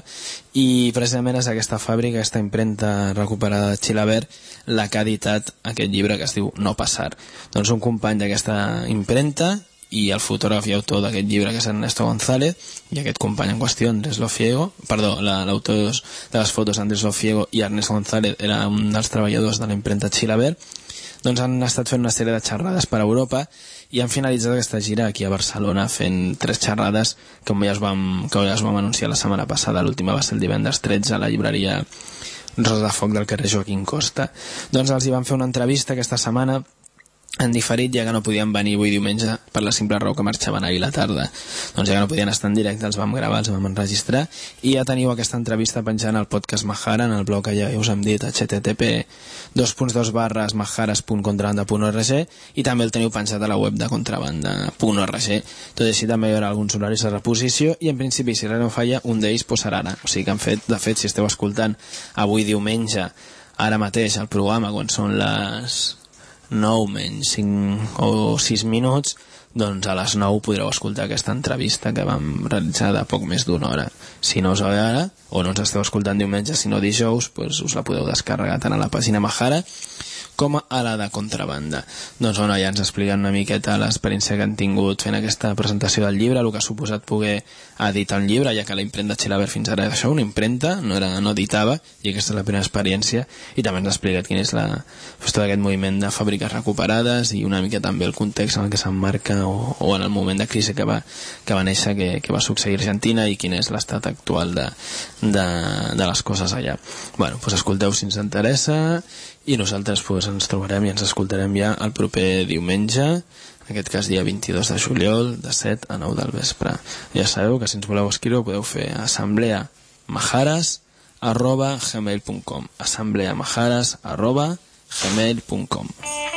i precisament és aquesta fàbrica, aquesta impremta recuperada de Chilavert, la que ha editat aquest llibre que es diu No Passar. Doncs un company d'aquesta impremta i el fotògraf i autor d'aquest llibre, que és Ernesto González, i aquest company en qüestió, Andrés Lofiego, perdó, l'autor de les fotos, Andrés Lofiego, i Ernesto González era un dels treballadors de la impremta Chilavert, doncs han estat fent una sèrie de xerrades per Europa i han finalitzat aquesta gira aquí a Barcelona fent tres xerrades que ja es vam, que ja es vam anunciar la setmana passada. L'última va ser el divendres tretze a la llibreria Rosa de Foc del carrer Joaquín Costa. Doncs els hi van fer una entrevista aquesta setmana en diferit, ja que no podien venir avui diumenge per la simple raó que marxaven ahir la tarda. Doncs ja que no podien estar en directe, els vam gravar, els vam enregistrar, i ja teniu aquesta entrevista penjant al podcast Mahara, en el blog que ja us hem dit, h t t p dos punts dos barres maharas punt contrabanda punt org, i també el teniu penjat a la web de contrabanda punt org. Tot i així també hi haurà alguns horaris de reposició, i en principi, si res no falla, un d'ells posarà ara. O sigui que, en fet, de fet, si esteu escoltant avui diumenge, ara mateix, el programa, quan són les nou menys cinc o sis minuts, doncs a les nou podreu escoltar aquesta entrevista que vam realitzar de poc més d'una hora. Si no us ve ara, o no ens esteu escoltant diumenge, sinó dijous, doncs us la podeu descarregar tant a la pàgina Mahara com a la de Contrabanda. Doncs bueno, ja ens expliquen una miqueta l'experiència que han tingut fent aquesta presentació del llibre, el que ha suposat poder editar un llibre, ja que la impremta Chilavert fins ara era això, una impremta, no, era, no editava, i aquesta és la primera experiència, i també ens ha explicat quin és la, doncs, tot aquest moviment de fàbriques recuperades i una mica també el context en el que s'emmarca o, o en el moment de crisi que va, que va néixer, que, que va succeir a Argentina, i quin és l'estat actual de, de, de les coses allà. Bueno, doncs escolteu si ens interessa, i nosaltres pues, ens trobarem i ens escoltarem ja el proper diumenge, en aquest cas dia vint-i-dos de juliol, de set a nou del vespre. Ja sabeu que si ens voleu escriure podeu fer a assembleamaharas arroba gmail punt com, assembleamaharas arroba gmail punt com.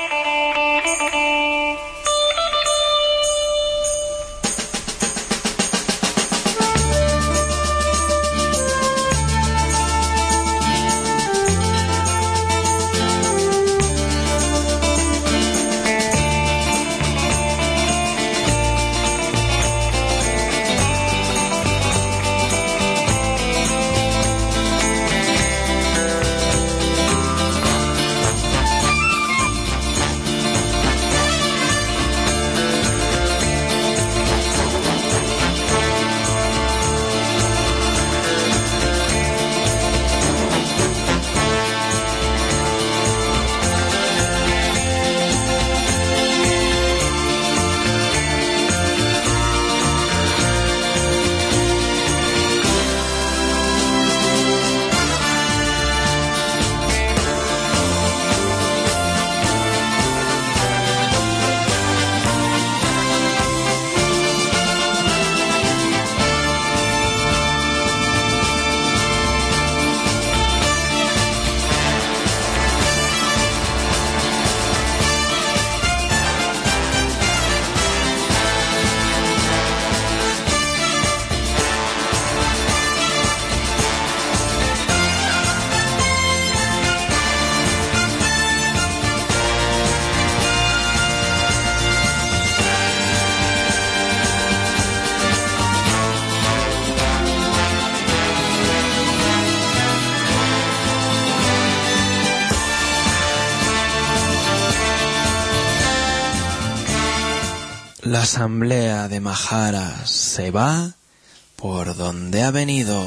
La asamblea de Maharas se va por donde ha venido.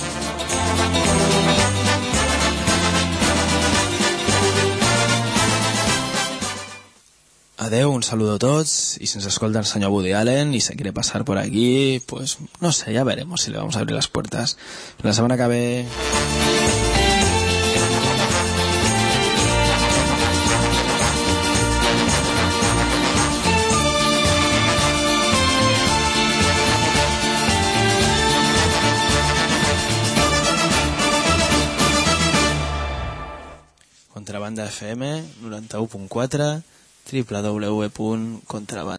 Adeu, un saludo a todos, y si nos escolta el señor Woody Allen y se quiere pasar por aquí, pues no sé, ya veremos si le vamos a abrir las puertas. La semana que ve... Contrabanda F M, noranta u punt quatre, w w w punt contrabanda